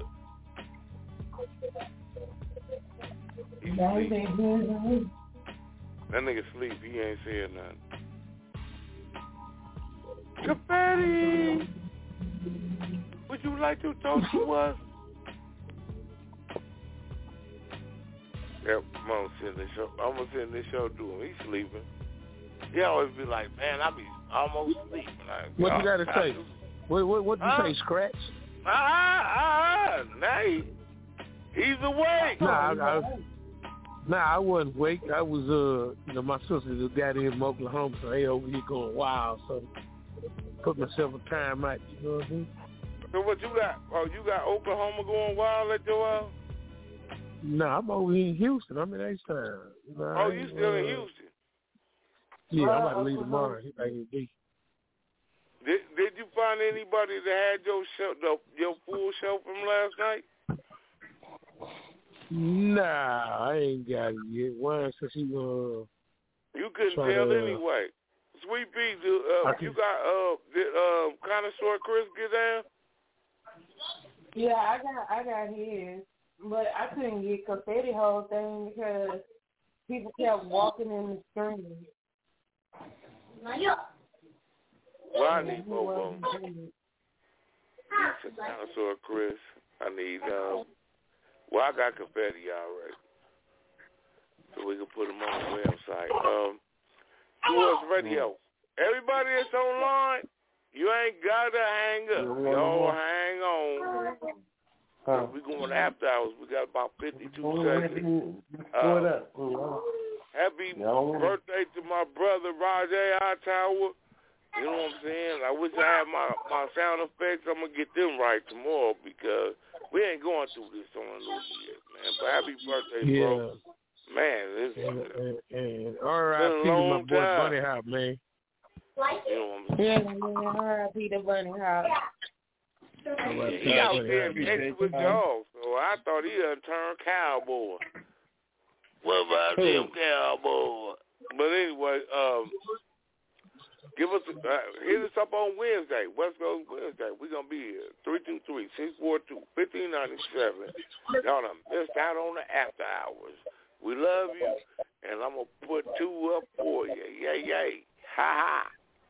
He sleep. That nigga sleep. He ain't saying nothing. Confetti, would you like to talk to us? Yep, I'm gonna send this show. I'm gonna send this show to him. He's sleeping. He always be like, "Man, I be almost sleeping." Like, what oh, you gotta say? What what what you huh? say? Scratch? Ah ah ah! Nah, he, he's awake. Nah, I, I, nah, I wasn't awake. I was uh, you know, my sister just got in from Oklahoma, so they over here going wild. So put myself a time out. You know what I mean? So what you got? Oh, you got Oklahoma going wild at your house? No, nah, I'm over here in Houston. I'm in H-Town. You know, oh, you still uh, in Houston? Yeah, I'm about to leave tomorrow. Did Did you find anybody that had your show, the, your full show from last night? Nah, I ain't got it yet. Why? Since he uh. You couldn't tell to, uh, anyway. Sweet Pea, uh, you got uh, did uh, Connoisseur Chris get down? Yeah, I got I got his. But I couldn't get Confetti whole thing because people kept walking in the stream. Well, I need both of them. Connoisseur Chris. I need, uh, well, I got Confetti already. So we can put them on the website. Um, True West Radio. Everybody that's online, you ain't got to hang up. Y'all hang on. Uh, we going after hours. We got about fifty-two seconds. Uh, happy birthday to my brother, Rajay Hightower. You know what I'm saying? I wish I had my, my sound effects. I'm going to get them right tomorrow because we ain't going through this on a New Year's, man. But happy birthday, yeah. bro. Man, this is and, and, and R I P to my boy time. Bunny Hop, man. You know what I'm saying? Yeah, R I P to Bunny Hop. Yeah, he out there mixing with dogs, so I thought he done turned cowboy. What about them cowboy? But anyway, um, Give us, uh, hit us up on Wednesday, West Coast Wednesday. We're going to be here, three two three, six four two, one five nine seven. Y'all done missed out on the after hours. We love you, and I'm going to put two up for you. Yay, yay. Ha,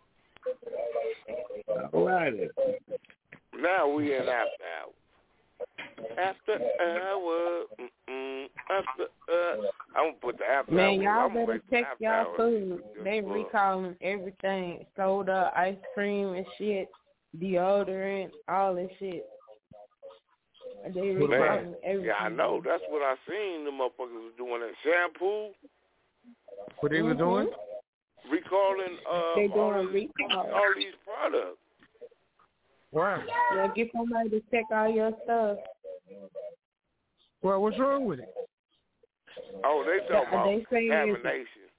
ha. All right. Now we in after hours. After hour, mm-mm, after, uh, I'm going to put the after Man, hours. y'all I'm gonna better make the check after y'all hours. food. They Just recalling everything. Soda, ice cream and shit, deodorant, all that shit. They recalling Man, everything. yeah, I know. That's what I seen the motherfuckers was doing that shampoo. What they were Mhm. doing? Recalling uh, They doing all, these, recall. all these products. Wow. Yeah, get somebody to check all your stuff. Well, what's wrong with it? Oh, they talking Yeah, about they say it's- contamination.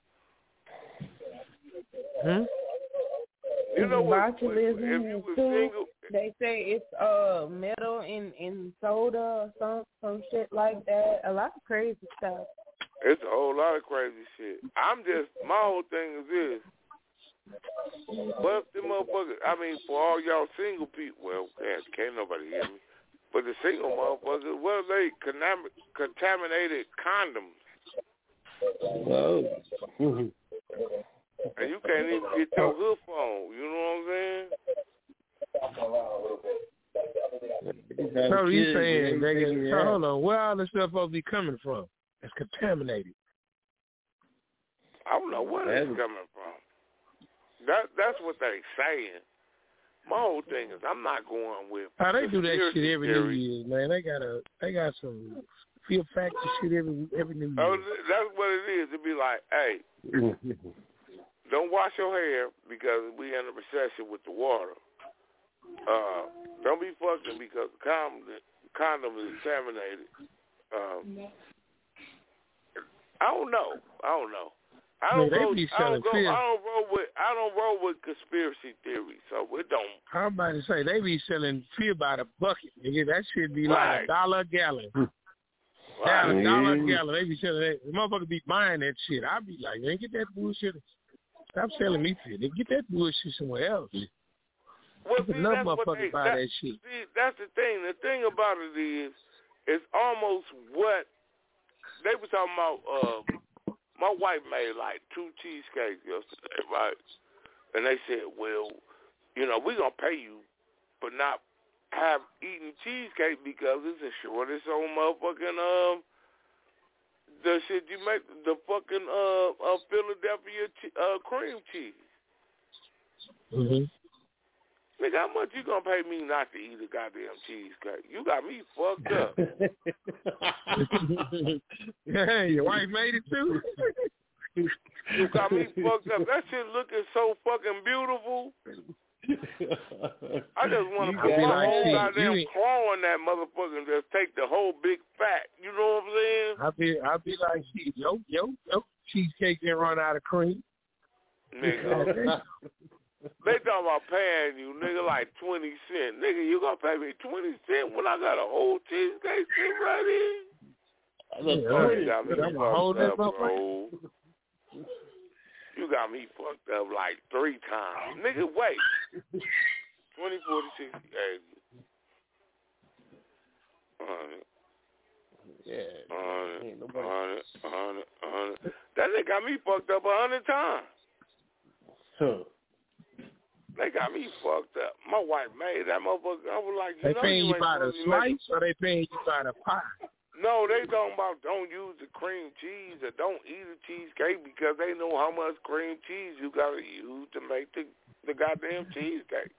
Hmm? You know what? If Botulism you were too. single, They say it's uh metal in, in soda or some some shit like that. A lot of crazy stuff. it's a whole lot of crazy shit. I'm just, my whole thing is this. What if the motherfuckers, I mean, for all y'all single people, well, can't, can't nobody hear me, but the single motherfuckers, what if they contam- contaminated condoms? Whoa. And you can't even get your hood phone, you know what I'm saying? So you saying they get, so hold on, where all this stuff supposed to be coming from? It's contaminated. I don't know where it's coming from. That That's what they saying. My whole thing is I'm not going with. How they do that shit conspiracy every New theory. Year's, man. They got a, they got some fear factor shit every every New Oh, Year. that's what it is. It'd be like, hey, don't wash your hair because we in a recession with the water. Uh, don't be fucking because the condom, condom is contaminated. Um, I don't know. I don't know. I don't, Man, they go, be I, don't selling go, fear. I don't roll with. I don't roll with conspiracy theories. So it don't. I'm about to say they be selling fear by the bucket. Nigga. That shit be like Right. a dollar a gallon. Right. Down a dollar a gallon. They be selling that. The motherfucker be buying that shit. I be like, man, get that bullshit. Stop selling me fear. They get that bullshit somewhere else. Well, see, Another that's what motherfucker they, buy that, that shit. See, that's the thing. The thing about it is, it's almost what they were talking about. Uh, my wife made like two cheesecakes yesterday, right? And they said, well, you know, we're going to pay you for not have eaten cheesecake because it's the shortest on motherfucking, um, the shit you make, the fucking uh, uh, Philadelphia che- uh, cream cheese. Mm-hmm. Nigga, how much you gonna pay me not to eat a goddamn cheesecake? You got me fucked up. Hey, your wife made it too? You got me fucked up. That shit looking so fucking beautiful. I just want to put my like, whole see, goddamn you- claw in that motherfucker and just take the whole big fat. You know what I'm saying? I be, I be like, shit, yo, yo, yo, cheesecake didn't run out of cream. Nigga. They talking about paying you, nigga, like twenty cents. Nigga, you gonna pay me twenty cents when I got a whole cheesecake sitting right here? Oh, you got me fucked up, bro. You got me fucked up like three times. Nigga, wait. twenty, forty, sixty, eighty. one hundred. Yeah. one hundred, one hundred, one hundred, one hundred. That nigga got me fucked up a hundred times. Huh. They got me fucked up. My wife made that motherfucker. I was like, you They know paying you you ain't by the supposed to be making- slice or they paying you by the pie? No, they talking about don't use the cream cheese or don't eat a cheesecake because they know how much cream cheese you got to use to make the, the goddamn cheesecake.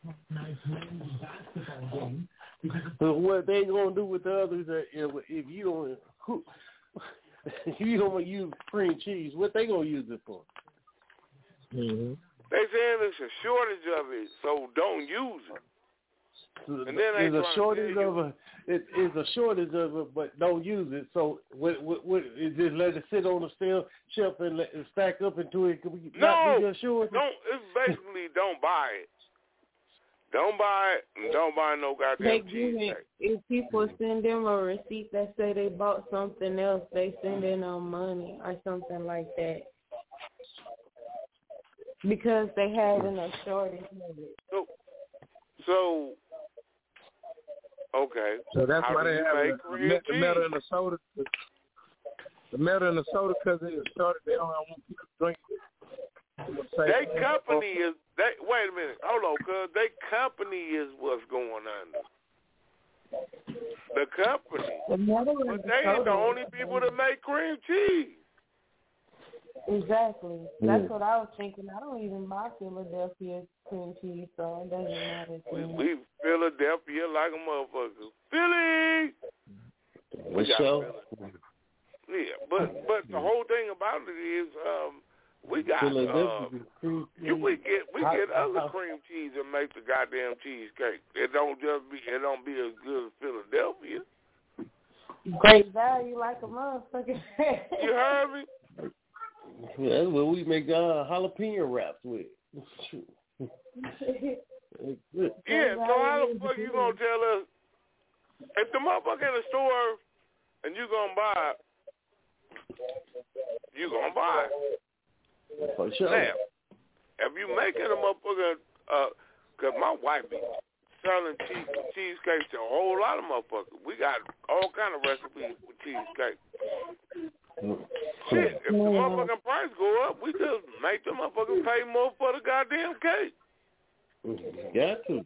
So what they gonna do with the others? That if, if you don't, who, if you don't use cream cheese, what they gonna use it for? Mm-hmm. They saying there's a shortage of it, so don't use it. And then they There's a trying to shortage tell of you- a. It is a shortage of it, but don't use it. So what? What? What is just let it sit on the steel shelf and, let, and stack up into it? Could we not No, be your shortage? don't. It's basically don't buy it. Don't buy it and don't buy no They goddamn give it, cheesecake. if people send them a receipt that say they bought something else, they send in them money or something like that. Because they had enough shortage of it. So, so okay. So that's How why do they you have make the, cream the cheese? metal in the soda. The metal in the soda because it started. They don't want people to drink it. They company is they. Wait a minute, hold on, cause they company is what's going under. The company, but they ain't the only people that make cream cheese. Exactly. That's mm. what I was thinking. I don't even buy Philadelphia cream cheese, so it doesn't matter to we, me. we Philadelphia like a motherfucker. Philly. What's up? Yeah, but but the whole thing about it is, um, we got uh, you, we get we get other cream cheese and make the goddamn cheesecake. It don't just be it don't be as good as Philadelphia. Great value like a motherfucker. You heard me? Yeah, that's what we make uh, jalapeno wraps with. Yeah, so how the fuck you gonna tell us if the motherfucker in the store and you gonna buy it, you gonna buy it. For sure. Now, if you making a motherfucker, uh, cause my wife be selling cheese, cheesecakes to a whole lot of motherfuckers. We got all kind of recipes for cheesecake. Shit, if the motherfucking price go up, we just make the motherfuckers pay more for the goddamn cake. Got to.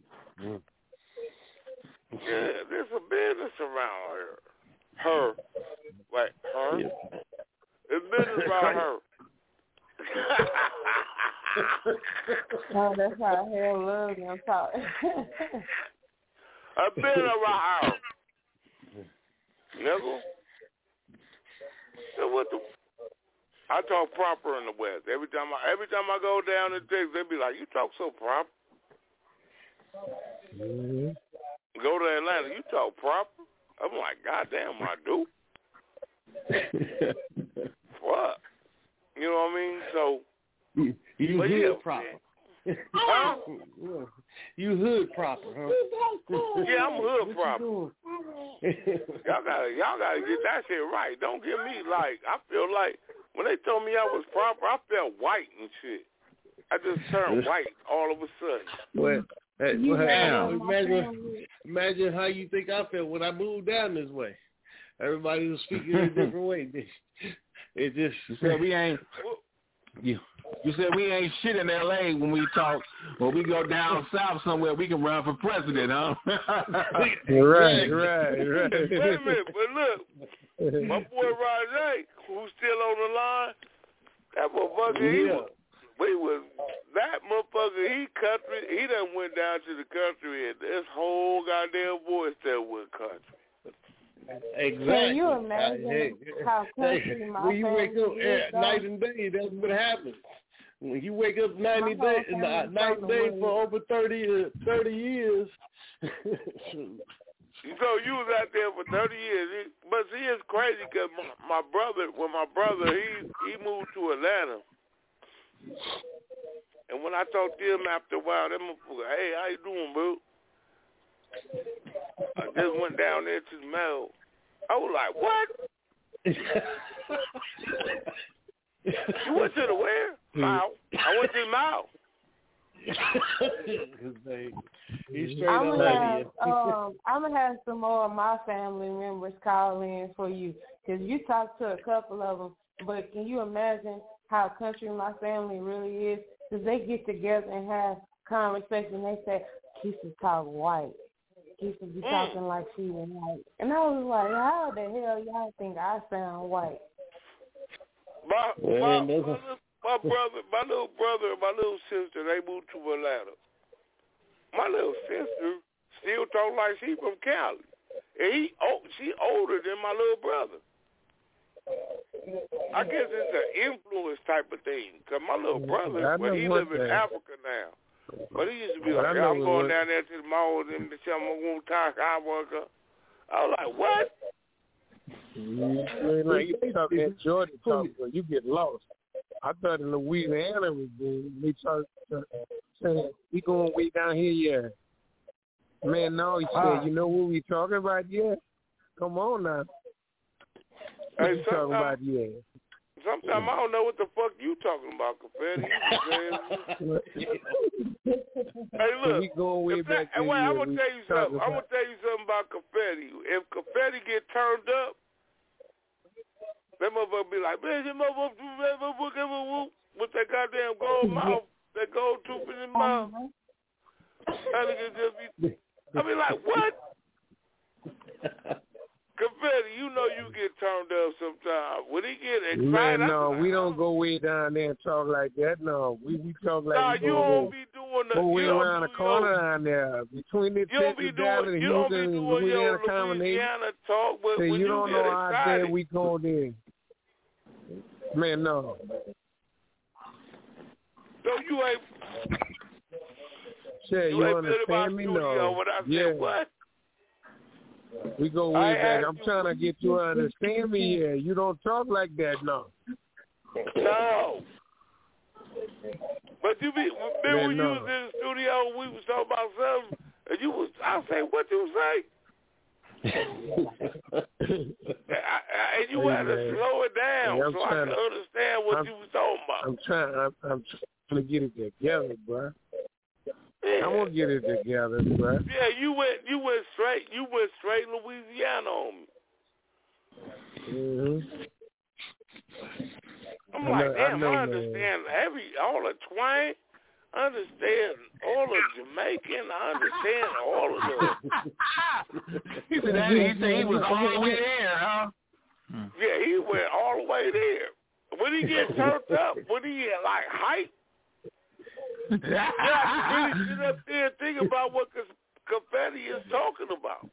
Yeah, there's a business around here. Her. Wait, her? Yeah. It's business around her. Oh, that's how hell love them talk. I've been around her. Nigga. So what the? I talk proper in the West. Every time I every time I go down to Texas, they be like, "You talk so proper." Mm-hmm. Go to Atlanta, you talk proper. I'm like, God damn, I do. What? You know what I mean? So you, you hood yeah, proper. Huh? You hood proper, huh? Yeah, I'm hood proper. Y'all gotta, y'all gotta get that shit right. Don't get me like I feel like when they told me I was proper, I felt white and shit. I just turned white all of a sudden. Well, hey, You well, know, imagine, imagine how you think I felt when I moved down this way. Everybody was speaking in a different way. It just you said we ain't. You, you said we ain't shit in L A when we talk. When we go down south somewhere, we can run for president, huh? right, right, right. Wait a minute, but look, my boy Rajay, who's still on the line, that motherfucker, yeah. he was, we was, that motherfucker, he country, he done went down to the country and this whole goddamn boy still went country. Exactly. Can you imagine hey, how country hey, my when you wake up is, at night and day, that's what happens. When you wake up ninety days, night and day for over thirty, uh, thirty years. So you was out there for thirty years, but see, it's crazy because my, my brother, when my brother he he moved to Atlanta, and when I talked to him after a while, that motherfucker, hey, how you doing, bro? I just went down there to the mail. I was like, what? You went to the where? Mouth. I went to the mouth. He's straight I'm up gonna out have, um, I'm gonna have some more of my family members call in for you because you talked to a couple of them. But can you imagine how country my family really is? Because they get together and have conversation. They say, "Keisha talk white. Keisha be talking mm. like she was white." And I was like, "How the hell y'all think I sound white?" My, my, my, my brother, my little brother, and my little sister, they moved to Atlanta. My little sister still talk like she from Cali, and he, oh, she older than my little brother. I guess it's an influence type of thing. Cause my little brother, well, he live in Africa now, but he used to be like, yeah, "I'm going down there to the mall and tell them I'm going to talk I worker." I was like, "What?" Mm-hmm. Like you talk in Georgia talk, but you get lost. I thought in Louisiana was good. We talk saying we going way down here, yeah. Man, no, he said, you know what we talking about, yeah. Come on now. What Hey, you talking about, yeah. sometimes I don't know what the fuck you talking about, Confetti. Hey, look. We go way if back that, wait, I'm gonna tell you something. about. I'm gonna tell you something about Confetti. If Confetti get turned up, that motherfucker be like, man, that motherfucker with that goddamn gold mouth, that gold tooth in his mouth. That nigga just be, I be like, what? Confetti, you know you get turned up sometimes. When he get excited, Man, no, like, we don't go way down there and talk like that. No, we we talk like nah, we you go don't be doing the, go way you don't around do, the corner you down there between the you don't be Texas Dallas doing, and you don't be Houston and doing Louisiana your combination. Louisiana talk, but So when you you don't get know out excited, there we go there. Man, no. So you ain't. Say, you, you ain't been in my understand me? studio No. when I Yeah. said what? We go I way back. asked I'm you- trying to get you to understand me here. You don't talk like that, no. No. But you be, remember Man, when no. you was in the studio, we was talking about something, and you was, I say, what you say? I, I, and you Hey, had to man. slow it down Hey, I'm so I trying could to- understand what I'm- you was talking about. I'm trying. I'm, I'm trying to get it together, bro. Yeah. I'm gonna get it together, bro. Yeah, you went, you went straight, you went straight Louisiana on me. Mm-hmm. I'm I like, know- I damn, know, I, man. understand every, all the twang, I understand all the Jamaican, I understand all of the. He said that, he said he was all the way there, huh? Yeah, he went all the way there. When he gets turned up, when he get like hype, yeah, I can really sit up there and think about what Confetti is talking about.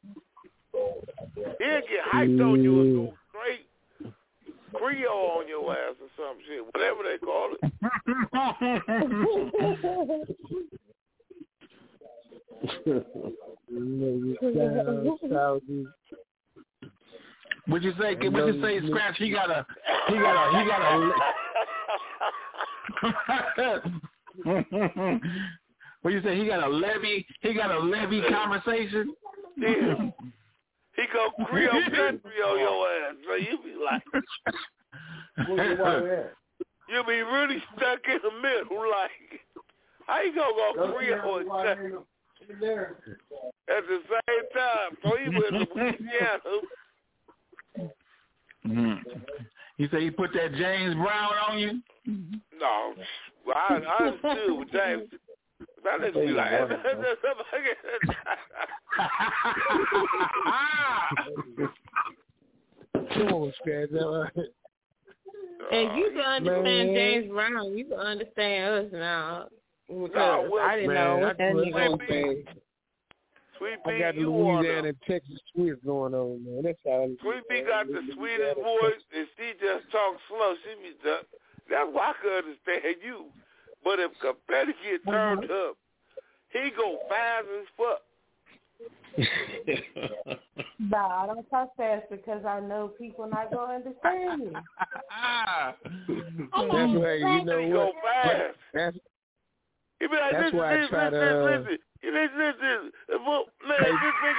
He'll get hyped on you and go straight Creole on your ass or some shit, whatever they call it. Would you say? Would you say, Scratch? He got a. He got a. He got a. What you say? He got a levy. He got a levy conversation. Yeah. He go Creole country on your ass, so you be like, you be really stuck in the middle, like, how you gonna go Creole and country at the same time? So he went to Louisiana. Mm-hmm. You say he put that James Brown on you? No, well, I, I understood with James. That nigga be like, come on, Scratch. And you can understand Man. James Brown. You can understand us now. Because No, well, I didn't man, know what I that do nigga was it. saying. Sweet I Pea, got the you Louisiana wanna. and Texas twist going on, man. That's all. Sweet Pea got the sweetest voice, and she just talks slow. She be just, that's why I could understand you. But if Confetti get turned Uh-huh. up, he go fast as fuck. Nah, I don't talk fast because I know people not gonna understand me. That's right. You know He what? go fast. That's He be like, That's listen, why I listen, try listen, to, uh, listen. You listen, listen. Well, man, this nigga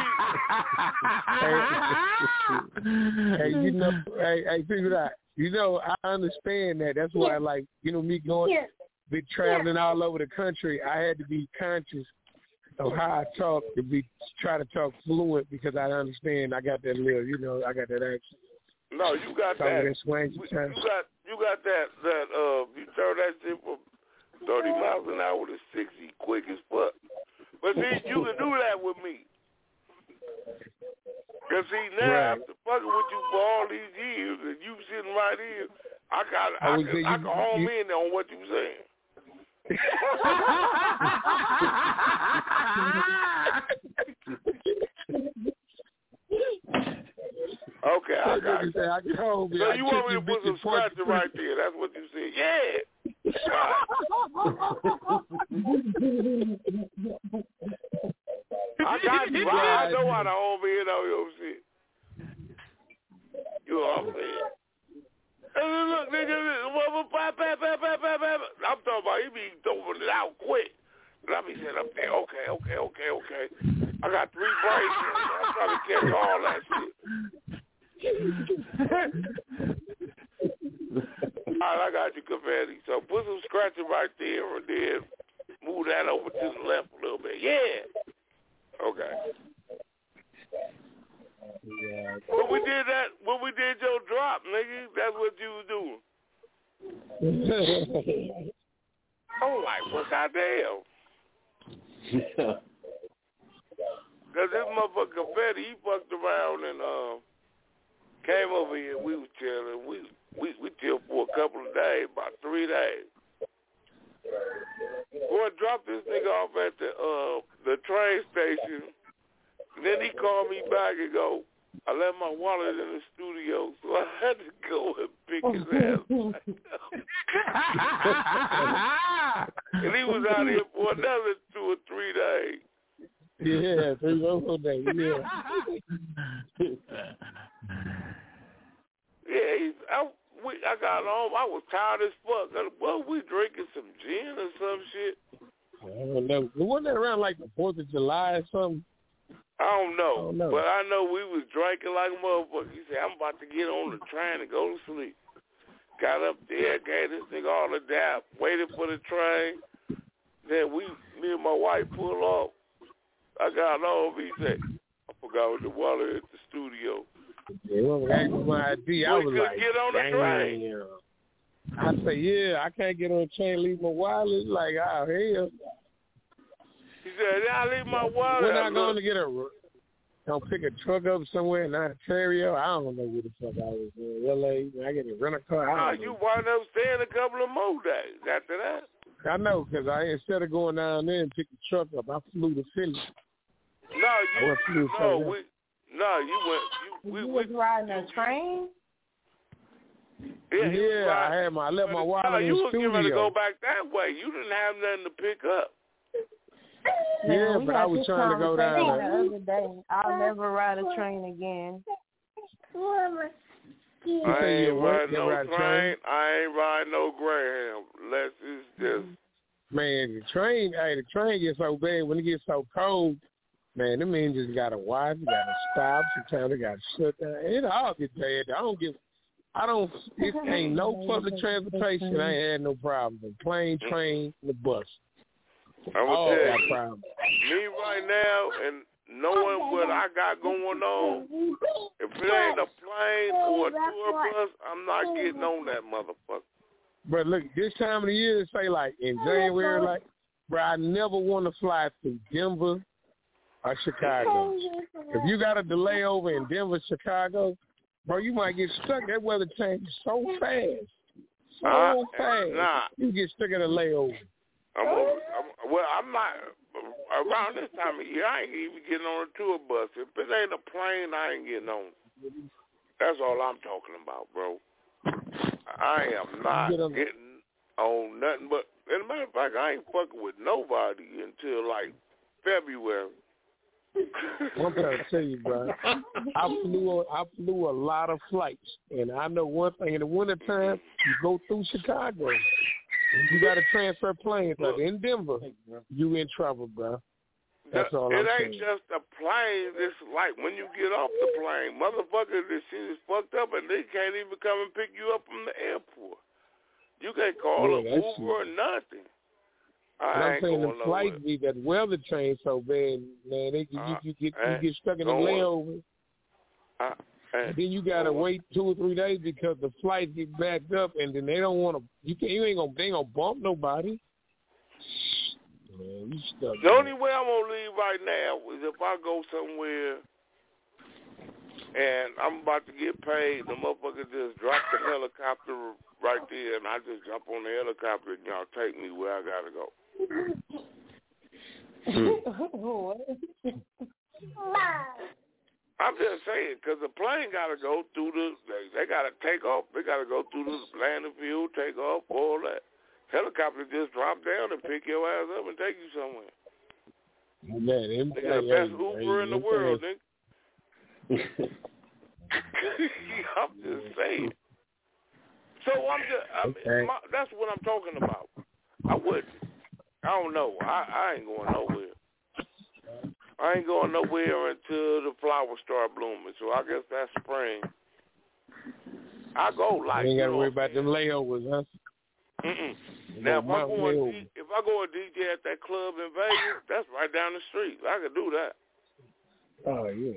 won't be. hey, you know, hey, hey, figure it out. You know, I understand that. That's why, like, you know, me going, Yeah. be traveling all over the country. I had to be conscious of how I talk to be try to talk fluent because I understand. I got that little, you know, I got that accent. No, you got Talking that. that swangy You time. got, you got that. That uh, you turn that shit from thirty miles an hour to sixty quick as fuck. But see, you can do that with me. Cause see, now Right. after fucking with you for all these years, and you sitting right here, I got, I I, would can, say I you- can home you- in on what you saying. Okay, I got you. it. Say, I can hold me. So I you took want me to you put some bitches point scratcher right there? That's what you said. Yeah. I got you. I know how to home in on your shit. You know what I'm saying? Hey, look, nigga, look, I'm talking about he be throwing it out quick. And I be sitting up there, okay, okay, okay, okay. I got three brains. I'm trying to catch all that shit. confetti. So put some scratching right there and then move that over to the left a little bit. Yeah. Okay. Yeah. When we did that, when we did your drop, nigga, that's what you was doing. I'm like, well, goddamn. Because this motherfucker confetti, he fucked around and uh, came over here. We was chilling. We we we chilled for a couple of days, about three days. Boy, dropped this nigga off at the uh the train station. And then he called me back and go, I left my wallet in the studio, so I had to go and pick his ass. And he was out here for another two or three days. Yeah, three more days, yeah. Yeah, he, I, we, I got home, I was tired as fuck. Well, we drinking some gin or some shit. I don't know. Wasn't that around like the fourth of July or something? I don't know, I don't know. But I know we was drinking like a motherfucker. He said, I'm about to get on the train and go to sleep. Got up there, gave this nigga all the dap, waited for the train. Then we, me and my wife pull off. I got off. He said, I forgot what the wallet at the studio. Yeah, well, that was my idea. I we was could like, get on the train. I say, yeah, I can't get on the train, leave my wallet. Like, oh, hell. He said, yeah, I leave my wallet. We're not going to get a, don't pick a truck up somewhere in Ontario. I don't know where the fuck I was in. L A. I get a rental car. Nah, you wind up staying a couple of more days after that. I know, because I instead of going down there and pick the truck up, I flew to Philly. No, you, I flew no, we, no, you went, you, we, you we was riding a train? Yeah, yeah I had my, I left my wallet no, in you the was studio. getting ready to go back that way. You didn't have nothing to pick up. Yeah, Man, but I was trying to go down the there. other day. I'll never ride a train again. I ain't riding no train. train. I ain't riding no Greyhound. Unless it's just... Man, the train, hey, the train gets so bad when it gets so cold. Man, them engines got to watch, you got to stop. Sometimes they got to shut down. It all get bad. I don't give... I don't... It ain't no public transportation. I ain't had no problem. The plane, train, the bus. I'm all gonna tell got you, problems. Me right now and knowing what I got going on, if it ain't a plane or a tour bus, I'm not getting on that motherfucker. But look, this time of the year, say like in January, like, bro, I never want to fly through Denver or Chicago. If you got a delay over in Denver, Chicago, bro, you might get stuck. That weather changes so fast, so uh, fast. Nah. You get stuck at a layover. I'm, over, I'm well. I'm not around this time of year. I ain't even getting on a tour bus. If it ain't a plane, I ain't getting on. That's all I'm talking about, bro. I am not Get on. getting on nothing but. As a matter of fact, I ain't fucking with nobody until like February. I'm trying to tell you, bro. I flew. I flew a lot of flights, and I know one thing: in the wintertime, you go through Chicago. You got to transfer planes. Like in Denver, you in trouble, bro. That's all it I'm ain't saying. just a plane. It's like when you get off the plane, motherfucker, this shit is fucked up, and they can't even come and pick you up from the airport. You can't call Yeah, an that's Uber true. or nothing. I But I'm ain't saying the going flight nowhere. be that weather change so bad, man. They, you, Uh, you get I you get stuck in the going. layover. I, And then you gotta going. wait two or three days because the flight get backed up, and then they don't want to. You can't. You ain't gonna. They ain't gonna bump nobody. Man, you stuck. The only way I'm gonna leave right now is if I go somewhere and I'm about to get paid. The motherfucker just drop the helicopter right there, and I just jump on the helicopter and y'all take me where I gotta go. I'm just saying, because the plane got to go through the, they, they got to take off. They got to go through the landing field, take off, all that. Helicopter just drop down and pick your ass up and take you somewhere. Man, them, They got the best Uber in the world, nigga. I'm just saying. So I'm just, I mean, Okay. my, that's what I'm talking about. I wouldn't. I don't know. I, I ain't going nowhere. I ain't going nowhere until the flowers start blooming. So I guess that's spring. I go like You ain't got to you know, worry about them layovers, huh? Mm-mm. Now, if I, go and D- if I go and D J at that club in Vegas, that's right down the street. I could do that. Oh, yeah.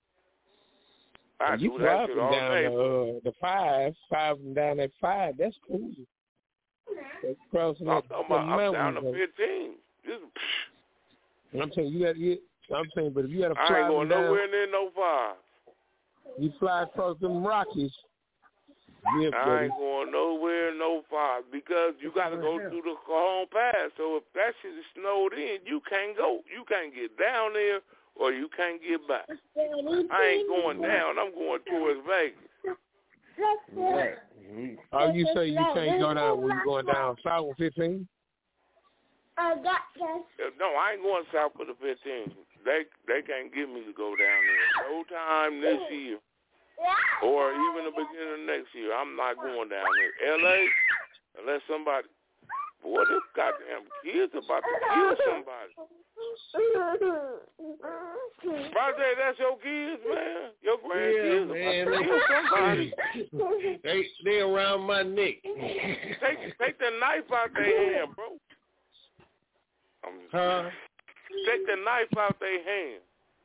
I you do that shit all down day. the, uh, the five, five and down at five, that's cool. That's crossing I'm that, talking the about, I'm down to mountains. fifteen. Just, I'm saying, you got to get, I'm saying, but if you got to fly I ain't going down, nowhere near no five. You fly across them Rockies. Yeah, I buddy. ain't going nowhere, no five, because you got to go through the Cajon Pass. So if that shit is snowed in, you can't go. You can't get down there, or you can't get back. I ain't going down. I'm going towards Vegas. Right. Oh, you say you can't go down when you're going down south of fifteen? I got this. No, I ain't going south of the fifteen. They they can't get me to go down there. No time this year. Or even the beginning of next year. I'm not going down there. L A, unless somebody, boy, this goddamn kid's about to kill somebody. Project, that's your kids, man. Your grandkids yeah, about man, to kill somebody. They, they around my neck. Take, take the knife out their hand, bro. Um, huh? Take the knife out their hand.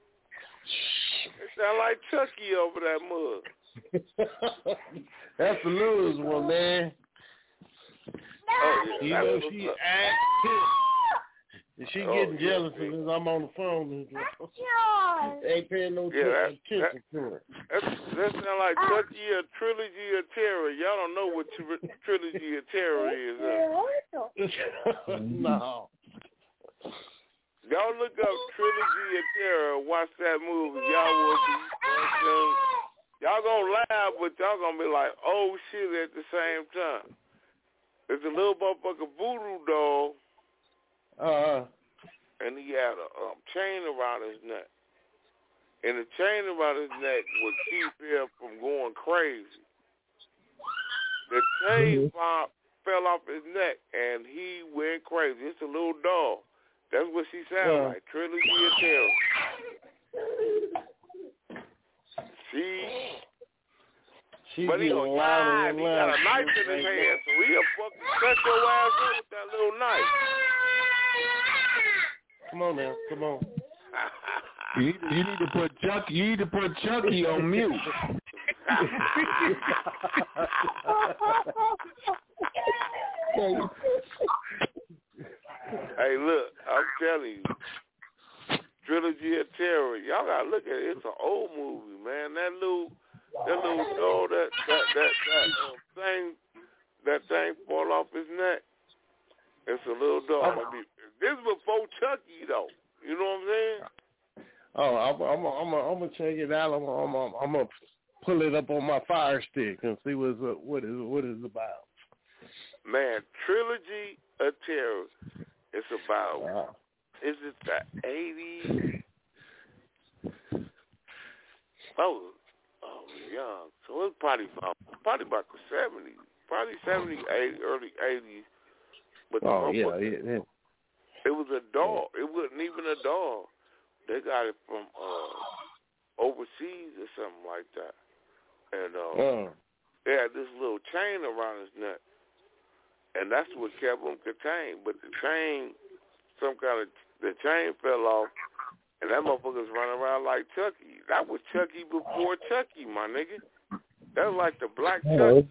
It sound like Chucky over that mug. That's the littlest one, man. Oh, yeah, you know she acting. She oh, getting yeah, jealous yeah. because I'm on the phone. Ain't paying no yeah, that, attention to her. That, that sound like Chucky or Trilogy of Terror. Y'all don't know what tri- Trilogy of Terror is. Huh? No. Y'all look up Trilogy of Terror, watch that movie. Y'all will be, y'all gonna laugh, but y'all gonna be like, oh shit at the same time. It's a little motherfucker voodoo doll, uh, and he had a um, chain around his neck. And the chain around his neck would keep him from going crazy. The chain mm-hmm. fell off his neck, and he went crazy. It's a little doll. That's what she sounds yeah. like. Trilogy of Terror. She, she but he gonna die. He got a knife in his hand, so he'll fucking cut your ass up with that little knife. Come on now, come on. You need, you need to put Chucky. You need to put Chucky on mute. Hey, look, I'm telling you, Trilogy of Terror. Y'all gotta look at it. It's an old movie, man. That little, that little doll, that that that that um, thing, that thing fall off his neck. It's a little doll. I mean, this is before Chucky, though. You know what I'm saying? Oh, I'm I'm I'm I'm gonna check it out. I'm I'm I'm, I'm gonna pull it up on my Fire Stick and see what's uh, what is what it's about. Man, Trilogy of Terror. It's about, wow. Is it the eighties? Oh, oh, young. So it's probably about, probably about the seventies. Probably seventies, eighties, early eighties. But the oh, yeah, yeah, yeah. It was a doll. It wasn't even a doll. They got it from uh, overseas or something like that. And uh, oh. they had this little chain around his neck. And that's what kept him contained. But the chain, some kind of, the chain fell off, and that motherfucker's running around like Chucky. That was Chucky before Chucky, my nigga. That was like the black Chucky.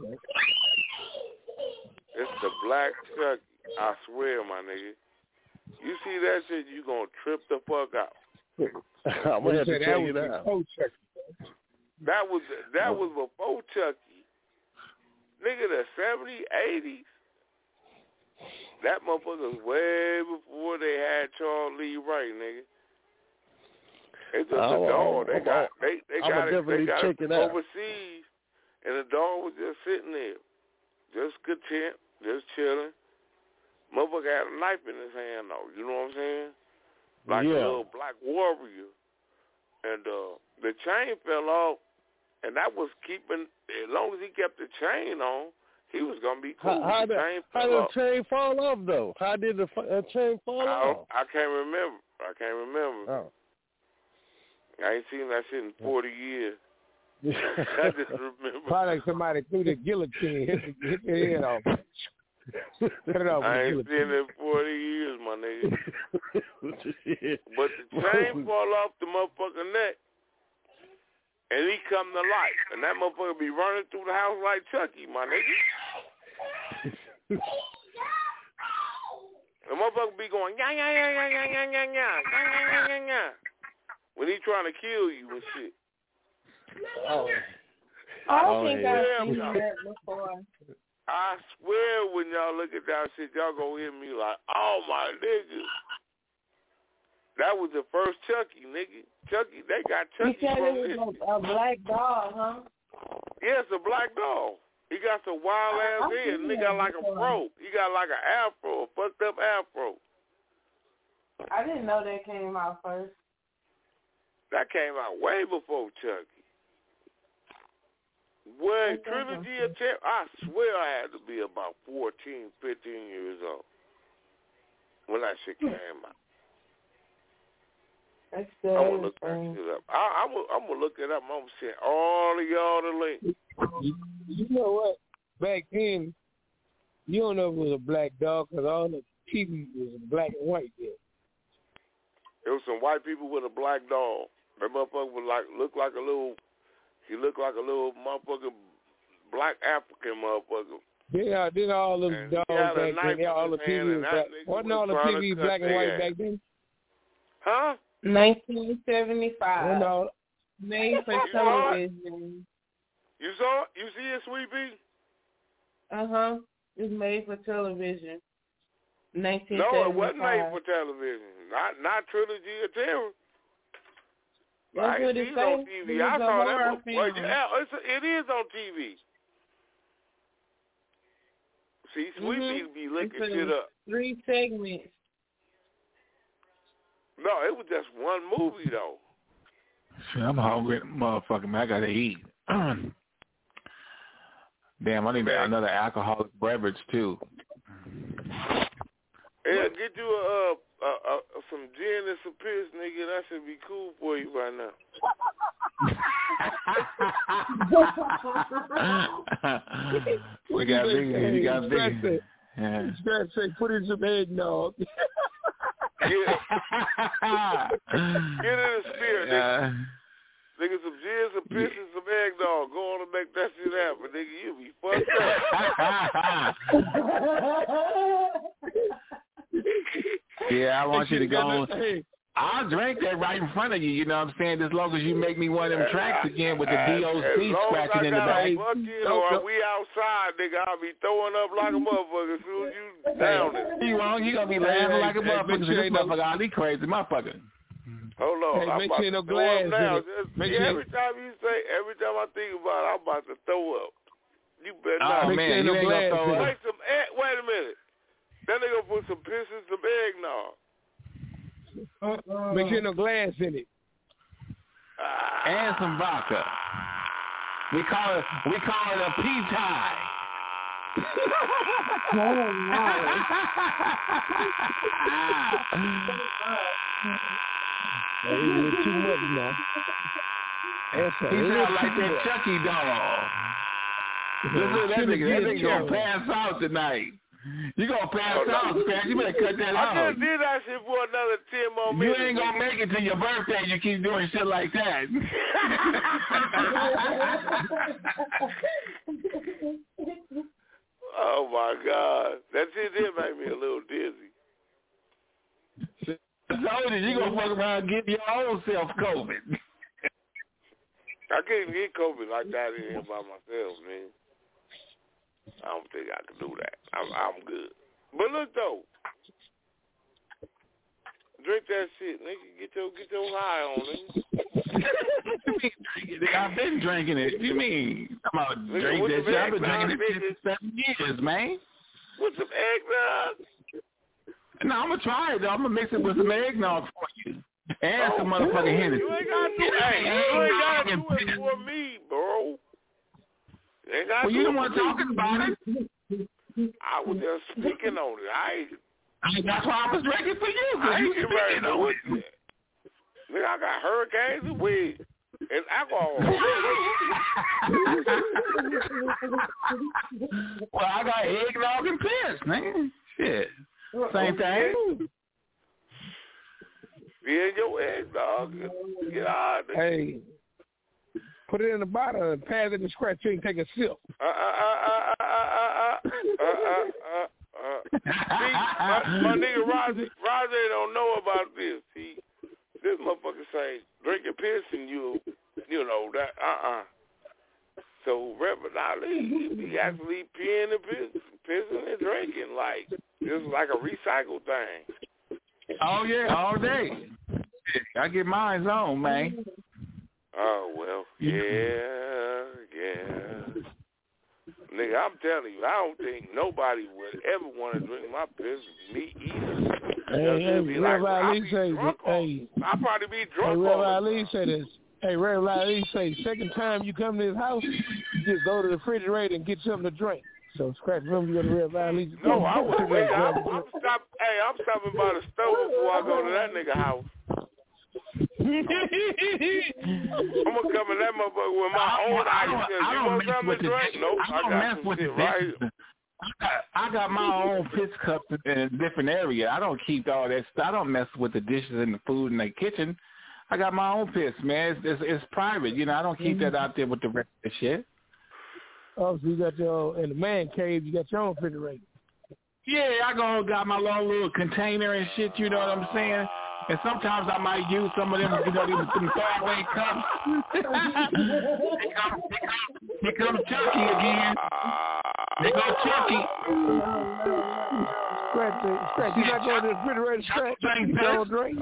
It's the black Chucky. I swear, my nigga. You see that shit, you gonna trip the fuck out. I'm gonna have to check it out. That was that was before Chucky. Nigga, the seventies, eighties. That motherfucker's way before they had Charles Lee Wright, nigga. It's just oh, a doll. Oh, they got they they I'm got it they got it, it overseas, and the doll was just sitting there, just content, just chilling. Motherfucker had a knife in his hand, though. You know what I'm saying? Like yeah. a little black warrior, and uh, the chain fell off, and that was keeping. As long as he kept the chain on, he was gonna be cool. How, how, the did, chain how fell did off. the chain fall off, though? How did the uh, chain fall I, off? I can't remember. I can't remember. Oh. I ain't seen that shit in forty years. I just remember. Probably like somebody threw the guillotine, hit, hit the head off. Cut it off. I ain't seen it in forty years, my nigga. But the chain fall off the motherfucking neck, and he come to life, and that motherfucker be running through the house like Chucky, my nigga. The motherfucker be going yeah yeah yeah yeah yeah yeah yeah yeah yeah yeah yeah when he trying to kill you and shit. Oh, I think I've seen that before. I swear when y'all look at that shit, y'all gonna hear me like, oh my nigga. That was the first Chucky, nigga. Chucky, they got Chucky. You said it was a, a black dog, huh? Yeah, it's a black dog. He got some wild ass head, and he got like a fro. He got like an afro, a fucked up afro. I didn't know that came out first. That came out way before Chucky. Well, Trilogy of Terror, I swear I had to be about fourteen, fifteen years old when that shit came out. That's I'm gonna look that shit up. I, I'm, gonna, I'm gonna look it up. I'm gonna send all of y'all the link. You, you know what? Back then, you don't know if it was a black dog because all the T V was black and white then. There was some white people with a black dog. That motherfucker was like look like a little. He looked like a little motherfucker, black African motherfucker. Then, uh, then all those and dogs back then, all the T V was black. Wasn't all the T V black and white back then? Huh? nineteen seventy-five. No. Made for You television. You saw it? You see it, Sweet Pea? Uh-huh. It's made for television. nineteen seventy-five. No, it wasn't made for television. Not not Trilogy of Terror. That's I what ain't it seen says. on T V. It I was a saw horror that. Well, film. yeah, it's a, it is on T V. See, Sweet Mm-hmm. Pea be licking It's shit up. Three segments. No, it was just one movie, though. Shit, I'm hungry, motherfucker, man. I gotta eat. Damn, I need Man. another alcoholic beverage, too. Yeah, get you a, a, a, a some gin and some piss, nigga. That should be cool for you right now. we got big. We got big. Yeah. Scratch say, put in some eggnog. Yeah. Get in the spirit, nigga. Uh, Nigga, some gin, some piss, and some eggnog. Go on and make that shit happen, nigga. You be fucked up. Yeah, I want you to go on. Hey. I'll drink that right in front of you, you know what I'm saying? As long as you make me one of them tracks again with the D O C scratching in the back. Fuck you, or we outside, nigga. I'll be throwing up like a motherfucker as soon as you down it. You won't. You gonna be laughing like a motherfucker. This motherfucker, all he crazy motherfucker. Hold on. Hey, I'm make about sure to no throw glass up now. in it. Just, Make yeah, sure- every time you say, every time I think about it, I'm about to throw up. You better not. Oh, man, you ain't gonna throw up. Wait, some egg, wait a minute. Then they gonna put some piss and some eggnog. Uh-uh. Make sure no glass in it. And some vodka. We call it we call it a pea tie. Oh, my. That is a little too much now. That's a He little sound like too that much. Chucky dog. Listen, that nigga, that nigga gonna pass out tonight. You gonna pass out, man. You better cut that out. I just did that shit for another ten more You minutes. ain't gonna make it to your birthday. You keep doing shit like that. Oh my God, that shit did make me a little dizzy. I told you, you gonna fuck around and get your own self COVID. I couldn't get COVID like that in here by myself, man. I don't think I can do that. I'm, I'm good. But look though, drink that shit, nigga. Get your get your high on, nigga. I've been drinking it. What you mean? I'm about to Nigga, drink with that some shit. I've been eggnog, drinking it for seven years, man. With some eggnog. No, I'm gonna try it though. I'm gonna mix it with some eggnog for you. And Oh, some motherfucking Hennessy. You ain't gotta do hey, you ain't gotta do it for me, bro. You ain't gotta Well, do you the it one for me. talking about it. I was just speaking on it. I ain't, I mean, that's why I was drinking for you. I Cause ain't you getting ready speaking to do on it. it. Nigga, I got hurricanes and weed. and alcohol. Well, I got eggnog and piss, man. Shit. Same thing. Be in your eggnog. Get out of there. Hey, put it in the bottle and pass it in scratch. You can take a sip. Uh, uh, uh, uh, uh, uh, uh, uh, uh. Uh, see, my, my nigga Roger, Roger don't know about this. He, this motherfucker say drinking piss and you, you know that. Uh uh So Reverend Ali, he actually peeing and piss, pissing and drinking like this is like a recycled thing. Oh yeah, all day. I get mine on, man. Oh well, yeah, yeah. Nigga, I'm telling you, I don't think nobody would ever want to drink my piss. Me either. Hey, hey, be Rev like, Ali be say, drunk hey, I'll probably be drunk. Hey, Rev on Ali say this. Hey, Rev Ali say, second time you come to his house, you just go to the refrigerator and get something to drink. So scratch room, you go to Rev Ali. No, I would. Nigga, I'm, I'm stop. Hey, I'm stopping by the stove before I go to that nigga house. I'm gonna come in that motherfucker with my own ice. You want something to drink? Nope, I, I got some shit right. I got, I got my own piss cups in a different area. I don't keep all that stuff. I don't mess with the dishes and the food in the kitchen. I got my own piss, man. It's, it's, it's private. You know, I don't keep that out there with the rest of the shit. Oh, so you got your, in the man cave, you got your own refrigerator. Yeah, I go got my little, little container and shit, you know what I'm saying? And sometimes I might use some of them, you know, them, them throwaway cups. Here come, here come Chucky again. They go Chucky. Scratch it. Scratch. You not going to the refrigerator, Scratch? You don't drink?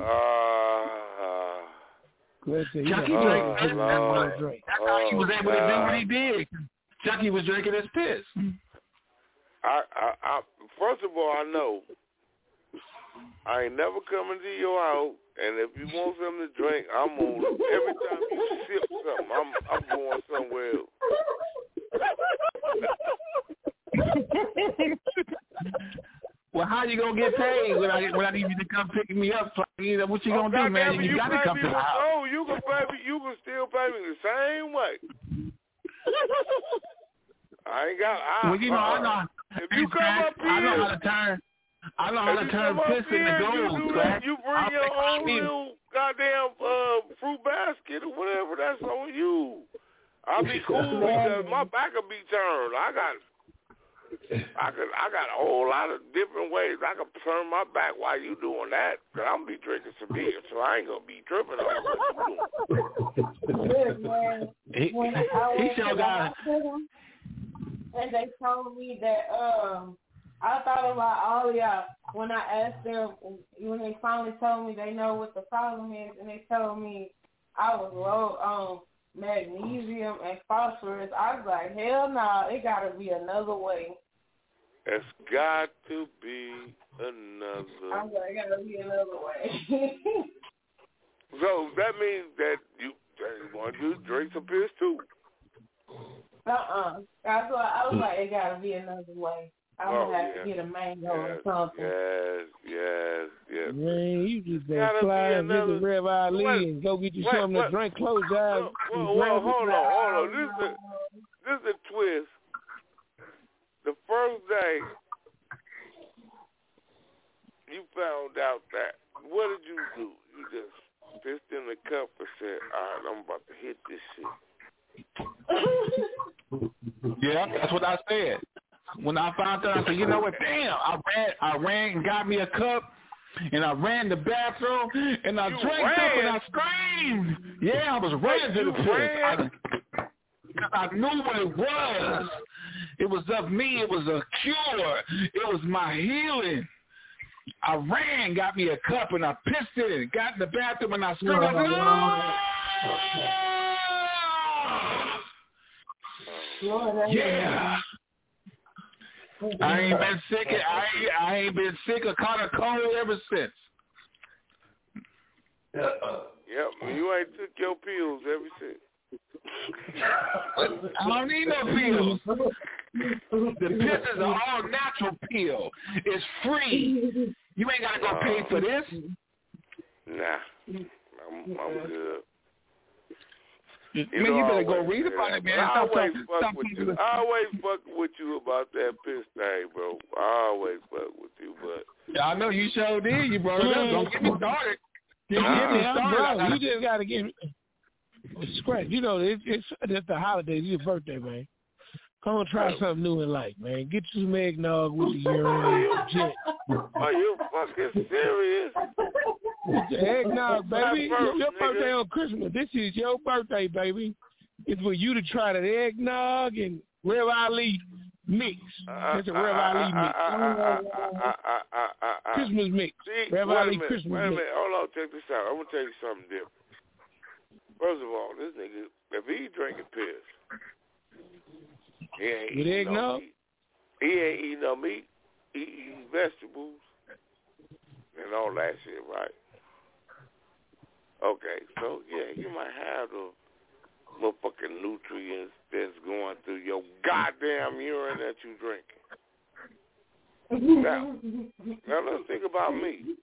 Uh, Chucky drank piss. That's how he was able to do what he did. Chucky was drinking his piss. I, I, I, first of all, I know I ain't never coming to your house, and if you want something to drink, I'm on. Every time you sip something, I'm, I'm going somewhere else. Well, how you gonna get paid when I when I need you to come pick me up? You know, what you gonna oh, do, man? You, you gotta come to the house. Oh, you can pay me. You can still pay me the same way. I ain't got. I, well, you know, uh, I know. If you come up here, I know how to turn. I know how to turn piss into gold. You, you bring I'll your own little goddamn uh, fruit basket or whatever. That's on you. I'll be cool because my back will be turned. I got. I could, I got a whole lot of different ways I can turn my back while you doing that. Cause I'm be drinking some beer, so I ain't gonna be tripping on it. he he sure got it. And they told me that um, I thought about all of y'all when I asked them when they finally told me they know what the problem is, and they told me I was low on magnesium and phosphorus. I was like, hell no, nah, it got to be another way. It's got to be another. I was like, it got to be another way. So that means that you want to drink some piss too. Uh-uh. That's why I was like, it got to be another way. I'm oh, going to have yeah. to get a mango yes, or something. Yes, yes, yes. Man, you just gotta fly and visit Rev Ali what, and go get you what, something what, to drink, close your eyes. Well, well, well hold on, hold on. This is, a, this is a twist. The first day you found out that, what did you do? You just pissed in the cup and said, all right, I'm about to hit this shit. Yeah, that's what I said. When I found out, I said, you know what, damn, I ran I ran and got me a cup, and I ran the bathroom, and I you drank ran. up, and I screamed. Yeah, I was running to the piss. Because I knew what it was. It was of me. It was a cure. It was my healing. I ran, got me a cup, and I pissed in it, got in the bathroom, and I screamed, no! Yeah. I ain't been sick. I ain't, I ain't been sick or caught a cold ever since. Yep, you ain't took your pills ever since. I don't need no pills. The pill is an all natural pill. It's free. You ain't gotta go pay for this. Nah, I'm, I'm good. You man, know, you better I go always, read about it, man. I Stop always talking. fuck Stop with talking. you. I always fuck with you about that piss thing, bro. I always fuck with you, but Yeah, I know you sure did. You brought it up. Don't get me started. Get, get me Nah. started. Bro, you just got to get scratch. You know, it's, it's just the holidays. It's your birthday, man. Come on, try something new in life, man. Get you some eggnog with the urine and jet. Are you fucking serious? It's the eggnog, baby. My Your, your birth, birthday nigga. on Christmas. This is your birthday, baby. It's for you to try the eggnog and Rev Ali mix. It's a Rev Ali mix. Christmas mix. See, Rev wait a Ali minute, Christmas wait a mix. minute. Hold on, check this out. I'm gonna tell you something different. First of all, this nigga, if he drinking piss, he ain't With eating no eggnog? meat. He ain't eating no meat. He eating vegetables and all that shit, right? Okay, so yeah, you might have the motherfucking nutrients that's going through your goddamn urine that you drinking. Now, now let's think about me.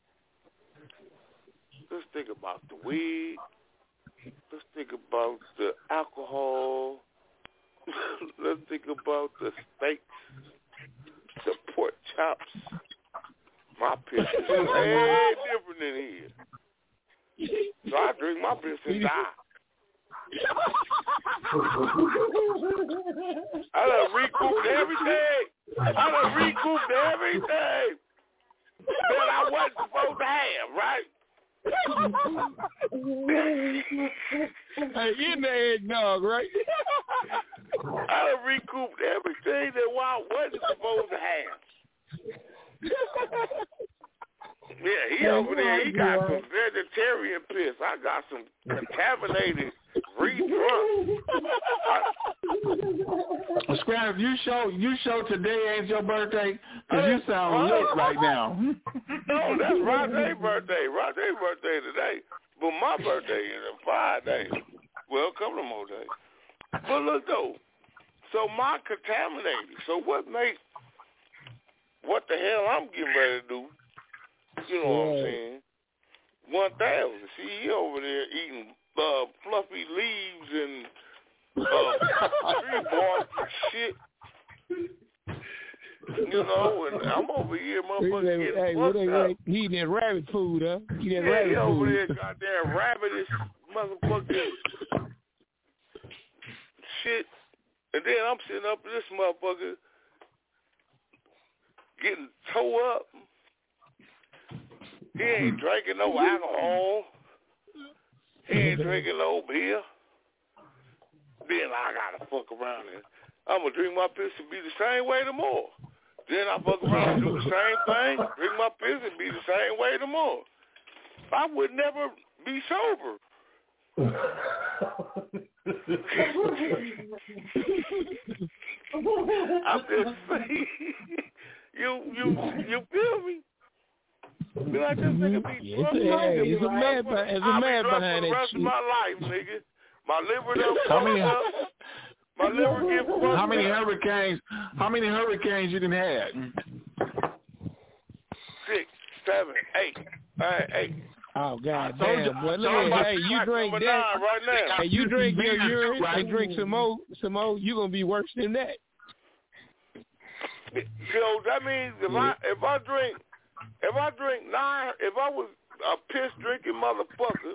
Let's think about the weed. Let's think about the alcohol. Let's think about the steaks, the pork chops. My piss is way different in here. So I drink my piss and die. I done recouped everything. I done recouped everything that I wasn't supposed to have, right? Hey, in the eggnog, right? I done recouped everything that I wasn't supposed to have. Yeah, he over there, he got some vegetarian piss. I got some contaminated, re-drunk. Scrap, you show you show today ain't your birthday, because you sound lit right now. No, that's Rodney's birthday. Rodney's birthday today. But my birthday is in five days. Well, a couple of more days. But look, though. So my contaminated. So what makes, what the hell I'm getting ready to do, you know what I'm saying, one thousand. See, he over there eating uh, fluffy leaves and uh, tree bark and shit. You know, and I'm over here, motherfucker, getting Hey, fucked what up. they, he eating that rabbit food, huh? He eating that Yeah, rabbit he over food. there, goddamn rabbitish motherfucking shit. And then I'm sitting up in this motherfucker getting towed up. He ain't drinking no alcohol. He ain't drinking no beer. Then I gotta fuck around and I'm gonna drink my piss and be the same way tomorrow. Then I fuck around and do the same thing, drink my piss and be the same way tomorrow. I would never be sober. I'm just saying, you you you feel me? Be like this nigga be Yeah, drunk. it's a, hey, it's a man, I'll it's a be man drunk behind for the that rest shit. of my life, nigga. My liver done How many fucked up. My liver get fucked how many up. hurricanes how many hurricanes you done had? Six, seven, eight. All right, eight. Oh God told you- damn, boy! I Look told at you- hey, you Like drink number that, nine right now. hey, you drink your urine right? and drink some more, some more. You gonna be worse than that. So that means if I if I drink if I drink nine if I was a piss drinking motherfucker,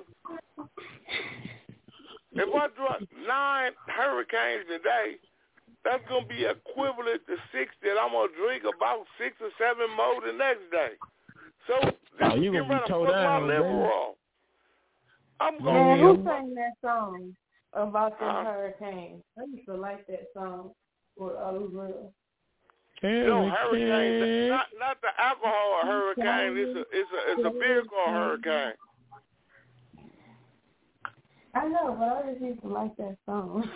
if I drunk nine hurricanes a day, that's gonna be equivalent to six that I'm gonna drink about six or seven more the next day. So Oh, you get gonna be ready to towed fuck my down, liver baby. off. I'm Man, gonna who be sang that song about the Huh? hurricanes? I used to like that song with Other Real. no hurricane, not not the alcohol hurricane. It's a it's a it's a beer called hurricane. I know, but I just used to like that song.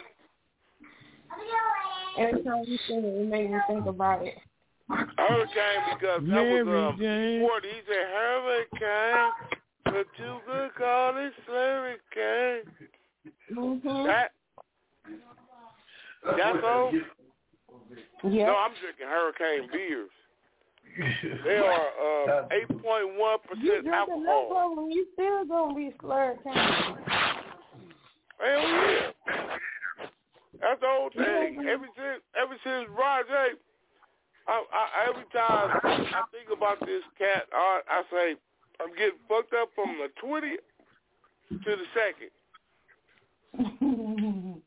Every time you sing it, it made me think about it. Hurricane because that Mary was um Jane. forty. He said hurricane, but you could call it hurricane. Mm-hmm. That that's all. Yeah. No, I'm drinking hurricane beers. They are uh, eight point one You percent drink enough alcohol. of them, you still gonna be slurred. Hell yeah. That's the whole thing. Ever since, ever since Roger, I, I, every time I think about this cat, I, I say, I'm getting fucked up from the twentieth to the second.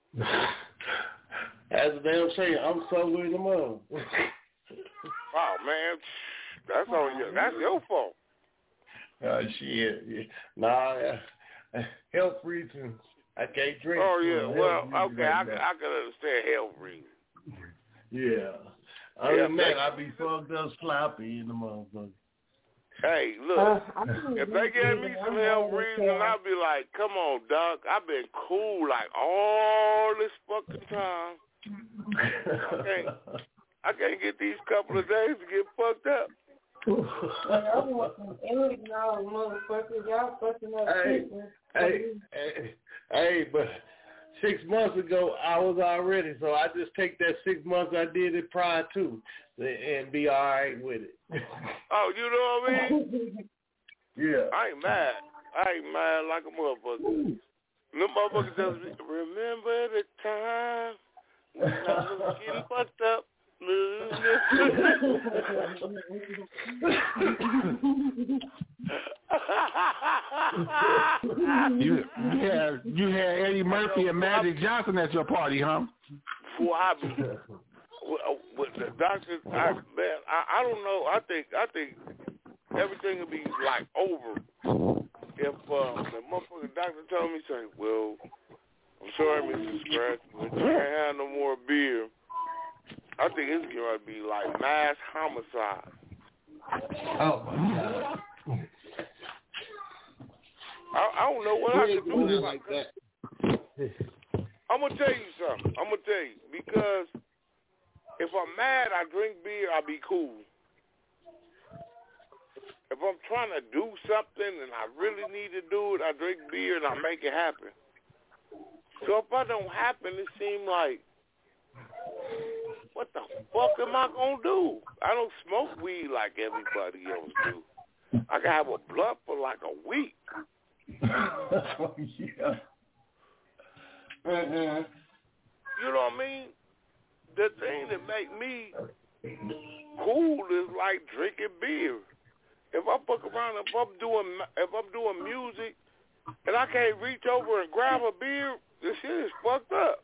As a damn shame, I'm somewhere in the mud. Oh man, that's on you. That's your fault. Oh shit. Yeah. Nah, uh, health reasons. I can't drink. Oh yeah. Well, okay, right I, now. I can understand health reasons. Yeah. Other Yeah, than that, they- I be fucked up sloppy in the motherfucker. Hey, look, Uh, if they gave me some health reasons, I'd be like, come on, Doc, I've been cool like all this fucking time. I can't, I can't get these couple of days to get fucked up. I want some English now, motherfuckers. Y'all fucking up Hey, Christmas. hey, hey, hey, but six months ago, I was already, so I just take that six months I did it prior to and be all right with it. Oh, you know what I mean? Yeah. I ain't mad. I ain't mad like a motherfucker. Them motherfuckers just be, remember the time when I was getting fucked up. you, you had you had Eddie Murphy and Magic Johnson at your party, huh? Before I be, with the doctor, I, man, I, I don't know. I think I think everything will be like over if uh, the motherfucking doctor told me, say, well, I'm sorry, Mister Scratch, but you can't have no more beer. I think it's going to be like mass homicide. Oh, my God. I, I don't know what I can do. It like that. I'm going to tell you something. I'm going to tell you. Because if I'm mad, I drink beer, I'll be cool. If I'm trying to do something and I really need to do it, I drink beer and I make it happen. So if I don't happen, it seems like, what the fuck am I going to do? I don't smoke weed like everybody else do. I can have a blunt for like a week. Oh, yeah. Uh-huh. You know what I mean? The thing that make me cool is like drinking beer. If I fuck around, if I'm doing, if I'm doing music, and I can't reach over and grab a beer, this shit is fucked up.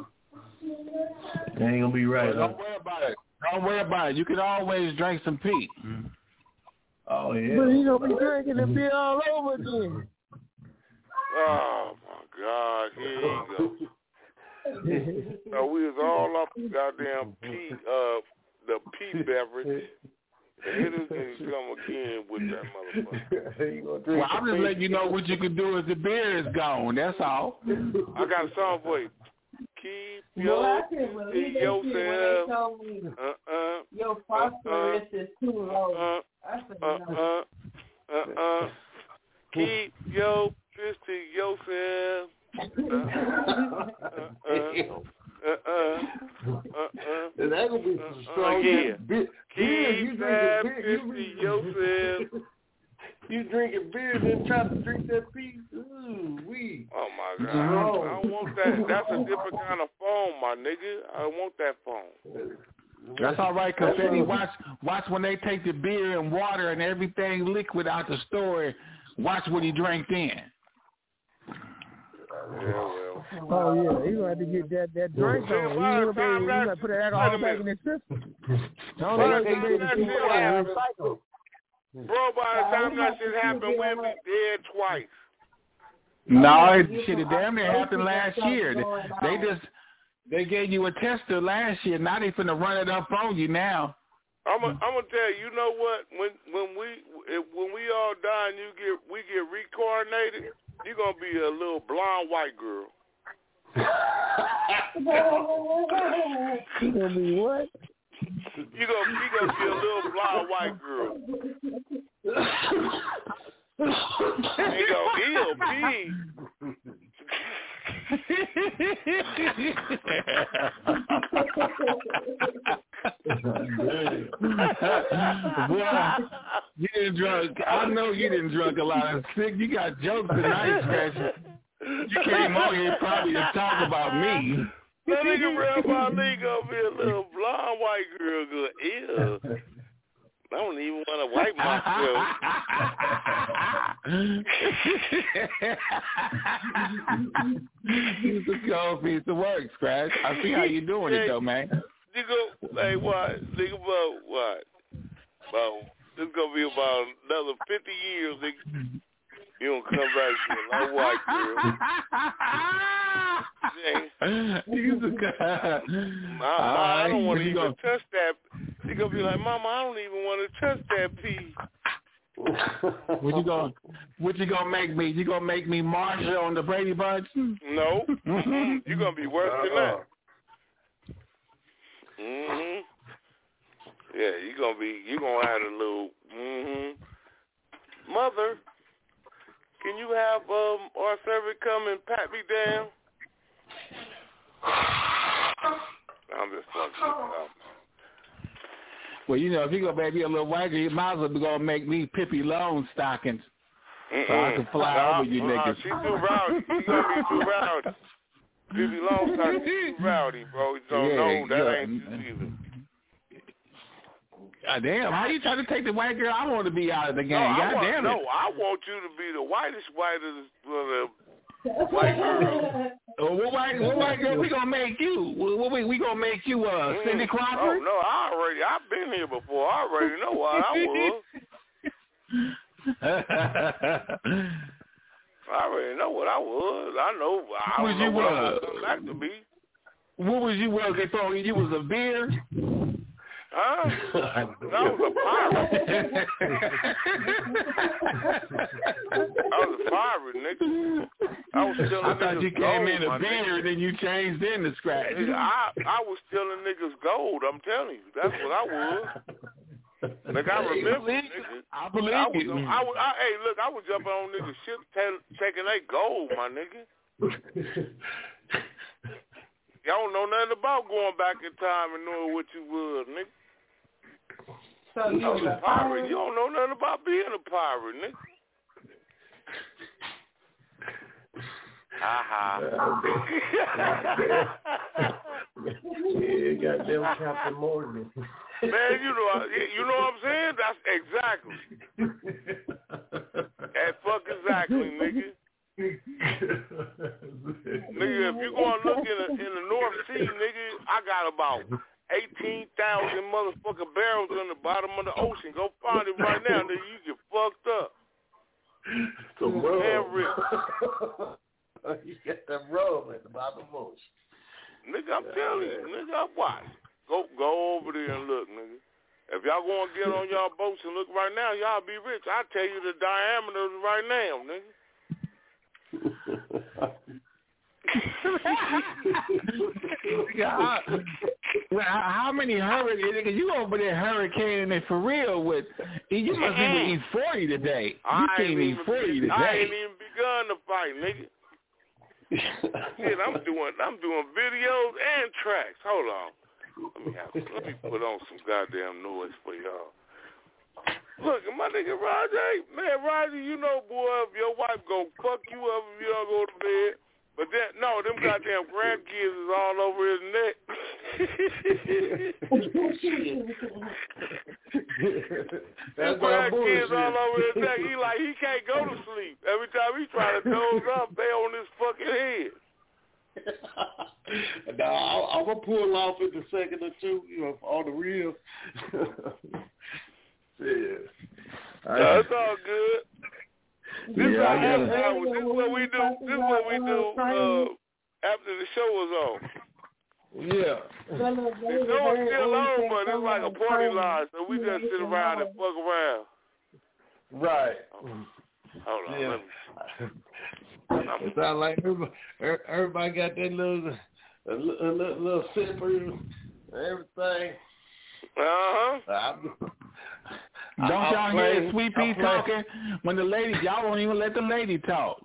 It ain't gonna be right. Don't worry about it. Don't worry about it. You can always drink some Pete. Oh yeah. But he gonna be drinking the beer all over again. Oh my God, here you go. So we was all up the goddamn P, uh, the P beverage. And here this nigga come again with that motherfucker. Well, I'm just letting you know what you can do if the beer is gone. That's all. I got a song for you. Keep your Well, I can believe that yourself. shit when they told me Uh-uh. your phosphorus uh, is too low. Uh-uh. I said no. Uh-uh. Uh-uh. Keep your fist to yourself. Uh-uh. Uh-uh. Uh-uh. Uh-uh. That gonna be some strong. Uh, yeah. Beer. Keep You that drinking fist beer. to yourself. You drinking beer, then try to drink that piece. Ooh, wee. Oh my God! I don't want that. That's a different kind of phone, my nigga. I don't want that phone. That's all right, Confetti. Watch, watch when they take the beer and water and everything liquid out the store. Watch what he drank in. Yeah, well. Oh yeah, you gonna have to get that that drink on. You gonna be able, you gotta put that alcohol back in his system. Don't let him be able to keep it out and recycle. Bro, by the time that shit happened, we'll be dead twice. No, it should have damn near happened last year. They just they gave you a tester last year. Now they finna run it up on you now. I'm gonna I'm gonna tell you. You know what? When when we if, when we all die and you get we get reincarnated, you're gonna be a little blonde white girl. You gonna be what? You gonna you gonna be a little blonde white girl. You go ill be. Boy, you didn't drunk. I know you didn't drunk a lot of sick. You got jokes tonight, Scratch. You came on here probably to talk about me. That nigga Rabbi Lee gonna be a little blonde white girl. Good. Ew. I don't even want to wipe myself. You just go piece of work, Scratch. I see how you doing it though, man. Nigga, hey, what? Nigga, about what? About this gonna be about another fifty years, nigga. You don't come back to a little white girl. You just got. Mama, I don't want to even gonna... touch that. You gonna be like, Mama, I don't even want to touch that pee. What you gonna? What you gonna make me? You gonna make me Marsha on the Brady Bunch? No, mm-hmm. You gonna be worse than that. Mhm. Yeah, you gonna be. You gonna have a little. Mhm. Mother, can you have um our servant come and pat me down? I'm just fucking up. Well, you know, if you're going to make me a little whiter, you might as well be going to make me Pippi Longstockings so I can fly nah, over you nah, niggas. She's too rowdy. She's going to be too rowdy. Pippi Longstockings too rowdy, bro. You don't yeah, know that yeah. ain't you either. God damn, how you trying to take the white girl? I want to be out of the game. No, I God want, damn it. No, I want you to be the whitest, whitest, uh, white girl. Oh, what white, what white girl we gonna make you? What we we gonna make you? Uh, mm. Cindy Crawford? Oh no, I already I've been here before. I already know what I was. I already know what I was. I know. I was don't know you what uh, I was coming back to be. What was you? Well, they thought you was a beer. Huh? I was a pirate. I was a pirate, nigga. I was stealing I thought niggas you came gold, in a beer, nigga. then you changed into Scratch. Nigga, I I was stealing niggas gold. I'm telling you, that's what I was. Like I remember, hey, nigga. I believe I was, you. I was, I, hey, look, I was jumping on niggas' shit, taking their gold, my nigga. Y'all don't know nothing about going back in time and knowing what you was, nigga. So you was a pirate. You don't know nothing about being a pirate, nigga. Ha ha. Yeah, goddamn Captain Morgan. Man, you know, you know what I'm saying? That's exactly. That fuck exactly, nigga. Nigga, if you go and look in the, in the North Sea, nigga, I got about eighteen thousand motherfucking barrels in the bottom of the ocean. Go find it right now, nigga. You get fucked up. Some rum. And you get that rum at the bottom of the ocean. Nigga, I'm telling you, nigga, I watch. Go go over there and look, nigga. If y'all go and get on y'all boats and look right now, y'all be rich. I tell you the diameter right now, nigga. how, how many hurricanes? You over there hurricaning it for real with? You must even eat forty today. You I can't eat forty today. I ain't even begun to fight, nigga. Shit, I'm doing I'm doing videos and tracks. Hold on. Let me have, let me put on some goddamn noise for y'all. Look, my nigga Roger, man, Roger, you know, boy, if your wife go fuck you up if you don't go to bed. But then, no, them goddamn grandkids is all over his neck. Them grandkids all over his neck. He like, he can't go to sleep. Every time he try to doze up, they on his fucking head. No, I'm going to pull off in a second or two, you know, on the real. Yeah. No, it's all good. This, yeah, is I after hours. This is what we do. This is what we do uh, after the show is on. Yeah. The show is still on, but it's like a party line, so we just sit around and fuck around. Right. Hold on. Yeah. Let me It sounds like everybody, everybody got that little, a little, little, little sipper and everything. Uh-huh. Don't I'm y'all playing, hear Sweet Pea talking? When the lady, y'all won't even let the lady talk.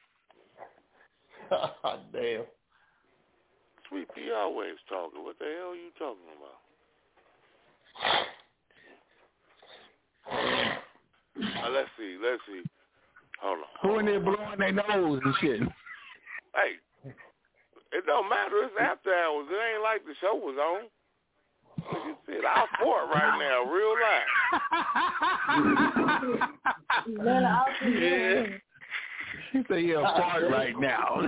Damn. Sweet Pea always talking. What the hell are you talking about? Uh, let's see. Let's see. Hold on. Who in there blowing their nose and shit? hey, it don't matter. It's after hours. It ain't like the show was on. Like you said, I'll fart right now, real life. Yeah. He said you're a fart right now.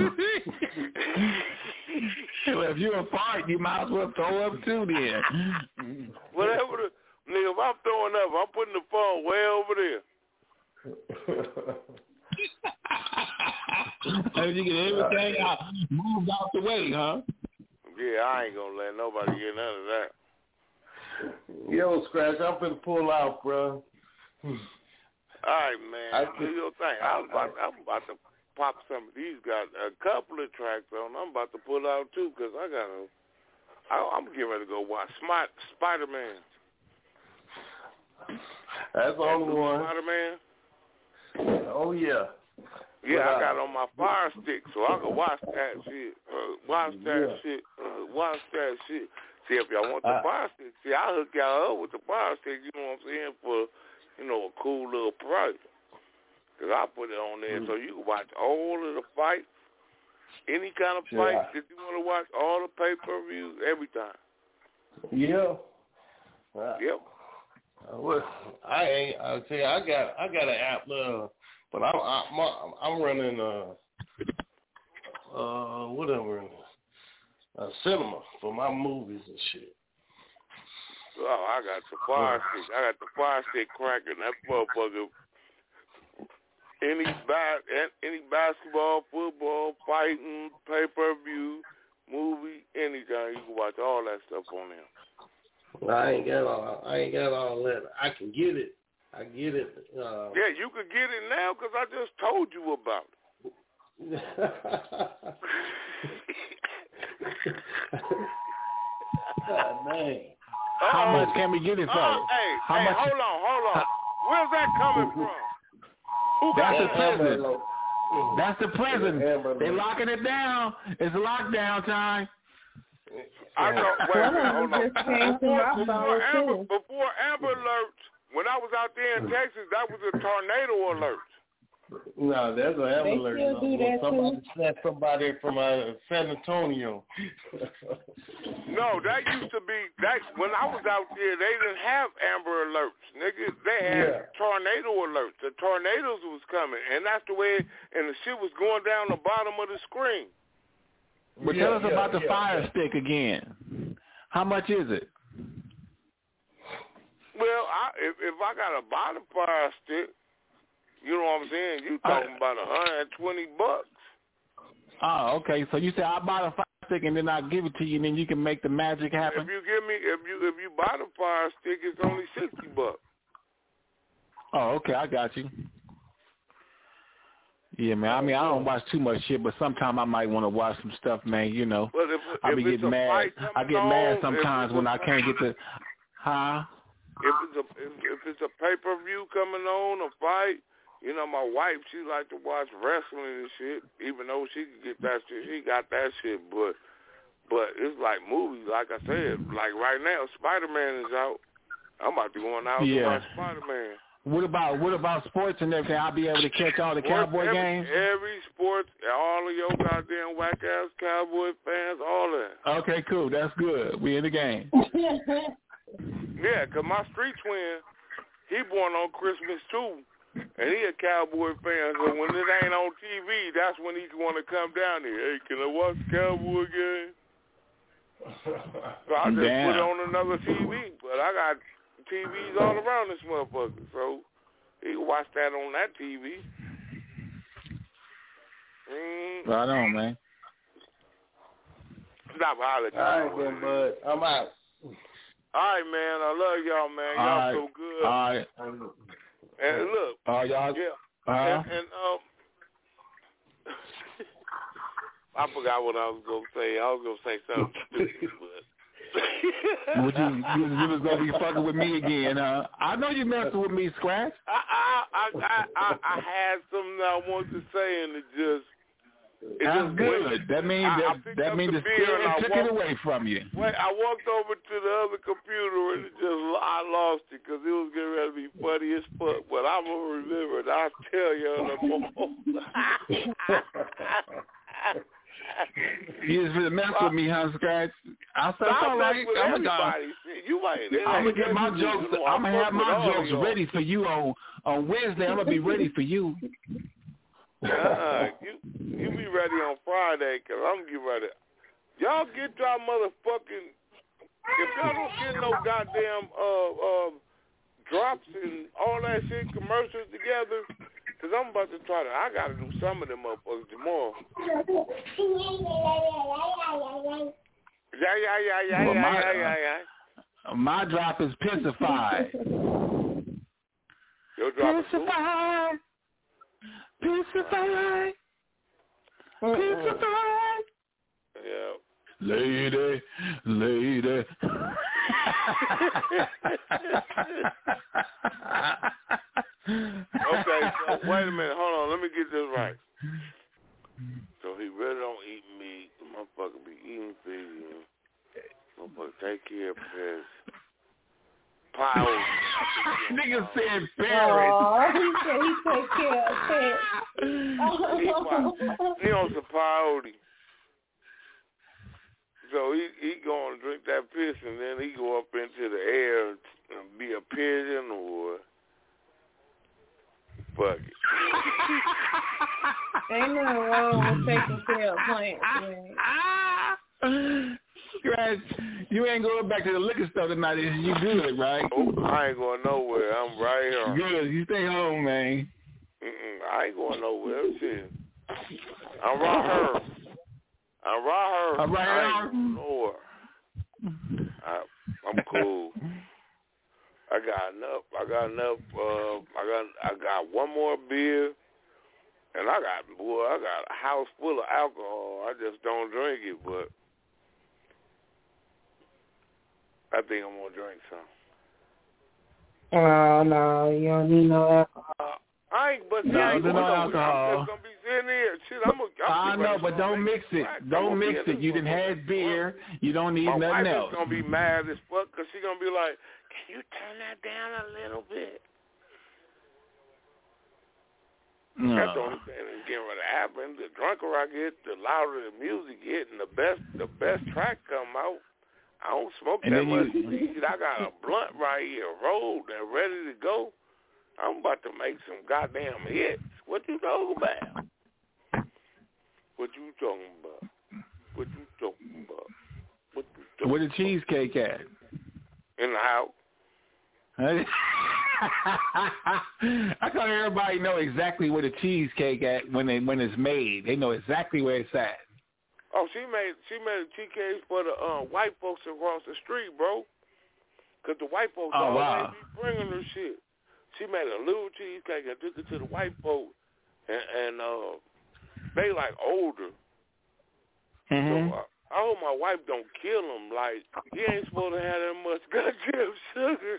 Well, if you're a fart, you might as well throw up too then. Whatever the nigga, if I'm throwing up, I'm putting the phone way over there. You get everything out, moved out the way, huh? Yeah, I ain't gonna let nobody get none of that. Yo, Scratch, I'm finna pull out, bro. All right, man. I do your thing. I was about, I'm about to pop some of these guys. A couple of tracks on. I'm about to pull out too because I got to. I'm getting ready to go watch Smart Spider-Man. That's the only one. Spider-Man. Oh yeah. Yeah, I got it on my Fire Stick, so I can watch that shit. Uh, watch that yeah. shit. Uh, watch that shit. See, if y'all want the uh, Fire Stick, see, I hook y'all up with the Fire Stick. You know what I'm saying? For you know, a cool little price. Because I put it on there mm. so you can watch all of the fights, any kind of fight yeah. that you want to watch, all the pay-per-views, every time. Yeah. Uh, yep. Well, I ain't, I tell you, I got, I got an app, uh, but I'm, I'm, I'm running, uh, uh, whatever, a cinema for my movies and shit. Oh, I got the Fire Stick. I got the Fire Stick cracking. That motherfucker. Any ba- any basketball, football, fighting, pay-per-view, movie, anytime you can watch all that stuff on there. I ain't got all. I ain't got all that. I can get it. I get it. Uh, yeah, you could get it now because I just told you about it. God dang. How much can we get it for? Uh, hey, How hey, much? hold on, hold on. Where's that coming from? Who got That's the that? president. That's the president. They locking it down. It's lockdown time. I know. Wait a minute, hold on. Before, before, Amber, before Amber Alerts, when I was out there in Texas, that was a tornado alert. No, there's an Amber Alert. Still do that somebody too. snatched somebody from uh, San Antonio. No, that used to be that when I was out there. They didn't have Amber Alerts, nigga. They had Yeah. tornado alerts. The tornadoes was coming, and that's the way. And the shit was going down the bottom of the screen. But Yeah, tell us yeah, about the yeah, Fire yeah. Stick again. How much is it? Well, I, if if I got a bottom Fire Stick, you know what I'm saying? You talking uh, about a hundred and twenty bucks. Oh, okay. So you say I buy the Fire Stick and then I give it to you, and then you can make the magic happen. If you give me, if you if you buy the Fire Stick, it's only sixty bucks. Oh, okay. I got you. Yeah, man. I mean, I don't watch too much shit, but sometimes I might want to watch some stuff, man. You know, but if, I be if getting mad. I get on, mad sometimes when I can't get the, huh? If it's a if, if it's a pay per view coming on, a fight. You know, my wife, she like to watch wrestling and shit. Even though she can get that shit, she got that shit. But, but it's like movies. Like I said, like right now, Spider-Man is out. I'm about to go on out yeah. and watch Spider-Man. What about what about sports and everything? I'll be able to catch all the sports, Cowboy every, games. Every sport, all of your goddamn whack ass Cowboy fans, all that. Okay, cool. That's good. We in the game. Yeah, cause my street twin, he born on Christmas too. And he a Cowboy fan, so when it ain't on T V, that's when he want to come down here. Hey, can I watch the Cowboy game? So I just Damn. put it on another T V, but I got T Vs all around this motherfucker, so he can watch that on that T V. Mm. Right on, man. Stop hollering. All right, then, bud. I'm out. All right, man. I love y'all, man. Y'all All right. so good. All right. And look, uh, y'all, yeah, uh-huh. and, and um, I forgot what I was gonna say. I was gonna say something stupid, but Would you, you, you was gonna be fucking with me again, huh? I know you messing with me, Scratch. I I I I, I had something I wanted to say, and it just it That's just good. went. That means I, that I that means the the spirit took walked, it away from you. Wait, I walked over to the other computer and it just I lost it because it was getting ready to be funny as fuck. But I'm gonna remember it. I'll tell you in a moment. You just gonna mess with me, huh, Scratch? I said, Stop all right. with I'm everybody. Shit, you might. I'm gonna get my jokes. You know, I'm gonna have my jokes y'all. ready for you on on Wednesday. I'm gonna be ready for you. Uh, you you be ready on Friday, cause I'm getting ready. Y'all get y'all motherfucking. If y'all don't get no goddamn uh uh drops and all that shit commercials together. Cause I'm about to try to, I gotta do some of them motherfuckers tomorrow. Yeah, yeah, yeah, yeah, well, yeah, my, yeah, yeah, yeah. Uh, my drop is Pissified. Your drop Pissified. Pissified. Pissified. Yeah. Lady, lady. Okay, so wait a minute, hold on, let me get this right. So he really don't eat meat. The motherfucker be eating vegan. Motherfucker take care of pets. Piles. Nigga said parents. Oh, he said he take care of pets. he, he on some peyote. So he he gonna drink that piss and then he go up into the air and be a pigeon or fuck it. Ain't nothing wrong with taking care of plants, man. Scratch, you ain't going back to the liquor store tonight. You good, right? Oh, I ain't going nowhere. I'm right here. Good. You stay home, man. Mm-mm, I ain't going nowhere. Shit. I'm right here. I'm right here. I'm right I here. ain't going nowhere. I, I'm cool. I got enough. I got enough. Uh, I got. I got one more beer, and I got. Boy, I got a house full of alcohol. I just don't drink it, but I think I'm gonna drink some. Oh no, you don't need no alcohol. I ain't. But no, I ain't no gonna, alcohol. I'm just gonna be sitting here. Shit, I'm. A, I'm I know, but don't mix it. Don't mix it. You done had beer. You don't need My nothing wife else. is gonna be mad as fuck because she gonna be like, "Can you turn that down a little bit?" No. That's the only thing that's getting ready to happen. The drunker I get, the louder the music get, and the best the best track come out. I don't smoke And that then much you- weed. I got a blunt right here, rolled and ready to go. I'm about to make some goddamn hits. What you talking about? What you talking about? What you talking about? What you talking Where the cheesecake at? in the house? I thought everybody know exactly where the cheesecake at when they when it's made. They know exactly where it's at. Oh, she made she made a cheesecake for the uh, white folks across the street, bro. Cause the white folks Oh, always wow. be bringing her shit. She made a little cheesecake and took it to the white folks, and, and uh, they like older. Mm-hmm. So uh, I hope my wife don't kill him. Like he ain't supposed to have that much goddamn sugar.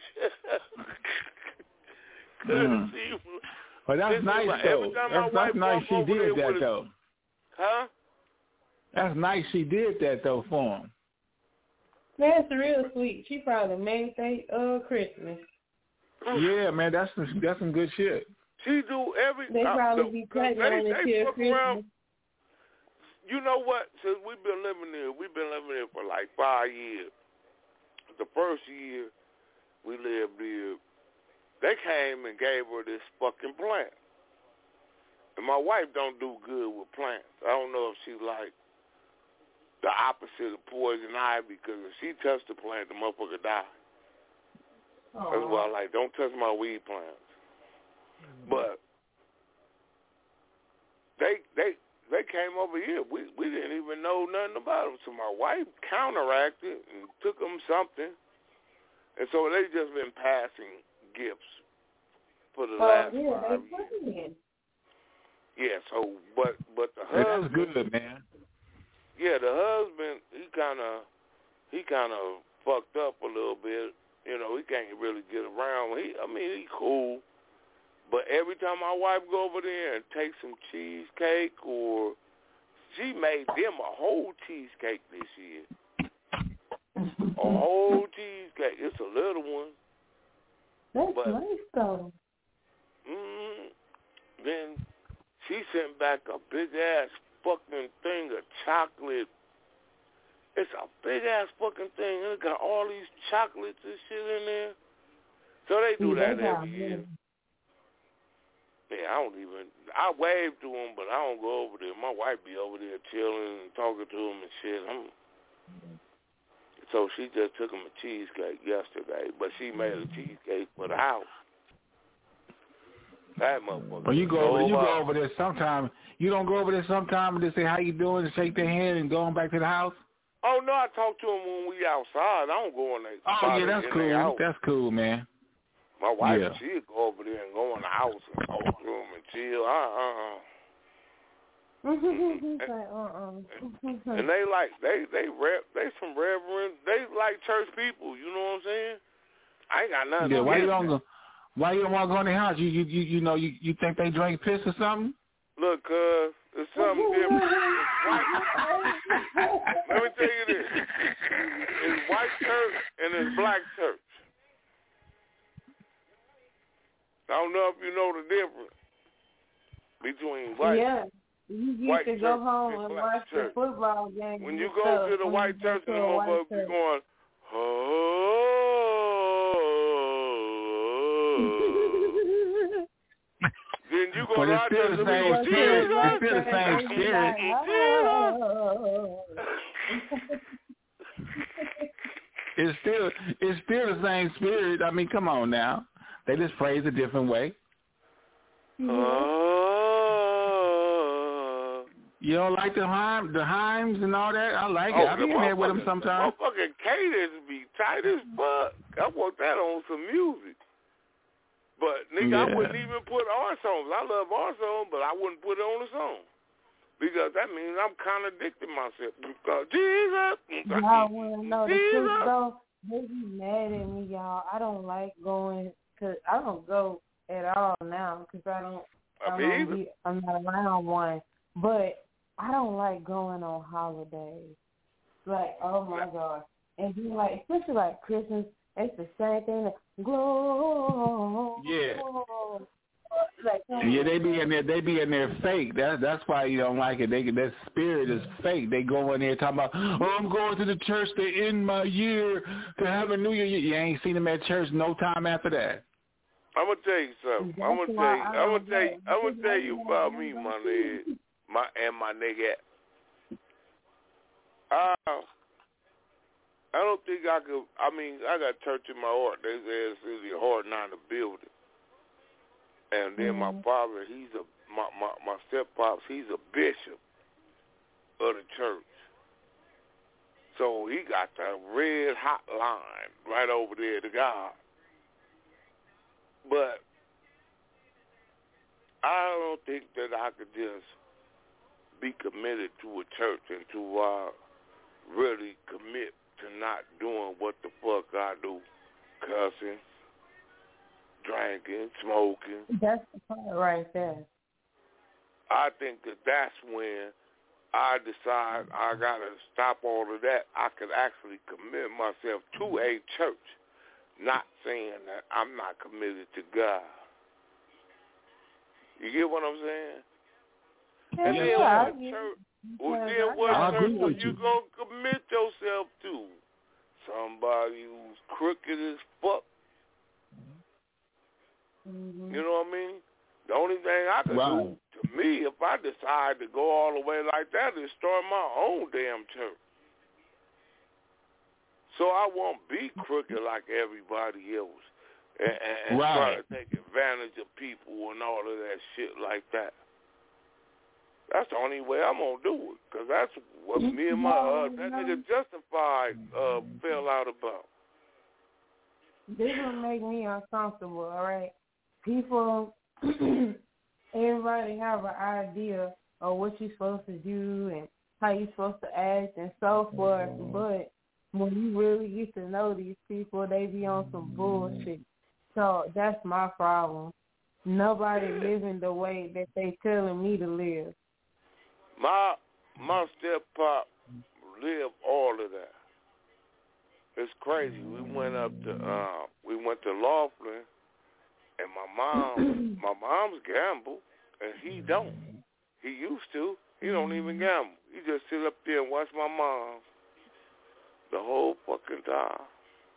Mm. Well, that's Listen, nice like, though. every time That's, my that's wife nice walk she over did there that with a- though. Huh? That's nice she did that though for him. That's real sweet. She probably made they uh Christmas. Yeah, man, that's some, that's some good shit. She do every. They uh, probably the- be they, cutting on they until fuck Christmas. around. You know what? Since we've been living here, we've been living here for like five years. The first year we lived here, they came and gave her this fucking plant. And my wife don't do good with plants. I don't know if she's like the opposite of poison ivy, because if she touched the plant, the motherfucker die. Aww. That's why I like, don't touch my weed plants. Mm-hmm. But they they they came over here. We we didn't even know nothing about them. So my wife counteracted and took them something. And so they just been passing gifts for the Oh, last yeah, five they years. Yeah, so, but but the Yeah, husband... that's good, man. Yeah, the husband, he kind of he kind of fucked up a little bit. You know, he can't really get around. He, I mean, he cool. But every time my wife go over there and take some cheesecake, or she made them a whole cheesecake this year. A whole cheesecake. It's a little one. That's but, nice though. Mm, then she sent back a big ass fucking thing of chocolate. It's a big ass fucking thing, and it got all these chocolates and shit in there. So they do that every year. Yeah, I don't even. I wave to them, but I don't go over there. My wife be over there chilling and talking to them and shit. I'm, so she just took them a cheesecake yesterday, but she made a cheesecake for the house. That motherfucker. Well, you go over, you go over there sometime. You don't go over there sometime and just say how you doing and shake their hand and go on back to the house. Oh no, I talk to them when we outside. I don't go in there. Oh yeah, that's cool. That's cool, man. My wife, yeah. she'd go over there and go in the house and talk to them and chill. Uh-uh. and, and they like they they rep they some reverend they like church people. You know what I'm saying? I ain't got nothing. Yeah, to why get you don't go? Why you don't want to go in the house? You you you you know you, you think they drink piss or something? Look, cuz it's something different. Let me tell you this: it's white church and it's black church. I don't know if you know the difference between white. Yeah, you used to go home and watch the football game. When you go to the white church, and the motherfuckers be going, oh. Then you go but out it's still the same spirit. It's still the same spirit. It's still it's still the same spirit. I mean, come on now. They just phrase a different way. Uh, you don't like the hymn, the hymns and all that? I like oh, it. I be in there with them sometimes. Motherfucking cadence be tight as fuck. I want that on some music. But, nigga, yeah. I wouldn't even put our songs. I love our song, but I wouldn't put it on the song. Because that means I'm contradicting myself. Because Jesus. Y'all want to know the truth, though? They be mad at me, y'all. I don't like going, because I don't go at all now because I don't, I don't be, I'm not around one. But I don't like going on holidays. Like, oh, my God. And then, like, especially like Christmas, it's the same thing. Like, glow. Yeah. Like, yeah, they be in there. They be in there fake. That's that's why you don't like it. They that spirit is fake. They go in there talking about, oh, I'm going to the church to end my year to have a new year. You ain't seen them at church no time after that. I'm gonna tell you something. I'm gonna tell you. I'm gonna tell you. I'm gonna tell you about me, my nigga, my and my nigga. Uh, I don't think I could. I mean, I got church in my heart. They say it's really hard not to build it. And then my father, he's a my my, my step pops. He's a bishop of the church. So he got the red hot line right over there to God. But I don't think that I could just be committed to a church and to uh, really commit to not doing what the fuck I do, cussing, drinking, smoking. That's the part right there. I think that that's when I decide I got to stop all of that. I could actually commit myself to a church, not saying that I'm not committed to God. You get what I'm saying? Yeah, and then yeah, what church, well, then what church are you going to commit yourself to? Somebody who's crooked as fuck. Mm-hmm. You know what I mean? The only thing I can right. do, to me, if I decide to go all the way like that, is start my own damn church. So I won't be crooked like everybody else and, and, and right. try to take advantage of people and all of that shit like that. That's the only way I'm going to do it, because that's what me and my, uh, that nigga Justified uh, fell out about. This will make me uncomfortable, all right? People, everybody have an idea of what you're supposed to do and how you're supposed to act and so forth, but when you really get to know these people, they be on some bullshit. So that's my problem. Nobody living the way that they telling me to live. My my step-pop lived all of that. It's crazy. We went up to uh, we went to Laughlin, and my mom my mom's gamble, and he don't. He used to. He don't even gamble. He just sit up there and watch my mom the whole fucking time.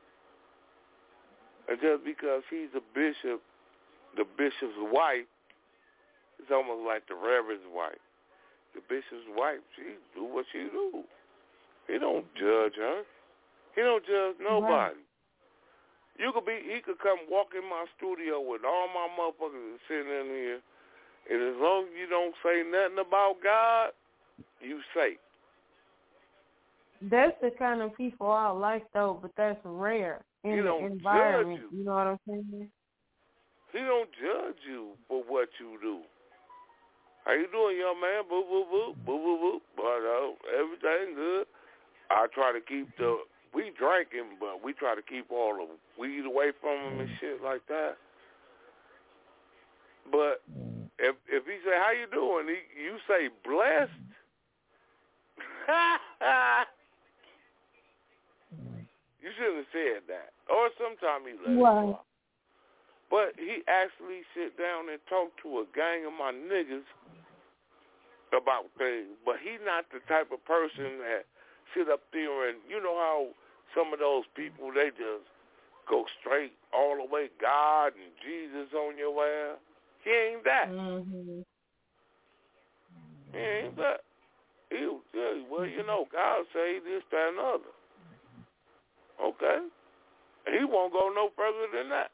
And just because he's a bishop, the bishop's wife, it's almost like the reverend's wife. The bishop's wife, she do what she do. He don't judge her. He don't judge nobody. Right. You could be, he could come walk in my studio with all my motherfuckers sitting in here, and as long as you don't say nothing about God, you safe. That's the kind of people I like, though, but that's rare in he the don't environment. Judge you. You know what I'm saying? He don't judge you for what you do. How you doing, young man? Boo, boo, boo, boo, boo, boo. But uh, everything good. I try to keep the, we drinking, but we try to keep all the weed away from him and shit like that. But if if he say, how you doing? He, you say, blessed. You shouldn't have said that. Or sometimes he let right. it go. But he actually sit down and talk to a gang of my niggas about things. But he's not the type of person that sit up there and, you know how some of those people, they just go straight all the way, God and Jesus on your ass. He ain't that. Mm-hmm. He ain't that. He'll tell you, well, you know, God say this, that, and other. Okay. He won't go no further than that.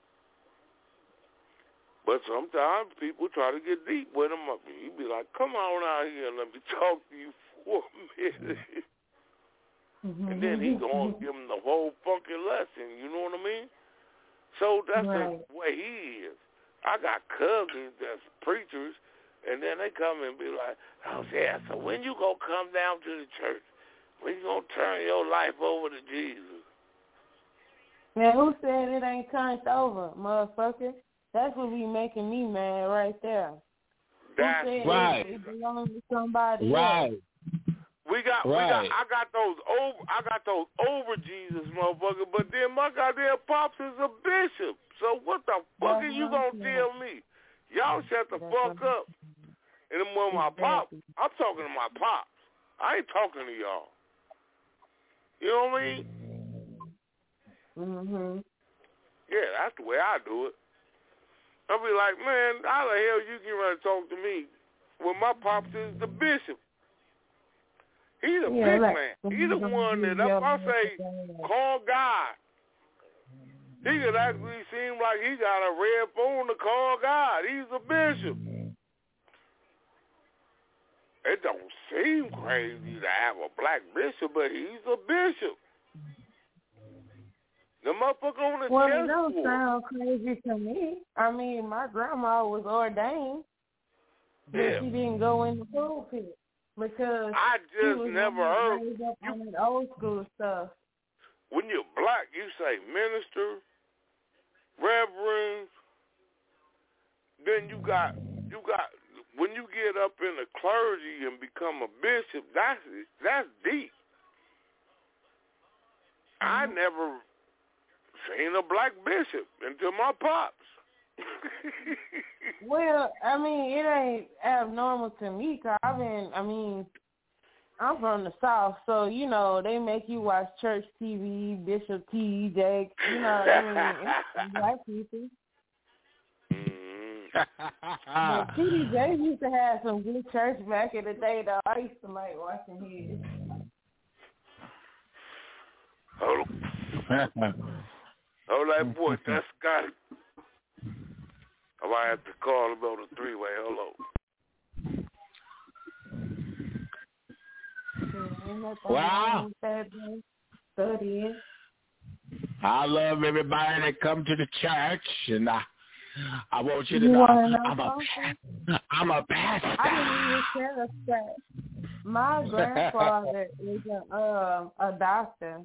But sometimes people try to get deep with him. He'd be like, come on out here and let me talk to you for a minute. Mm-hmm. And then he going to give him the whole fucking lesson. You know what I mean? So that's right. the way he is. I got cousins that's preachers, and then they come and be like, oh, yeah, so when you going to come down to the church? When you going to turn your life over to Jesus? Now, who said it ain't turned over, motherfucker? That's what be making me mad right there. That's who said right. It, it belongs to somebody right. else? We got, right. we got, I got those over, I got those over Jesus, motherfucker. But then my goddamn pops is a bishop. So what the fuck That's are you gonna tell me? Y'all shut the fuck up. And then when my pops, I'm talking to my pops. I ain't talking to y'all. You know what I mean? Mhm. Yeah, that's the way I do it. I'll be like, man, how the hell you get ready to talk to me when my pops is the bishop? He's a yeah, big like, man. He's the one that, if I say, call God, he could actually seem like he got a red phone to call God. He's a bishop. It don't seem crazy to have a black bishop, but he's a bishop. The motherfucker on the well, chest it don't board. sound crazy to me. I mean, my grandma was ordained, but Yeah. she didn't go in the pulpit because I she just was never heard. raised up on that old school stuff. When you're black, you say minister, reverend. Then you got you got when you get up in the clergy and become a bishop. That's that's deep. I never seen a black bishop until my pops. Well, I mean, it ain't abnormal to me, cause I've been, I mean, I'm from the South, so, you know, they make you watch church T V, Bishop T J, you know, I mean, it's black people. But T D J used to have some good church back in the day, though. I used to like watching his. Hold on. Hold that boy, that's Scotty. I might have to call him on the three-way. Hold on. Wow. Studying. I love everybody that come to the church, and I, I want you to you know, know I'm a, I'm a pastor. I didn't even tell us that. My grandfather is a, uh, a doctor.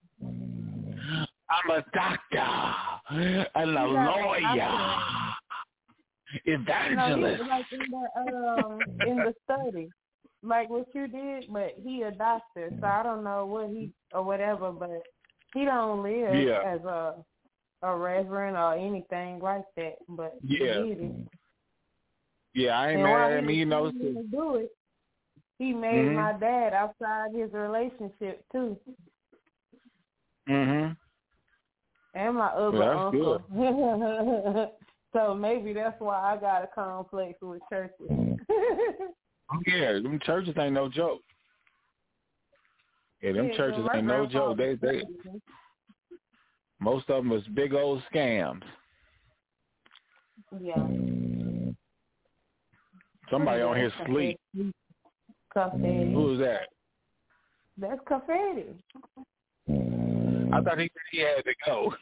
I'm a doctor and a lawyer, evangelist. No, like in the um in the study, like what you did, but he a doctor, so I don't know what he or whatever, but he don't live yeah. as a a reverend or anything like that. But yeah, he did it. yeah, I ain't and mad while at he me, you know. was to do it, he made mm-hmm. my dad outside his relationship too. Mhm. And my other well, uncle. So maybe that's why I got a complex with churches. Yeah, them churches ain't no joke. Yeah, them yeah, churches ain't no joke. They, they, most of them is big old scams. Yeah. Somebody on here sleep. Confetti. Who is that? That's Confetti. I thought he he had to go.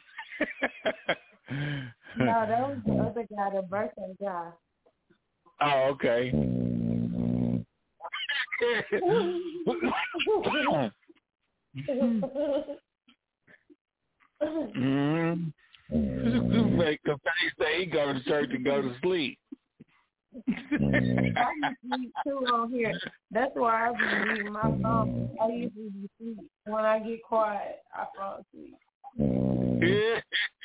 No, that was the other guy, the birthday guy. Oh, okay. mm-hmm. Make Confetti say he go to church and go to sleep. I sleep too on here. That's why I be reading my phone. I usually be sleep. When I get quiet, I fall asleep. Yeah.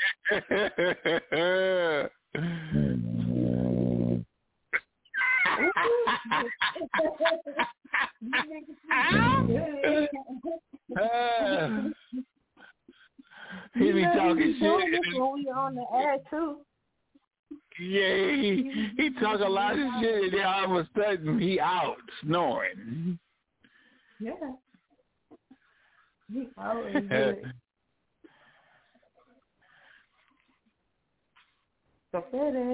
He be talking shit. When we on the air too. Yeah, he, he talk a lot of shit, and then all of a sudden he out snoring. Yeah. He always good. Confetti.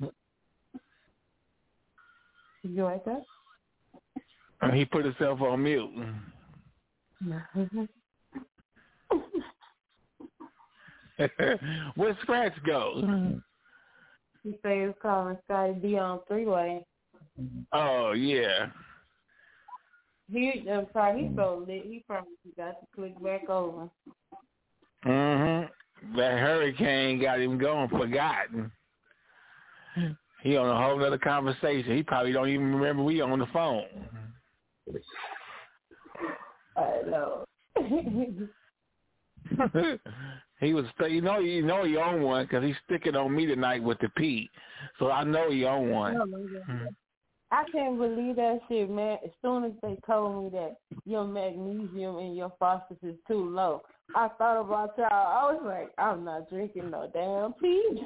You like that? And he put himself on mute. Where'd Scratch go? He said he was calling Scotty D on three-way. Oh, yeah. He, I'm sorry, he's so lit. He probably got to click back over. Mm-hmm. That hurricane got him going, forgotten. He on a whole other conversation. He probably don't even remember we on the phone. I know. He was, you know, you know he on one because he's sticking on me tonight with the P. So I know he on one. Oh, mm-hmm. I can't believe that shit, man. As soon as they told me that your magnesium in your phosphorus is too low, I thought about y'all. I was like, I'm not drinking no damn pee.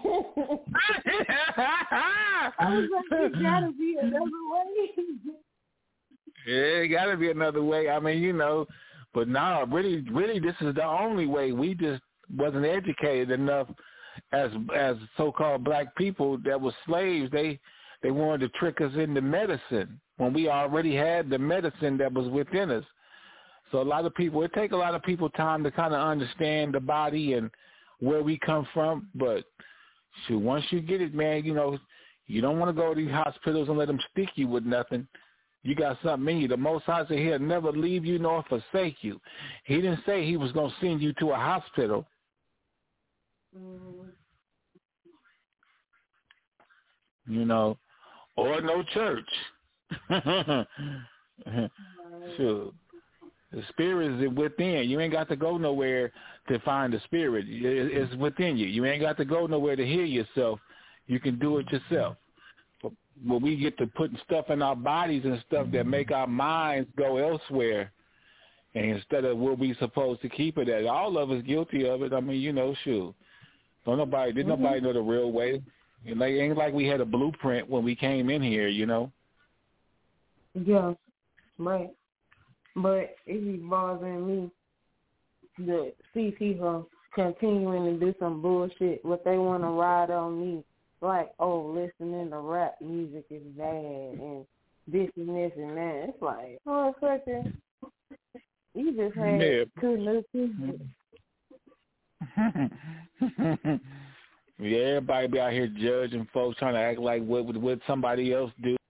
I was like, there gotta be another way. Yeah, it gotta be another way. I mean, you know, but no, really, really, this is the only way. We just wasn't educated enough as as so-called black people that were slaves. They they wanted to trick us into medicine when we already had the medicine that was within us. So a lot of people, it take a lot of people time to kind of understand the body and where we come from. But shoot, once you get it, man, you know, you don't want to go to these hospitals and let them stick you with nothing. You got something in you. The Most High said he'll never leave you nor forsake you. He didn't say he was going to send you to a hospital. Mm-hmm. You know, or no church. Sure. The spirit is within. You ain't got to go nowhere to find the spirit. It's within you. You ain't got to go nowhere to heal yourself. You can do it yourself. But when we get to putting stuff in our bodies and stuff that make our minds go elsewhere, and instead of where we supposed to keep it at, all of us guilty of it. I mean, you know, shoot. Don't nobody, did mm-hmm. nobody know the real way? It ain't like we had a blueprint when we came in here, you know? Yeah, right. But it be bothering me to see people continuing to do some bullshit. What they want to ride on me, like, oh, listening to rap music is bad and this and this and that. It's like, oh, fucker, you just had yeah. two new people. Yeah, everybody be out here judging folks, trying to act like what what somebody else do.